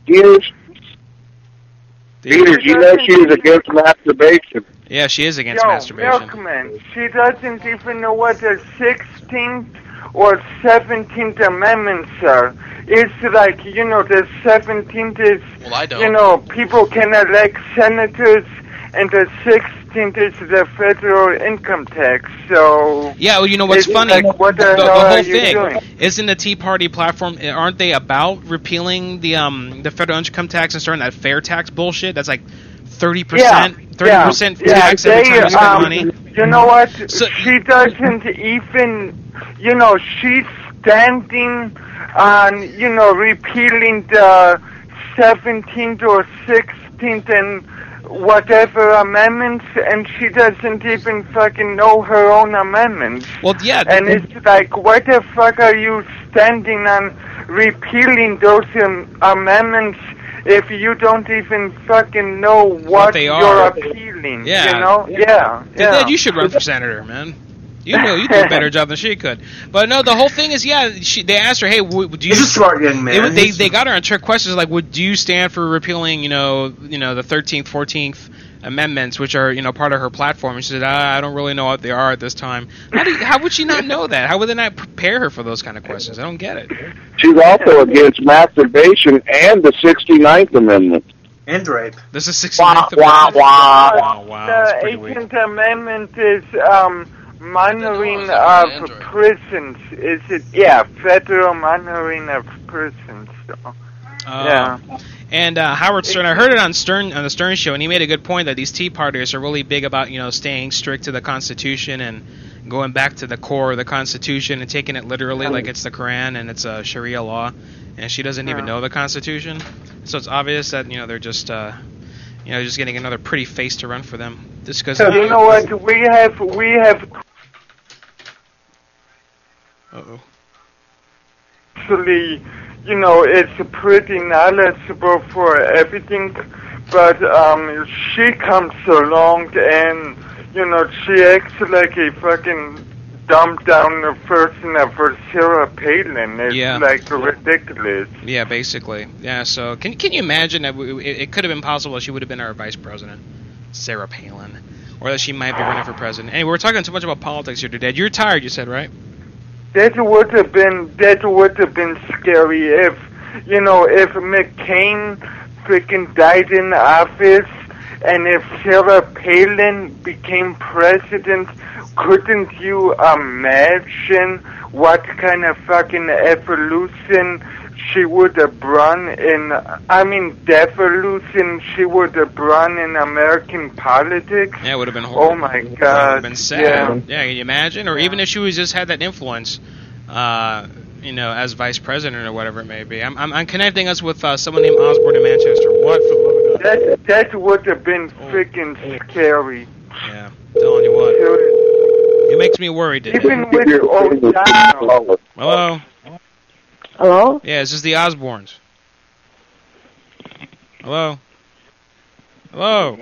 Dieter, you know she is against masturbation. Yeah, she is against masturbation. Milkman, she doesn't even know what the 16th or 17th Amendments are. It's like, the 17th is, well, I don't. People can elect senators, and the 16th is the federal income tax, so... Yeah, well, you know what's funny? Like, what the whole thing, isn't the Tea Party platform, aren't they about repealing the federal income tax and starting that fair tax bullshit? That's like 30%, 30% tax every time you spend money. You know what? So, she doesn't even, she's standing on, repealing the 17th or 16th and whatever amendments, and she doesn't even fucking know her own amendments. Well, yeah. And it's like, why the fuck are you standing on repealing those amendments if you don't even fucking know what you're appealing? Yeah. Yeah. Dad, you should run for senator, man. You do a better job than she could. But no, the whole thing is, they asked her, hey, do you... He's a smart young man. They got her on trick questions like, do you stand for repealing, the 13th, 14th amendments, which are, part of her platform? And she said, I don't really know what they are at this time. How would she not know that? How would they not prepare her for those kind of questions? I don't get it. She's also against masturbation and the 69th Amendment. And rape. This is 69th Amendment? Oh, wow. The 18th Amendment is... monitoring of prisons, is it? Yeah, federal monitoring of prisons. So. Yeah. And Howard Stern, I heard it on the Stern show, and he made a good point that these Tea Partiers are really big about staying strict to the Constitution and going back to the core of the Constitution and taking it literally like it's the Quran and it's a Sharia law. And she doesn't even know the Constitution, so it's obvious that they're just just getting another pretty face to run for them. Just because. You know what? We have. Uh-oh. Actually, it's pretty knowledgeable for everything, but she comes along and, she acts like a fucking dumbed down version of her Sarah Palin. It's like ridiculous. Yeah, basically. Yeah, so can you imagine that it could have been possible that she would have been our vice president, Sarah Palin, or that she might be running for president. Anyway, we're talking too much about politics here today. You're tired, you said, right? That would have been scary if McCain freaking died in office, and if Sarah Palin became president. Couldn't you imagine what kind of fucking evolution she would have run devolution she would have run in American politics? Yeah, it would have been horrible. Oh my God. It would have been sad. Yeah, can you imagine? Or even if she was just had that influence, as vice president or whatever it may be. I'm connecting us with someone named Osborne in Manchester. What for the love of God? That would have been freaking scary. Yeah, I'm telling you what. It makes me worried. Even with Obama. Hello? Hello? Yeah, this is the Osbournes. Hello? Hello?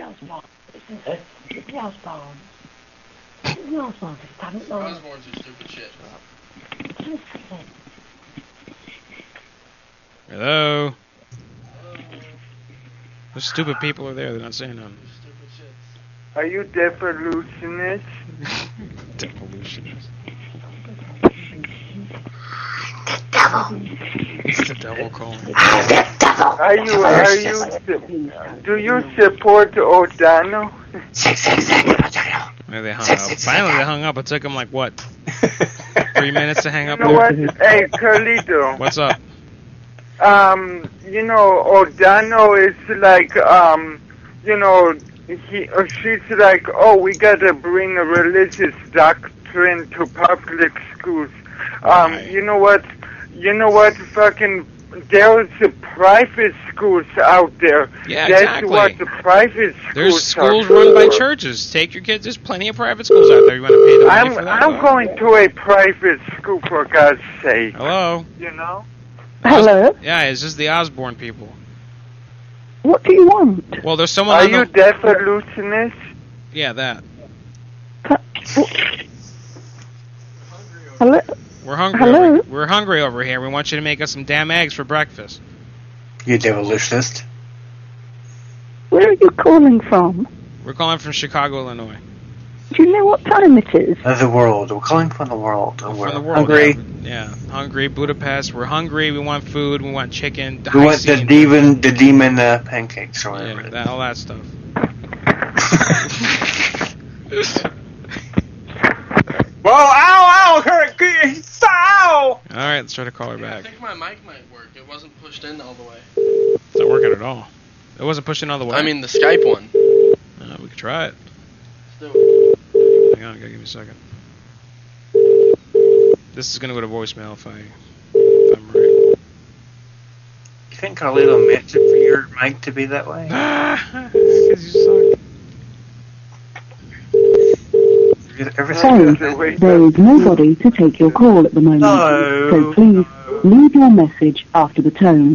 Osbournes are stupid shit. Hello? Those stupid people are there. They're not saying nothing. Are you devolutionist? Devolutionist. It's the devil calling. Do you support O'Donnell? Maybe they hung up. Finally, they hung up. It took them like what? 3 minutes to hang up. You know what? Hey, Carlito. What's up? You know, O'Donnell is like, you know, she's like, oh, we gotta bring a religious doctrine to public schools. You know what? Fucking, there's private schools out there. Yeah, That's exactly. what the private schools There's schools are run by for. churches. Take your kids. There's plenty of private schools out there. You want to pay the money for that? I'm going to a private school, for God's sake. Hello? You know? Hello? Yeah, it's just the Osborne people. What do you want? Well, there's someone Are on you the... deaf or hallucinist? Yeah, that. Hello? We're hungry. Hello? We're hungry over here. We want you to make us some damn eggs for breakfast. You devolutionist. Where are you calling from? We're calling from Chicago, Illinois. Do you know what time it is? The world. We're calling from the world. From We're the world. hungry. Yeah, hungry. Budapest. We're hungry. We want food. We want chicken. We want the demon pancakes or whatever. Yeah, all that stuff. Whoa! Ow! Ow! All right, let's try to call her back. I think my mic might work. It wasn't pushed in all the way. It's not working at all. It wasn't pushing all the way. I mean, the Skype one. We could try it. Let's do it. Hang on, gotta give me a second. This is gonna go to voicemail if I'm right. You think Carlito meant it for your mic to be that way? Because you suck. Sorry, there is nobody to take your call at the moment. No. So please leave your message after the tone.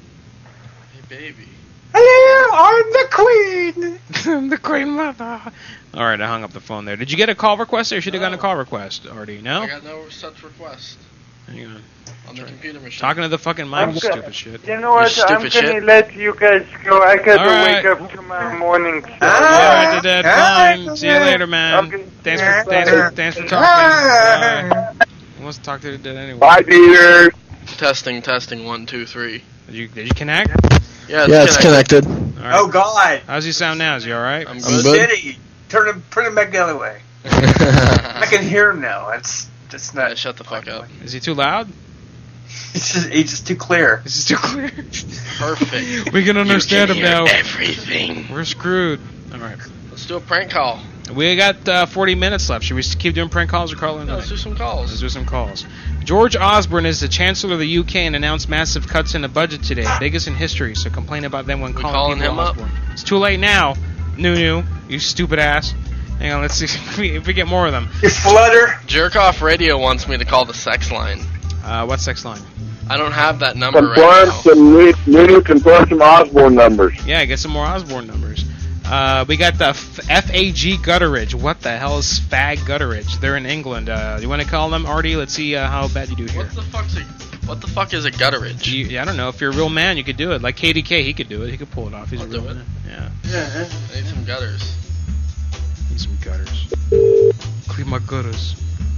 Hello, I'm the queen. I'm the queen mother. All right, I hung up the phone there. Did you get a call request, or you should have gotten a call request already? No. I got no such request. Hang on. On the computer machine. Talking to the fucking mic, stupid shit. You know what? I'm gonna let you guys go. I gotta wake up tomorrow morning. So. All right, Dad. Fine. See you later, man. Okay. Thanks for talking. Who wants to talk to the dead anyway? Bye, Peter. Testing. 1, 2, 3. Did you connect? Yeah, it's connected. All right. Oh God! How's he sound now? Is he all right? I'm good. City. Turn him back the other way. I can hear him now. It's just not. Yeah, shut the fuck up. Is he too loud? He's just too clear. This is too clear. Perfect. We can understand him now. Everything. We're screwed. All right. Let's do a prank call. We got 40 minutes left. Should we keep doing prank calls or call in? Let's do some calls. Let's do some calls. George Osborne is the Chancellor of the UK and announced massive cuts in the budget today, biggest in history. So complain about them when calling him up. Osborne. It's too late now. Nunu, you stupid ass. Hang on, let's see if we get more of them. You flutter. Jerkoff Radio wants me to call the sex line. What sex line? I don't have that number Confirm right some Nunu confirm some Osborne numbers. Yeah, get some more Osborne numbers. We got the FAG Gutteridge. What the hell is Fag Gutteridge? They're in England. You want to call them, Artie? Let's see how bad you do here. What the fuck is a Gutteridge? I don't know. If you're a real man, you could do it. Like KDK, he could do it. He could pull it off. He's a real man. Yeah. I need some gutters. Need some gutters. Clean my gutters.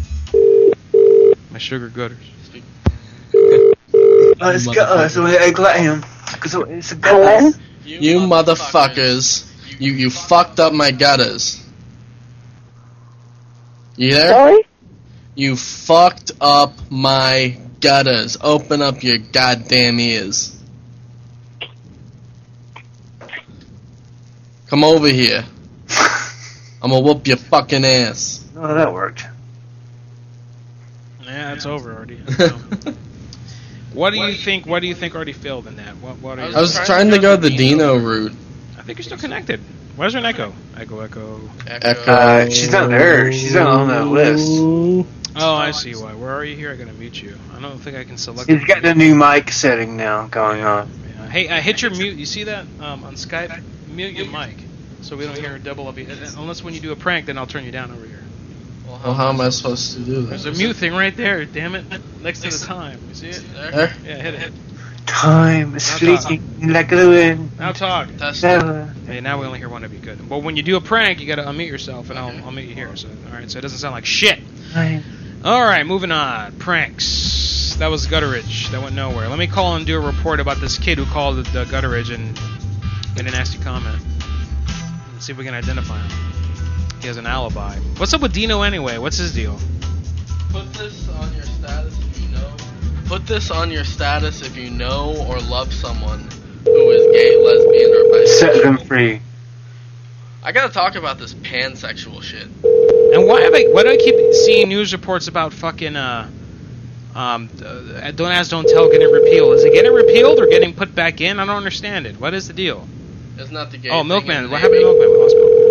My sugar gutters. Oh, it's gutters. So I got him. Because it's a gutters. You motherfuckers. You fucked up my gutters. You there? Sorry? You fucked up my gutters. Open up your goddamn ears. Come over here. I'm gonna whoop your fucking ass. Oh, that worked. Yeah, it's over already. What do you think? What do you think already failed in that? What are I was trying to go the Dino route. I think you're still connected. Where's an echo? Echo. She's not there. She's not on that list. Oh, I see why. Where are you here? I gotta mute you. I don't think I can select. He's got the new mic setting now going on. Yeah. Hey, hit your mute. You see that on Skype? Mute your mic so we don't hear double up. Unless when you do a prank, then I'll turn you down over here. Well, how am I supposed to do that? There's a mute thing right there. Damn it! Next to the time. You see it? There? Yeah, hit it. Time is fleeting like the wind. Now talk. Never. Hey, now we only hear one of you. Good. But when you do a prank, you gotta unmute yourself, and I'll mute you here. So, all right. So it doesn't sound like shit. All right, moving on. Pranks. That was Gutteridge. That went nowhere. Let me call and do a report about this kid who called the Gutteridge and made a nasty comment. Let's see if we can identify him. He has an alibi. What's up with Dino anyway? What's his deal? Put this on your status if you know. Put this on your status if you know or love someone who is gay, lesbian, or bisexual. Set them free. I gotta talk about this pansexual shit. And why do I keep seeing news reports about fucking Don't Ask, Don't Tell getting repealed? Is it getting repealed or getting put back in? I don't understand it. What is the deal? It's not the gay. Oh, thing Milkman. in What the happened to Navy. Milkman? We lost Milkman.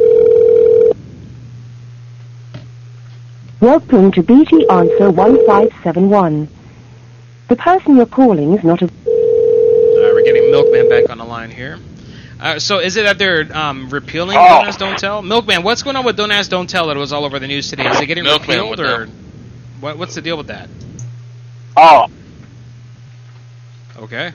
Welcome to BT Answer 1571. The person you're calling is not a... Alright, we're getting Milkman back on the line here. So is it that they're repealing Don't Ask, Don't Tell? Milkman, what's going on with Don't Ask, Don't Tell that was all over the news today? Is it getting Milkman repealed or what's the deal with that? Oh. Okay.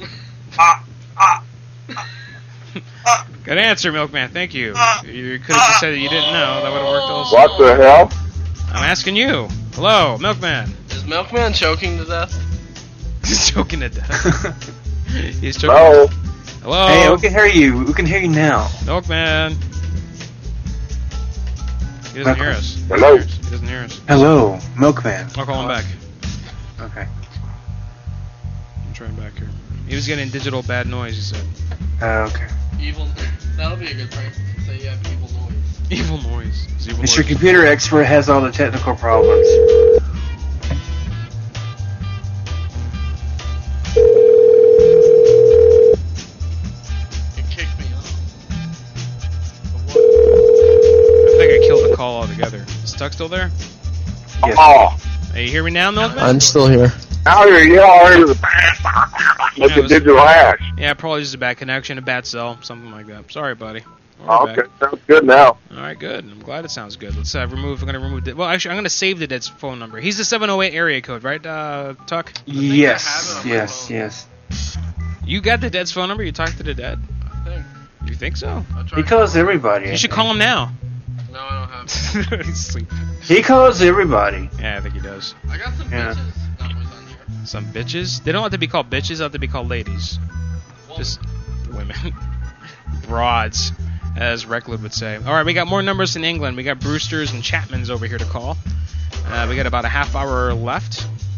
Good answer, Milkman. Thank you. You could have just said that you didn't know. That would have worked also. What the hell? I'm asking you. Hello, Milkman. Is Milkman choking to death? He's choking to death. He's choking. Hello. Hello. Hey, we can hear you. We can hear you now. Milkman. He doesn't hear us. Hello. He doesn't hear us. Hello, Milkman. I'll call him back. Okay. I'm trying back here. He was getting digital bad noise, he said. Okay. Evil. That'll be a good prank. Say you have evil noise. Evil noise. It's evil Mr. noise. Computer Expert has all the technical problems. It kicked me off. I think I killed the call altogether. Is Tuck still there? Yes. Oh. Hey, you hear me now, Milkman? I'm still here. Now you're yelling with the digital hash. Yeah, probably just a bad connection, a bad cell, something like that. Sorry, buddy. Oh, okay, sounds good now. All right, good. I'm glad it sounds good. Let's remove. We're gonna remove. Well, actually, I'm gonna save the dead's phone number. He's the 708 area code, right, Tuck? Yes. Yes. You got the dead's phone number? You talked to the dead? I think. You think so? He calls everybody. You should call him now. No, I don't have it. He's sleeping. He calls everybody. Yeah, I think he does. I got some bitches numbers on here. Some bitches? They don't have to be called bitches. They have to be called ladies. Just women. Broads, as Recklud would say. All right, we got more numbers in England. We got Brewsters and Chapmans over here to call. We got about a half hour left.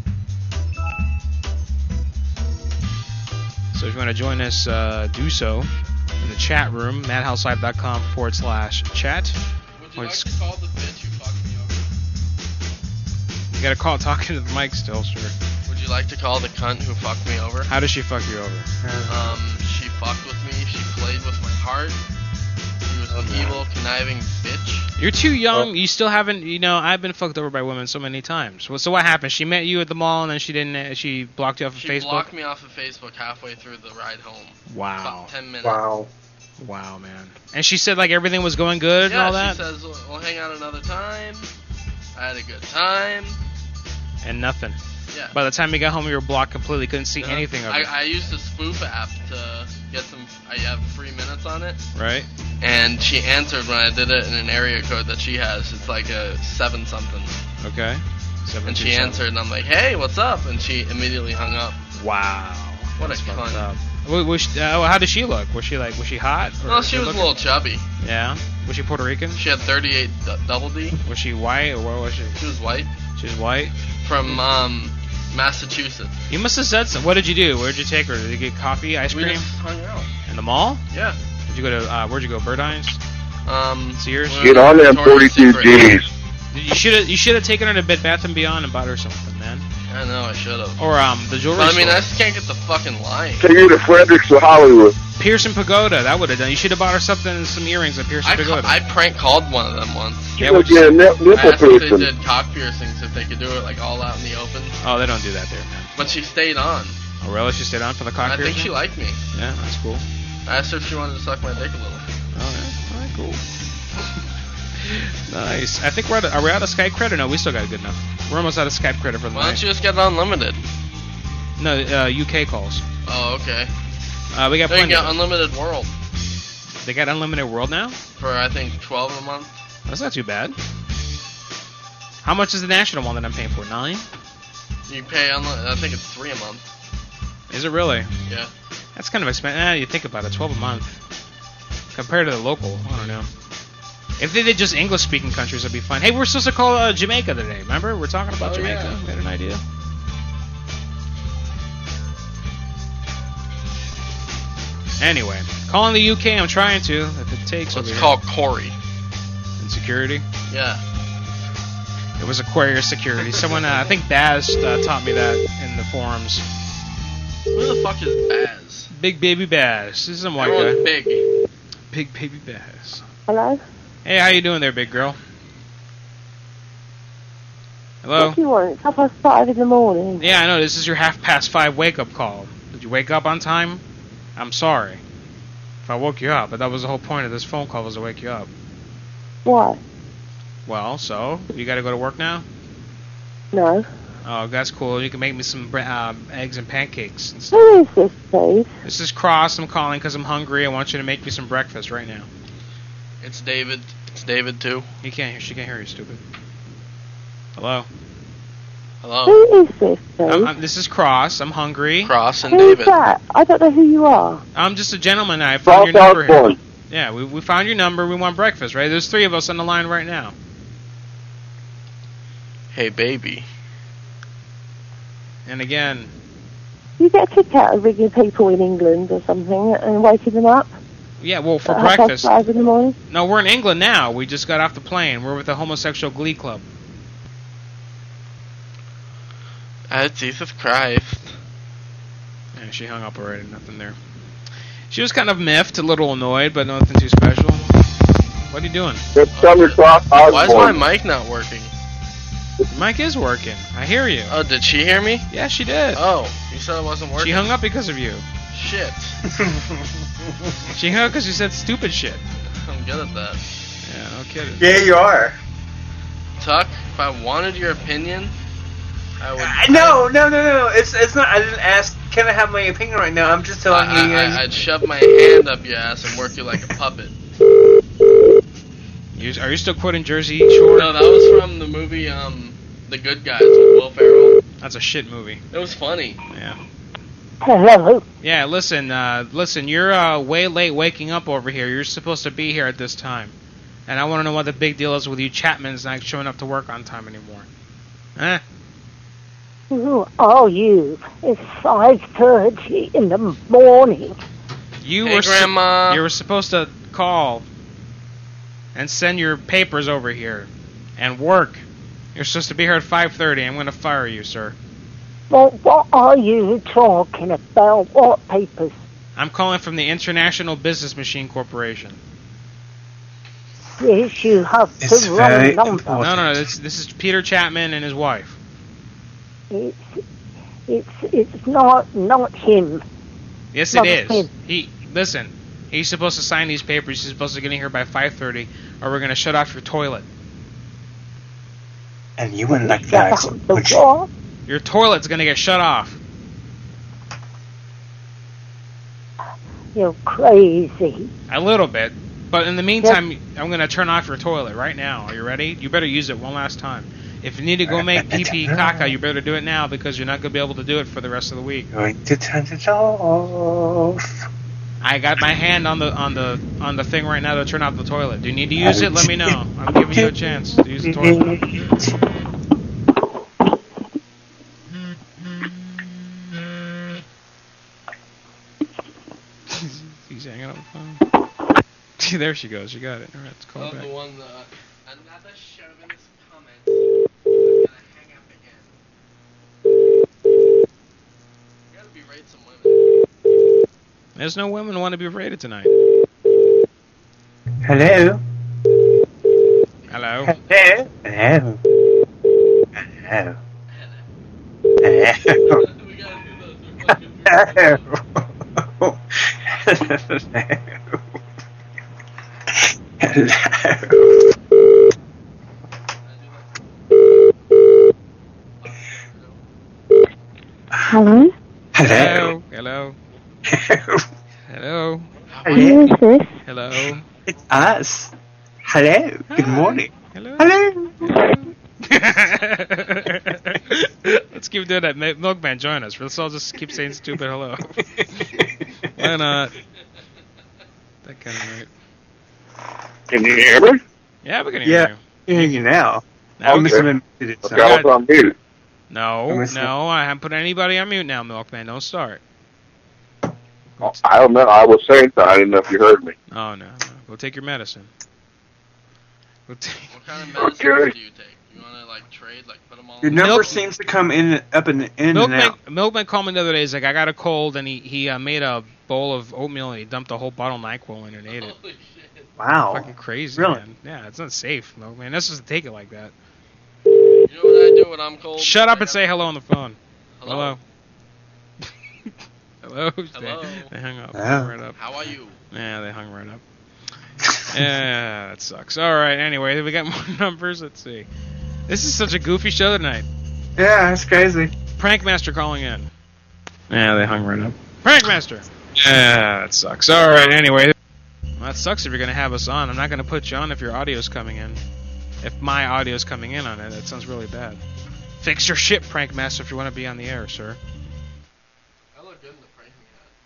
So if you want to join us, do so in the chat room, madhouselive.com/chat. Would you like to call the bitch who fucked me over? You got to call talking to the mic still, sure. Would you like to call the cunt who fucked me over? How does she fuck you over? She fucked with me. She played with my heart. She was an evil, conniving bitch. You're too young. You still haven't. I've been fucked over by women so many times. So what happened? She met you at the mall and then she didn't. She blocked you off of Facebook. She blocked me off of Facebook halfway through the ride home. Wow. About 10 minutes. Wow, man. And she said like everything was going good and all that. Yeah, she says we'll hang out another time. I had a good time. And nothing. Yeah. By the time you got home, you were blocked completely. Couldn't see anything of it. I used a spoof app to get some. I have 3 minutes on it. Right. And she answered when I did it in an area code that she has. It's like a 7 something. Okay. 727. And she answered, and I'm like, "Hey, what's up?" And she immediately hung up. Wow. What a cunt. How did she look? Was she hot? Well, she was a little chubby. Yeah. Was she Puerto Rican? She had 38 double D. Was she white or what was she? She was white. She was white. From Massachusetts. You must have said something. What did you do? Where'd you take her? Did you get coffee, ice cream? We just hung out. In the mall? Yeah. Did you go to? Where'd you go? Burdines? Sears. Get on them 42 G's. You should have taken her to Bed Bath and Beyond and bought her something, man. I know, I should have. Or the jewelry But I mean, store. I just can't get the fucking line. Take you to Fredericks or Hollywood. Pearson Pagoda, that would have done. You should have bought her something, some earrings at Pearson Pagoda. I prank called one of them once. Yeah, I asked if they did cock piercings, if they could do it like all out in the open. Oh, they don't do that there, man. But she stayed on. Oh, really? She stayed on for the cock I piercing? think she liked me. Yeah, that's cool. I asked her if she wanted to suck my dick a little. Oh, yeah. All right, cool. Nice. I think are we out of Skype credit? No, we still got good enough. We're almost out of Skype credit for the Why night. don't you just get unlimited? No, UK calls. Oh, okay. We got They plenty. got unlimited world. They got unlimited world now? For, I think, 12 a month. That's not too bad. How much is the national one that I'm paying for? 9? You pay I think it's $3 a month. Is it really? Yeah. That's kind of expensive. You think about it, $12 a month compared to the local. I don't know. If they did just English-speaking countries, it'd be fine. Hey, we're supposed to call Jamaica today. Remember, we're talking about Jamaica. Yeah. We had an idea. Anyway, calling the UK. I'm trying to. If it takes. Let's call Corey. In security. Yeah. It was Aquarius Security. Someone, I think Baz taught me that in the forums. Who the fuck is Baz? Big Baby Baz. This is some white Everyone's guy. big. Big Baby Baz. Hello? Hey, how you doing there, big girl? Hello? What do you want? It's 5:30 in the morning. Yeah, I know. This is your 5:30 wake-up call. Did you wake up on time? I'm sorry if I woke you up, but that was the whole point of this phone call, was to wake you up. Why? Well, so, you gotta go to work now? No. Oh, that's cool. You can make me some eggs and pancakes and stuff. Who is this, please? This is Cross. I'm calling because I'm hungry. I want you to make me some breakfast right now. It's David. It's David, too. She can't hear you, stupid. Hello? Hello? Who is this, please? This is Cross. I'm hungry. Cross and Who David. is that? I don't know who you are. I'm just a gentleman. I found your number here. Yeah, we found your number. We want breakfast, right? There's 3 of us on the line right now. Hey, baby. And again... You get a kick out of ringing people in England or something and waking them up? Yeah, well, for at breakfast. 5:30 in the morning? No, we're in England now. We just got off the plane. We're with the Homosexual Glee Club. Jesus Christ. Yeah, she hung up already. Nothing there. She was kind of miffed, a little annoyed, but nothing too special. What are you doing? Why is my mic not working? Mic is working. I hear you. Oh, did she hear me? Yeah, she did. Oh, you said it wasn't working? She hung up because of you. Shit. She hung up because you said stupid shit. I'm good at that. Yeah, no kidding. Yeah, you are. Tuck, if I wanted your opinion, I would... No. It's not. I didn't ask, can I have my opinion right now? I'm just telling you. I'd shove my hand up your ass and work you like a puppet. Are you still quoting Jersey Shore? No, that was from the movie The Good Guys with Will Ferrell. That's a shit movie. It was funny. Yeah. Hello? Yeah, listen, you're way late waking up over here. You're supposed to be here at this time. And I want to know what the big deal is with you Chapmans not showing up to work on time anymore. Huh? Who are you? It's 5:30 in the morning. Hey, Grandma. You were supposed to call and send your papers over here and work. You're supposed to be here at 5:30. I'm going to fire you, sir. Well, what are you talking about? What papers? I'm calling from the International Business Machine Corporation. Yes, you have the wrong number. No. This is Peter Chapman and his wife. It's not him. Yes, Not it him. is. Listen. He's supposed to sign these papers. He's supposed to get in here by 5:30, or we're going to shut off your toilet. And you wouldn't like that. Your toilet's going to get shut off. You're crazy. A little bit. But in the meantime, I'm going to turn off your toilet right now. Are you ready? You better use it one last time. If you need to go make pee-pee caca, you better do it now because you're not going to be able to do it for the rest of the week. Going to turn it off. I got my hand on the thing right now to turn off the toilet. Do you need to use it? Let me know. I'm giving you a chance to use the toilet. He's hanging up the phone. See, there she goes. You got it. All right, let's call back. The one, another chauvinist comment. I'm gonna hang up again. You gotta berate some women. There's no women who want to be rated tonight. Hello? Hello? Hello? Hello? Hello? Hello? Hello? Hello? Hello? Hello? Who is this? Hello? It's us. Hello. Good morning. Hello? Hello. Let's keep doing that. Milkman, join us. Let's all just keep saying stupid hello. Why not? That kind of right. Can you hear me? Yeah, we can hear you. I can hear you now. Now I must have been muted. Okay, I was on mute. No, I haven't put anybody on mute now, Milkman. Don't start. Oh, I don't know. I was saying something. I didn't know if you heard me. Oh, no. Go take your medicine. What kind of medicine do you take? You want to, like, trade? Like, put them all Your number seems to come in and out. Milkman called me the other day. He's like, I got a cold, and he made a bowl of oatmeal, and he dumped a whole bottle of NyQuil in and ate it. Wow. Fucking crazy, Really? man. Yeah, it's not safe, Milkman. That's just take it like that. You know what I do when I'm cold? Shut up and say hello on the phone. Hello. Hello. Hello. They hung up. Yeah. Right up. How are you? Yeah, they hung right up. Yeah, that sucks. All right, anyway, we got more numbers. Let's see. This is such a goofy show tonight. Yeah, it's crazy. Prankmaster calling in. Yeah, they hung right up. Prankmaster! Yeah, that sucks. All right, anyway. Well, that sucks if you're going to have us on. I'm not going to put you on if your audio's coming in. If my audio's coming in on it, that sounds really bad. Fix your shit, Prankmaster, if you want to be on the air, sir. I look good in the pranking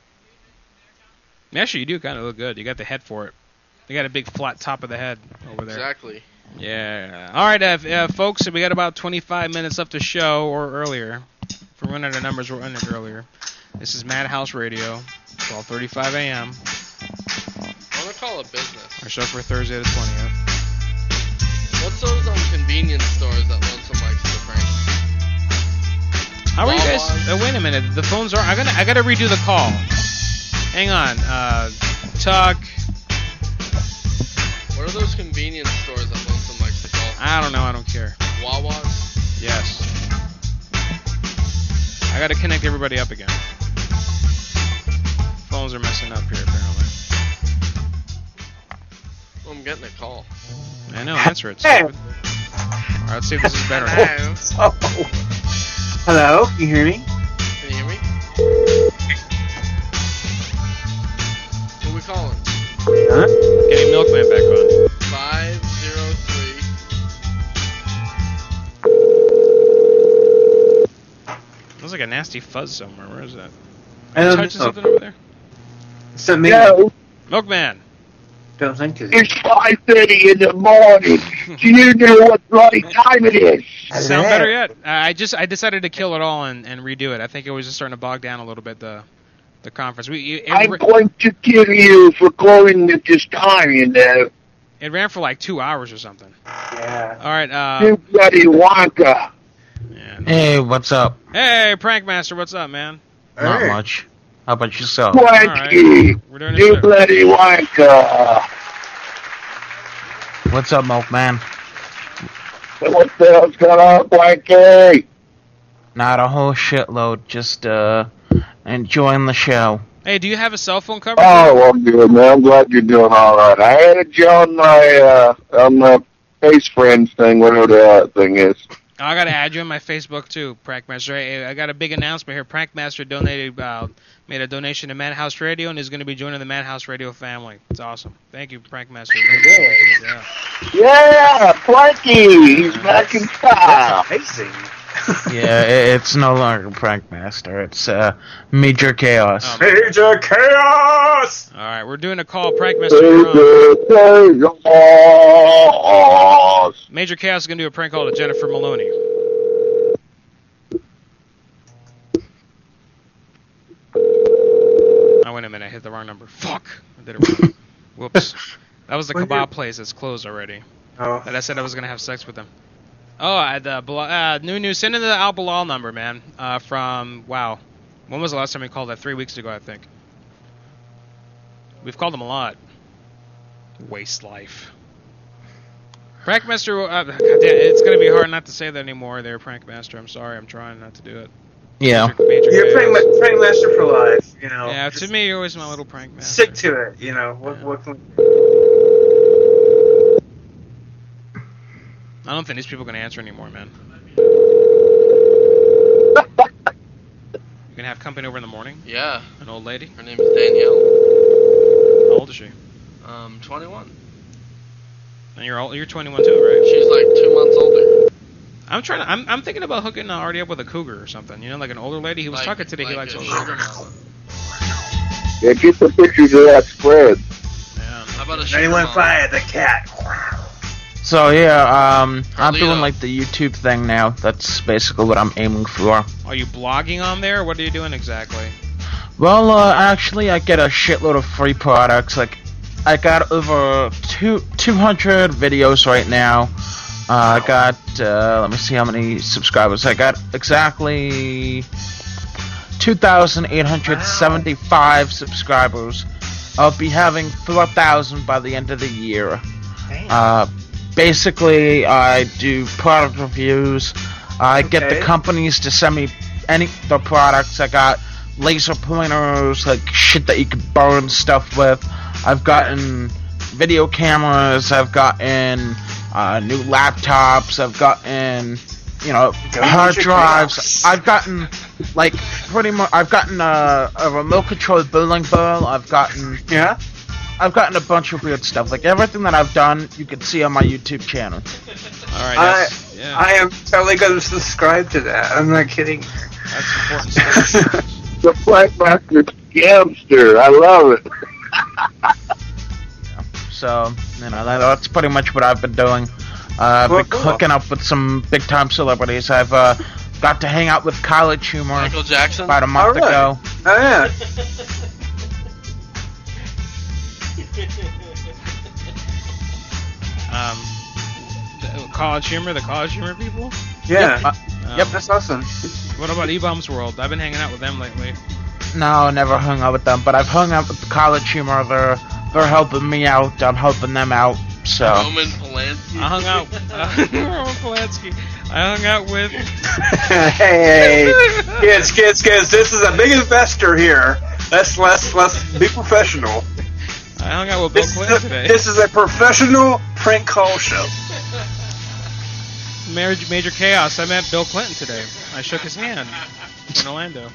hat. Actually, you do kind of look good. You got the head for it. You got a big flat top of the head over there. Exactly. Yeah. All right, folks, we got about 25 minutes left to show, or earlier. If we're running out of numbers, we're running it earlier. This is Madhouse Radio, 12:35 a.m. I want to call it business. Our show for Thursday the 20th. What's those convenience stores that Lonesome likes to prank? How are you guys? Wait a minute. The phones are. I gotta redo the call. Hang on. Talk. What are those convenience stores that Lonesome likes to call? I don't know. I don't care. Wawa's? Yes. I gotta connect everybody up again. Phones are messing up here apparently. Well, I'm getting a call. I know. Answer it. Stupid. All right. Let's see if this is better. Hello. Can you hear me? Can you hear me? Who are we calling? Huh? Getting Milkman back on. 503. There's like a nasty fuzz somewhere. Where is that? I don't touching know. something over there? Something. No. Milkman. Don't think it. It's 5:30 in the morning. Do you know what bloody time it is? Sound better yet? I decided to kill it all and redo it. I think it was just starting to bog down a little bit the conference. I'm going to kill you for calling at this time, you know. It ran for like 2 hours or something. Yeah. All right. You bloody wanker. Yeah, Hey, what's up? Hey, Prankmaster, what's up, man? Not much. How about yourself? Wanky. We're doing You bloody wanker. What's up, Milkman? What the hell's going on, Wanky? Not a whole shitload. Just enjoying the show. Hey, do you have a cell phone coverage? Oh, well, good, man. I'm glad you're doing all right. I added you on my Face Friends thing, whatever that thing is. I gotta add you on my Facebook too, Prankmaster. Hey, I got a big announcement here. Prankmaster made a donation to Madhouse Radio and is going to be joining the Madhouse Radio family. It's awesome. Thank you, Prankmaster. Yeah, Planky. He's back in style. Amazing. Yeah, it's no longer Prankmaster. It's Major Chaos. Oh, Major Chaos! All right, we're doing a call, Prankmaster. You're on. Major Chaos is going to do a prank call to Jennifer Maloney. Oh, wait a minute. I hit the wrong number. Fuck. I did it wrong. Whoops. That was the kebab place that's closed already. Oh. That I said I was going to have sex with them. Oh, new. Send in the Al Bilal number, man. From, wow. When was the last time we called that? 3 weeks ago, I think. We've called him a lot. Waste life. Prankmaster, goddamn, it's going to be hard not to say that anymore there, Prankmaster. I'm sorry, I'm trying not to do it. Yeah. You're Prankmaster for life, you know. Yeah, to me, you're always my little Prankmaster. Stick to it, you know. What can I don't think these people are going to answer anymore, man. You going to have company over in the morning? Yeah. An old lady? Her name is Danielle. How old is she? 21. And you're 21 too, right? She's like 2 months older. I'm thinking about hooking Artie up with a cougar or something. You know, like an older lady. He was talking today. He likes older. Yeah, get some pictures of that spread. Yeah. How about a sugar Anyone mama? fire the cat? So yeah, I'm doing like the YouTube thing now. That's basically what I'm aiming for. Are you blogging on there? What are you doing exactly? Well, actually, I get a shitload of free products. Like, I got over 200 videos right now. I got, let me see how many subscribers. I got exactly 2,875 subscribers. I'll be having 4,000 by the end of the year. Basically, I do product reviews. I get the companies to send me the products. I got laser pointers, like shit that you can burn stuff with. I've gotten video cameras. I've gotten new laptops. I've gotten, hard drives. I've gotten, like, pretty much. I've gotten a remote controlled bowling ball. I've gotten a bunch of weird stuff. Like, everything that I've done, you can see on my YouTube channel. Alright, I am totally going to subscribe to that. I'm not kidding. That's important stuff. The Prankmaster Scamster. I love it. So, that's pretty much what I've been doing. I've been hooking up with some big-time celebrities. I've got to hang out with College Humor Michael Jackson? about a month ago. Oh, yeah. The College Humor people? Yeah. Yep, that's awesome. What about E-Bombs World? I've been hanging out with them lately. No, never hung out with them, but I've hung out with College Humor. They're helping me out. I'm helping them out. So. Roman Polanski. I hung out. Roman Polanski. I hung out with. Hey, kids. This is a big investor here. Let's be professional. I hung out with Bill Clinton today. This is a professional prank call show. Major Chaos. I met Bill Clinton today. I shook his hand in Orlando.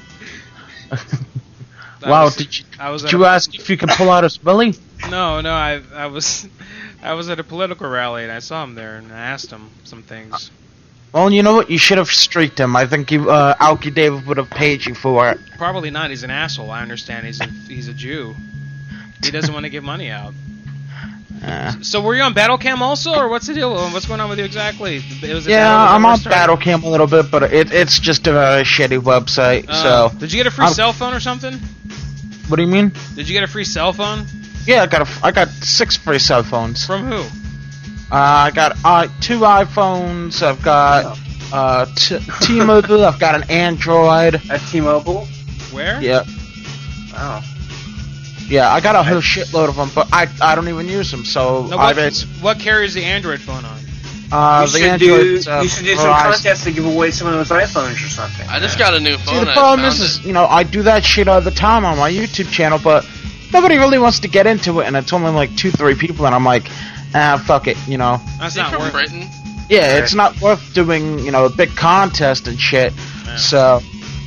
Wow, did you ask if you could pull out a Billy? No, I was at a political rally and I saw him there and I asked him some things. Well, you know what? You should have streaked him. I think Alki David would have paid you for it. Probably not. He's an asshole. I understand. He's a Jew. He doesn't want to give money out. So were you on Battlecam also, or what's the deal? What's going on with you exactly? I'm on Battlecam a little bit, but it's just a very shitty website. So did you get a free cell phone or something? What do you mean? Did you get a free cell phone? Yeah, I got 6 free cell phones. From who? I got 2 iPhones. I've got T-Mobile. I've got an Android. At T-Mobile? Where? Yeah. Wow. Yeah, I got a whole shitload of them, but I don't even use them. So what carries the Android phone on? You should do some contests to give away some of those iPhones or something. I just got a new phone. See, the problem is, I do that shit all the time on my YouTube channel, but nobody really wants to get into it, and it's only like 2-3 people, and I'm like, fuck it, That's not worth it. Yeah, it's not worth doing, a big contest and shit. Yeah. So,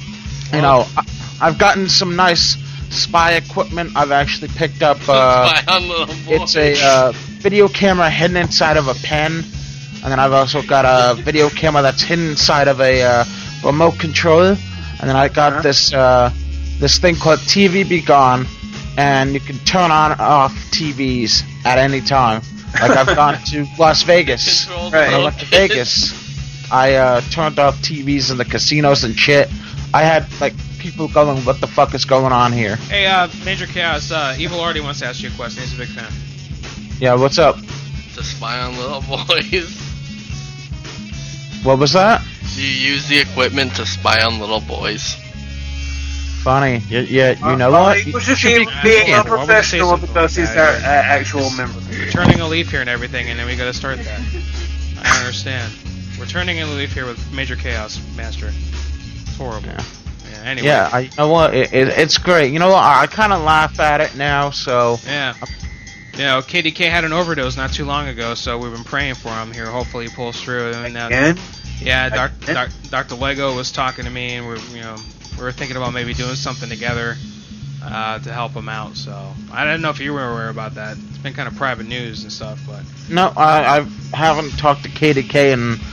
I've gotten some nice spy equipment. I've actually picked up, it's a video camera hidden inside of a pen, and then I've also got a video camera that's hidden inside of a remote control, and then I got this thing called TV Be Gone, and you can turn on and off TVs at any time. Like, I've gone to Las Vegas. When I went to Vegas, I turned off TVs in the casinos and shit. I had, like, people going, what the fuck is going on here? Hey, Major Chaos, Evil Artie wants to ask you a question. He's a big fan. Yeah, what's up? To spy on little boys. What was that? Do you use the equipment to spy on little boys? Funny. Yeah, you know what? We're just being unprofessional because he's our actual member. We're turning a leaf here and everything, and then we gotta start that. I understand. We're turning a leaf here with Major Chaos Master. It's horrible. Yeah. Anyway. Yeah, you know what? It's great. You know what? I kind of laugh at it now, so... Yeah. KDK had an overdose not too long ago, so we've been praying for him here. Hopefully he pulls through. Again? Yeah, Dr. Lego was talking to me, and we were thinking about maybe doing something together to help him out. So I didn't know if you were aware about that. It's been kind of private news and stuff, but... No, I haven't talked to KDK in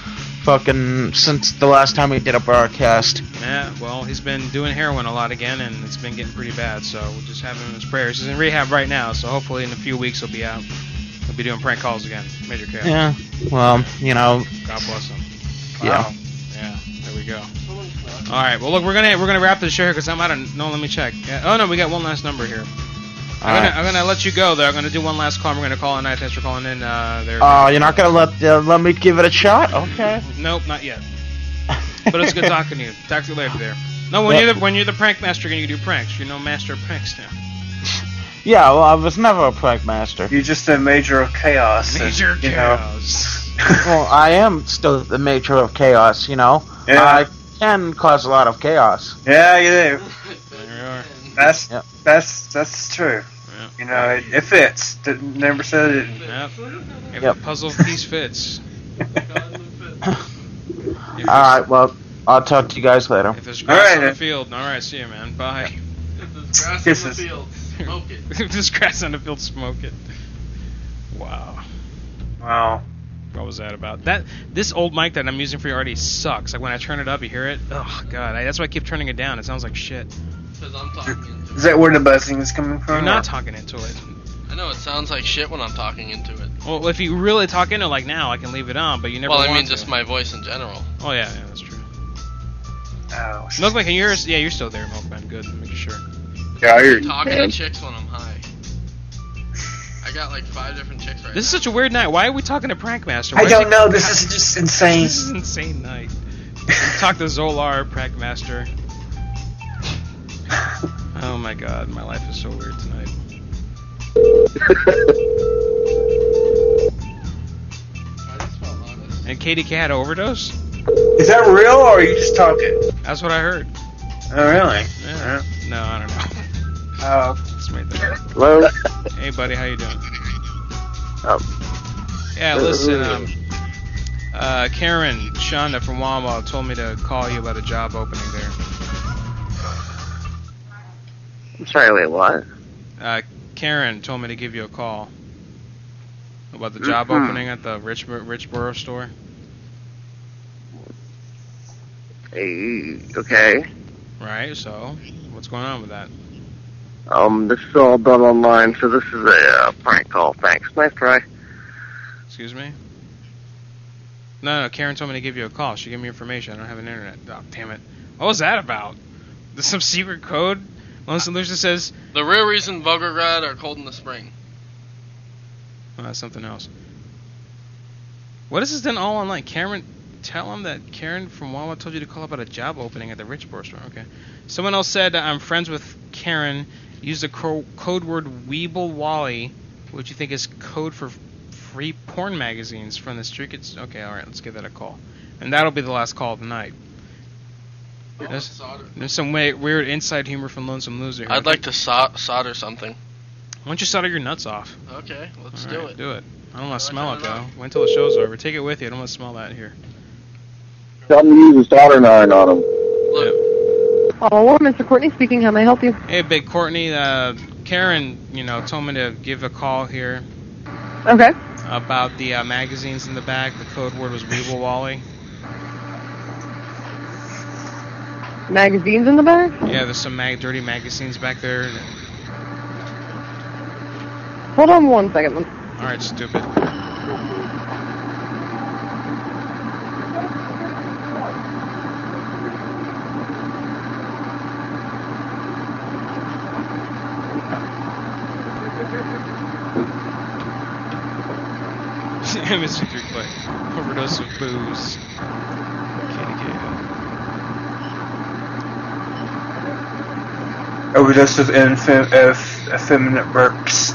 fucking since the last time we did a broadcast. Yeah, well, he's been doing heroin a lot again, and it's been getting pretty bad. So we'll just have him in his prayers. He's in rehab right now, so hopefully in a few weeks he'll be out. He'll be doing prank calls again. Major chaos. Yeah. Well, you know. God bless him. Yeah. Wow. Yeah. There we go. All right. Well, look, we're gonna wrap this show here because I'm out of. No, let me check. Oh no, we got one last number here. I'm gonna let you go there. I'm gonna do one last call. We're gonna call it a night. Thanks for calling in. There. Oh, you're not gonna let me give it a shot? Okay. Nope, not yet. But it's good talking to you. Talk to you later there. No, when you're the prank master, you do pranks. You're no master of pranks now. Yeah, well, I was never a prank master. You're just a major of chaos. Major chaos. Well, I am still the major of chaos. You know. Yeah. I can cause a lot of chaos. Yeah, you do. There you are. That's true. Yep. You know, it fits. Never said it. Yep. If the puzzle piece fits. Alright, well, I'll talk to you guys later. If there's grass on the field, alright, see you, man. Bye. If there's grass on the field, smoke it. If there's grass on the field, smoke it. Wow. Wow. What was that about? This old mic that I'm using for you already sucks. Like when I turn it up, you hear it. Oh god, that's why I keep turning it down. It sounds like shit. Because I'm talking into it. Is that where the buzzing is coming from? You're not talking into it. I know it sounds like shit when I'm talking into it. Well, if you really talk into it, like now, I can leave it on, but you never. Well, want I mean to. just my voice in general. Oh yeah, that's true. Oh. Milkman, can you hear us? Yeah, you're still there, Milkman. Good, making sure. Yeah, I hear you. Talking to chicks when I'm high. I got like 5 different chicks right This is such a weird night. Why are we talking to Prankmaster? I don't know. This is just insane. This is an insane night. Talk to Zolar, Prankmaster. Oh my god, my life is so weird tonight. And KDK had an overdose? Is that real, or are you just talking? That's what I heard. Oh, really? Yeah. No, I don't know. Oh. Just made that up. Hello? Hey, buddy, how you doing? Yeah, listen, Karen Shonda from Wawa told me to call you about a job opening there. I'm sorry, wait, what? Karen told me to give you a call about the job opening at the Richboro store. Hey, okay. Right, so what's going on with that? This is all done online, so this is a prank call. Thanks. Nice try. Excuse me? No, Karen told me to give you a call. She gave me information. I don't have an internet. Oh, damn it. What was that about? There's some secret code? Lone Solution says... The real reason Volgograd are cold in the spring. Oh, that's something else. What is this then all online? Karen... Tell him that Karen from Wawa told you to call about a job opening at the Richboro store. Okay. Someone else said, I'm friends with Karen. Use the code word Weeble Wally, which you think is code for free porn magazines from the street. Okay, alright, let's give that a call. And that'll be the last call of the night. There's some weird inside humor from Lonesome Loser here. I'd like to solder something. Why don't you solder your nuts off? Okay, let's do it. Do it. I don't want to smell it, though. Wait until the show's over. Take it with you. I don't want to smell that here. Tell them to use a soldering iron on them. Oh, Mr. Courtney speaking. How may I help you? Hey, Big Courtney. Karen, told me to give a call here. Okay. About the magazines in the back. The code word was Weeble Wally. Magazines in the back? Yeah, there's some dirty magazines back there. Hold on 1 second. Alright, stupid. Mr. 3-Play. Overdose of booze. Overdose of effeminate burps.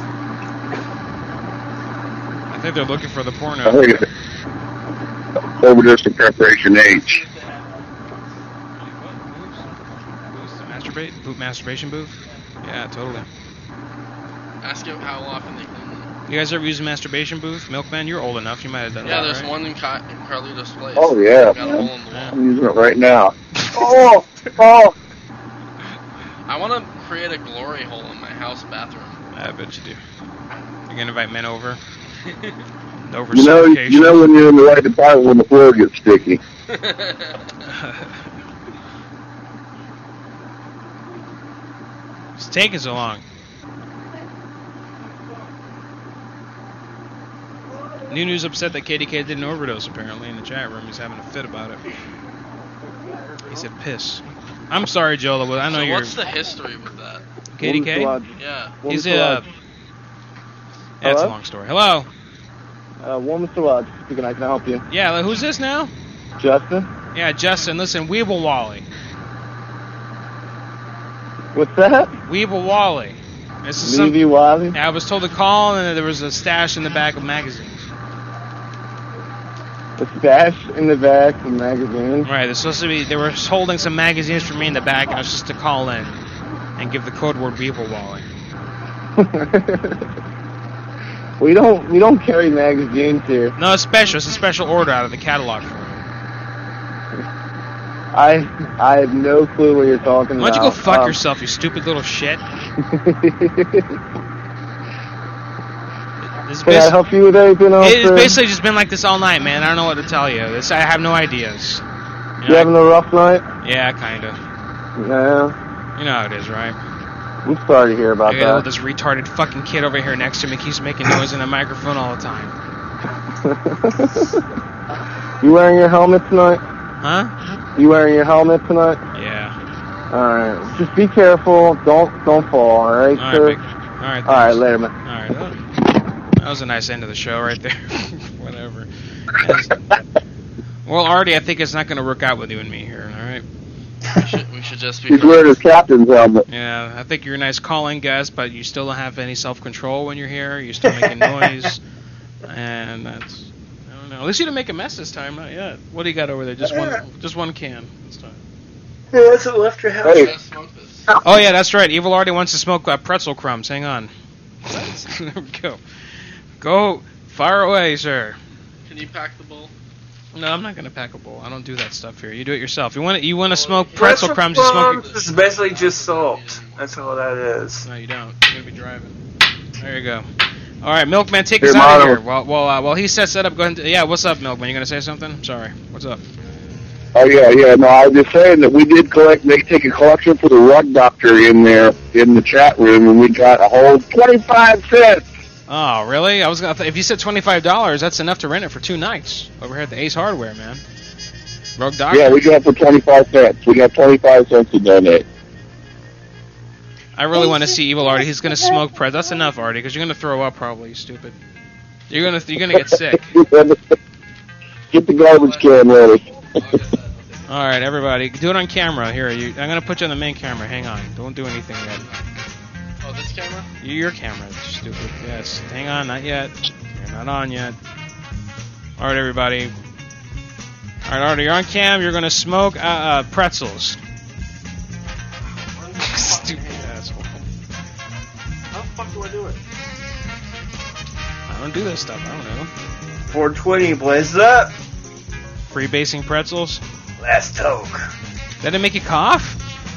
I think they're looking for the porno. I think it's overdose of preparation H. Masturbate? Masturbation booth? Yeah, totally. Ask him how often they clean them. You guys ever use a masturbation booth? Milkman, you're old enough. You might have done that, Yeah, there's right? one in Carlito's place. Oh, yeah. Got a hole in the wall. I'm using it right now. Oh! I want to create a glory hole in my house bathroom. I bet you do. You're going to invite men over? Over You know when you're in the right department when the floor gets sticky. It's taking so long. Nunu's upset that KDK did an overdose, apparently, in the chat room. He's having a fit about it. He said piss. I'm sorry, Joel. I know So you're... what's the history with that? KDK? Yeah. He's that's a long story. Hello? Mr. Lodge speaking. Can I help you? Yeah, who's this now? Justin? Yeah, Justin. Listen, Weeble Wally. What's that? Weeble Wally. This is Weeby Wally? I was told to call, and there was a stash in the back of magazines. A stash in the back of magazines? Right, they're supposed to be. They were holding some magazines for me in the back, and I was just to call in and give the code word Weeble Wally. We don't carry magazines here. No, it's special. It's a special order out of the catalog for you. I have no clue what you're talking about. Why don't you go fuck yourself, you stupid little shit? Can I help you with anything else? It's basically just been like this all night, man. I don't know what to tell you. I have no ideas. You having a rough night? Yeah, kind of. Yeah. You know how it is, right? I'm sorry to hear about I got that. this retarded fucking kid over here next to me keeps making noise in the microphone all the time. You wearing your helmet tonight? Huh? You wearing your helmet tonight? Yeah. Alright. Just be careful. Don't fall, alright, sir? Alright, Alright, later, man. Alright. That was a nice end of the show right there. Whatever. Well, Artie, I think it's not going to work out with you and me here, alright? We should just be... He's wearing his captain's helmet. Yeah, I think you're a nice calling guest, but you still don't have any self-control when you're here. You're still making noise. And that's... I don't know. At least you didn't make a mess this time, not yet. What do you got over there? Just one can this time. Yeah, that's what left your house. Hey. Oh, yeah, that's right. Evil Artie wants to smoke pretzel crumbs. Hang on. There we go. Go far away, sir. Can you pack the bowl? No, I'm not gonna pack a bowl. I don't do that stuff here. You do it yourself. You want to smoke pretzel crumbs? You smoke. This is basically just salt. That's all that is. No, you don't. You're gonna be driving. There you go. All right, Milkman, take us out of here. While he sets that up, go ahead. Yeah, what's up, Milkman? You gonna say something? Sorry. What's up? Oh yeah. No, I was just saying that we did take a collection for the Rug Doctor in there in the chat room, and we got a whole 25 cents. Oh, really? I was gonna. If you said $25, that's enough to rent it for 2 nights over here at the Ace Hardware, man. Rogue Doctor. Yeah, we got it for 25 cents. We got 25 cents to donate. I really want to see Evil Artie. He's gonna smoke Pred. That's enough, Artie, because you're gonna throw up probably. You stupid. You're gonna get sick. Get the garbage can ready. All right, everybody, do it on camera. Here, I'm gonna put you on the main camera. Hang on. Don't do anything yet. Oh, this camera? Your camera, stupid. Yes. Hang on, not yet. You're not on yet. All right, everybody. All right, Artie, you're on cam. You're gonna smoke pretzels. Stupid asshole. How the fuck do I do it? I don't do this stuff. I don't know. 420, blaze up. Freebasing pretzels. Last toke. That didn't make you cough?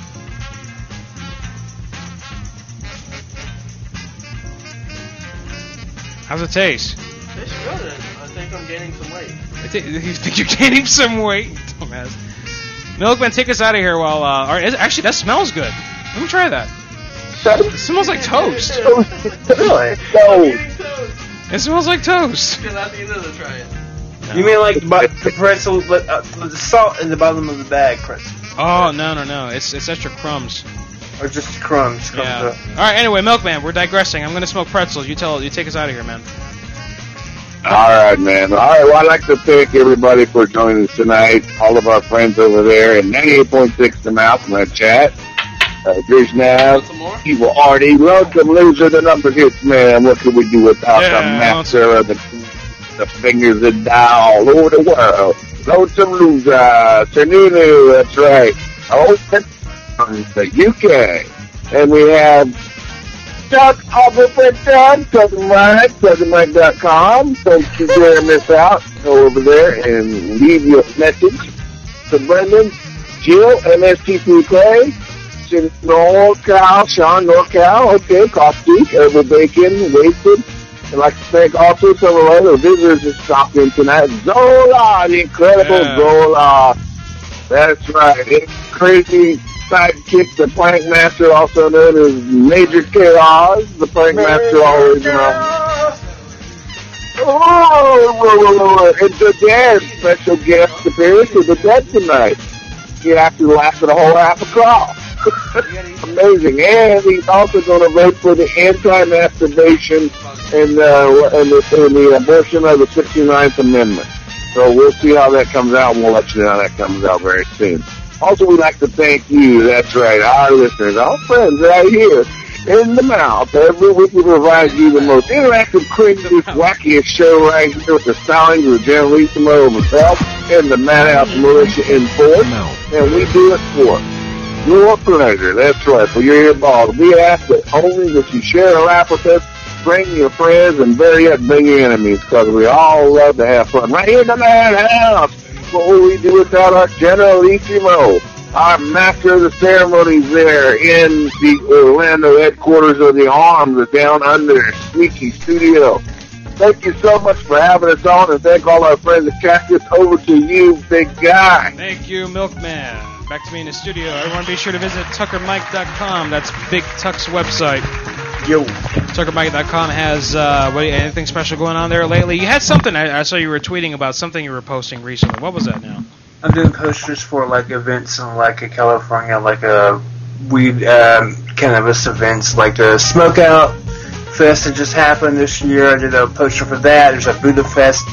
How's it taste? Tastes good. I think I'm gaining some weight. You think you're gaining some weight? Dumbass. Milkman, take us out of here while... actually, that smells good. Let me try that. It smells like toast. Really? It smells like toast. You'll have to try it. No. You mean like the pretzel, the salt in the bottom of the bag pretzel? Oh, no. It's extra crumbs. Or just crumbs. Yeah. All right. Anyway, Milkman, we're digressing. I'm gonna smoke pretzels. You take us out of here, man. All right, man. All right. Well, I'd like to thank everybody for joining us tonight. All of our friends over there in 98.6 The Mouth in the chat. Drish Nav, Evil Artie, Lonesome Loser, the number hits, man. What could we do without the master of the fingers that dial all over the world? Lonesome Loser, Sir Nunu, that's right. Oh, from the UK. And we have Chuck Aubrey.com, SouthernMike.com. Don't you dare miss out. Go over there and leave your message to Brendan, Jill, MST3K, NorCal, Sean, NorCal, okay, Coffee, Herbal Bacon, Wasted, I'd like to thank also some of our other visitors that stopped in tonight. Zola, the incredible Zola. That's right. It's crazy sidekick, the Prank Master, also known as Major Chaos, the Prank Master always known. Oh, it's a dad special guest appearance with the dead tonight. He actually lasted a whole half a crawl. Amazing. And he's also going to vote for the anti-masturbation and the abortion of the 69th Amendment. So we'll see how that comes out, and we'll let you know how that comes out very soon. Also, we'd like to thank you, that's right, our listeners, our friends right here in the mouth. Every week we provide you the most interactive, craziest, wackiest show right here with the stylings of Generalissimo himself and the Madhouse Militia in force. And we do it for your pleasure. That's right, for your earball. We ask that only that you share a laugh with us, bring your friends, and better yet, bring your enemies, because we all love to have fun. Right here in the Madhouse. What will we do without our Generalissimo, our master of the ceremonies there in the Orlando headquarters of the Arms, the Down Under Sneaky Studio. Thank you so much for having us on, and thank all our friends at Cactus. Over to you, big guy. Thank you, Milkman. Back to me in the studio. Everyone be sure to visit TuckerMike.com. That's Big Tuck's website. Yo. TuckerMike.com has anything special going on there lately? You had something. I saw you were tweeting about something you were posting recently. What was that now? I'm doing posters for like events in like California, like a weed cannabis events, like the Smokeout Fest that just happened this year. I did a poster for that. There's a Buddha Fest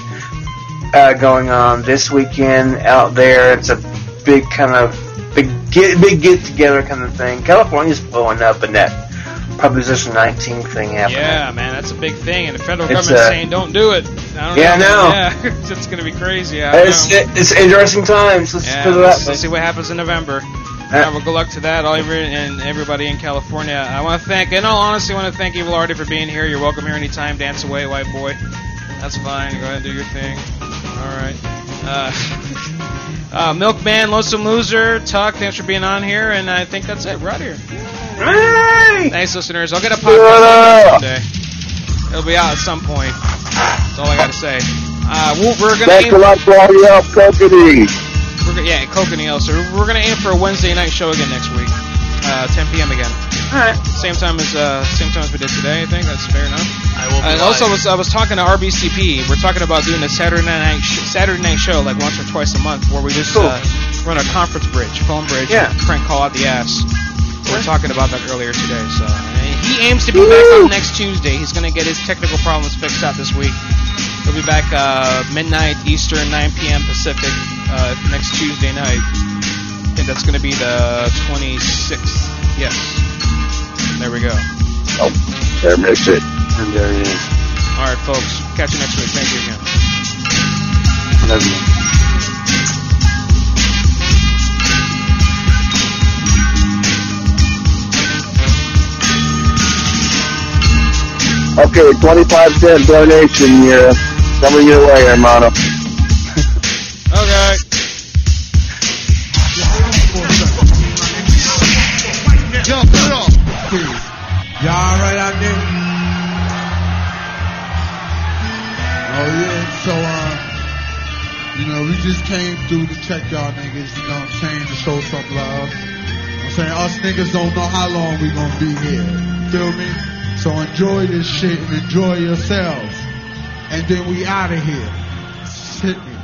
going on this weekend out there. It's a big kind of big get together kind of thing. California's blowing up in that Proposition 19 thing happening. Yeah, man, that's a big thing, and the federal government's saying don't do it. I know. Yeah, it's going to be crazy. It's interesting times. Let's put it that way. Let's see what happens in November. Well, good luck to that, and everybody in California. I want to thank, in all honesty, I want to thank Evil Artie for being here. You're welcome here anytime. Dance away, white boy. That's fine. Go ahead and do your thing. All right. Milkman, Lonesome Loser, Tuck, thanks for being on here, and I think that's it. We're out here. Hey! Thanks, listeners. I'll get a podcast someday. It'll be out at some point. That's all I got to say. We're gonna Thanks a lot for all your help, Kokanee. Yeah, Kokanee also. We're going to aim for a Wednesday night show again next week. 10 p.m. again. All right. Same time as we did today. I think that's fair enough. I will be also, I was talking to RBCP. We're talking about doing a Saturday night show like once or twice a month, where we just run a conference bridge, phone bridge, prank call out the ass. We were talking about that earlier today. So he aims to be back on next Tuesday. He's going to get his technical problems fixed out this week. He'll be back midnight Eastern, 9 p.m. Pacific next Tuesday night. I think that's going to be the 26th. Yes. There we go. Oh, there makes it. And there it is. All right, folks. Catch you next week. Thank you again. Love you. Okay, 25-cent donation here. Coming your way, hermano. Okay. Yo, put it off. Y'all alright out there? Oh yeah, so we just came through to check y'all niggas, you know what I'm saying, to show some love. I'm saying us niggas don't know how long we gonna be here. You feel me? So enjoy this shit and enjoy yourselves. And then we out of here. Hit me.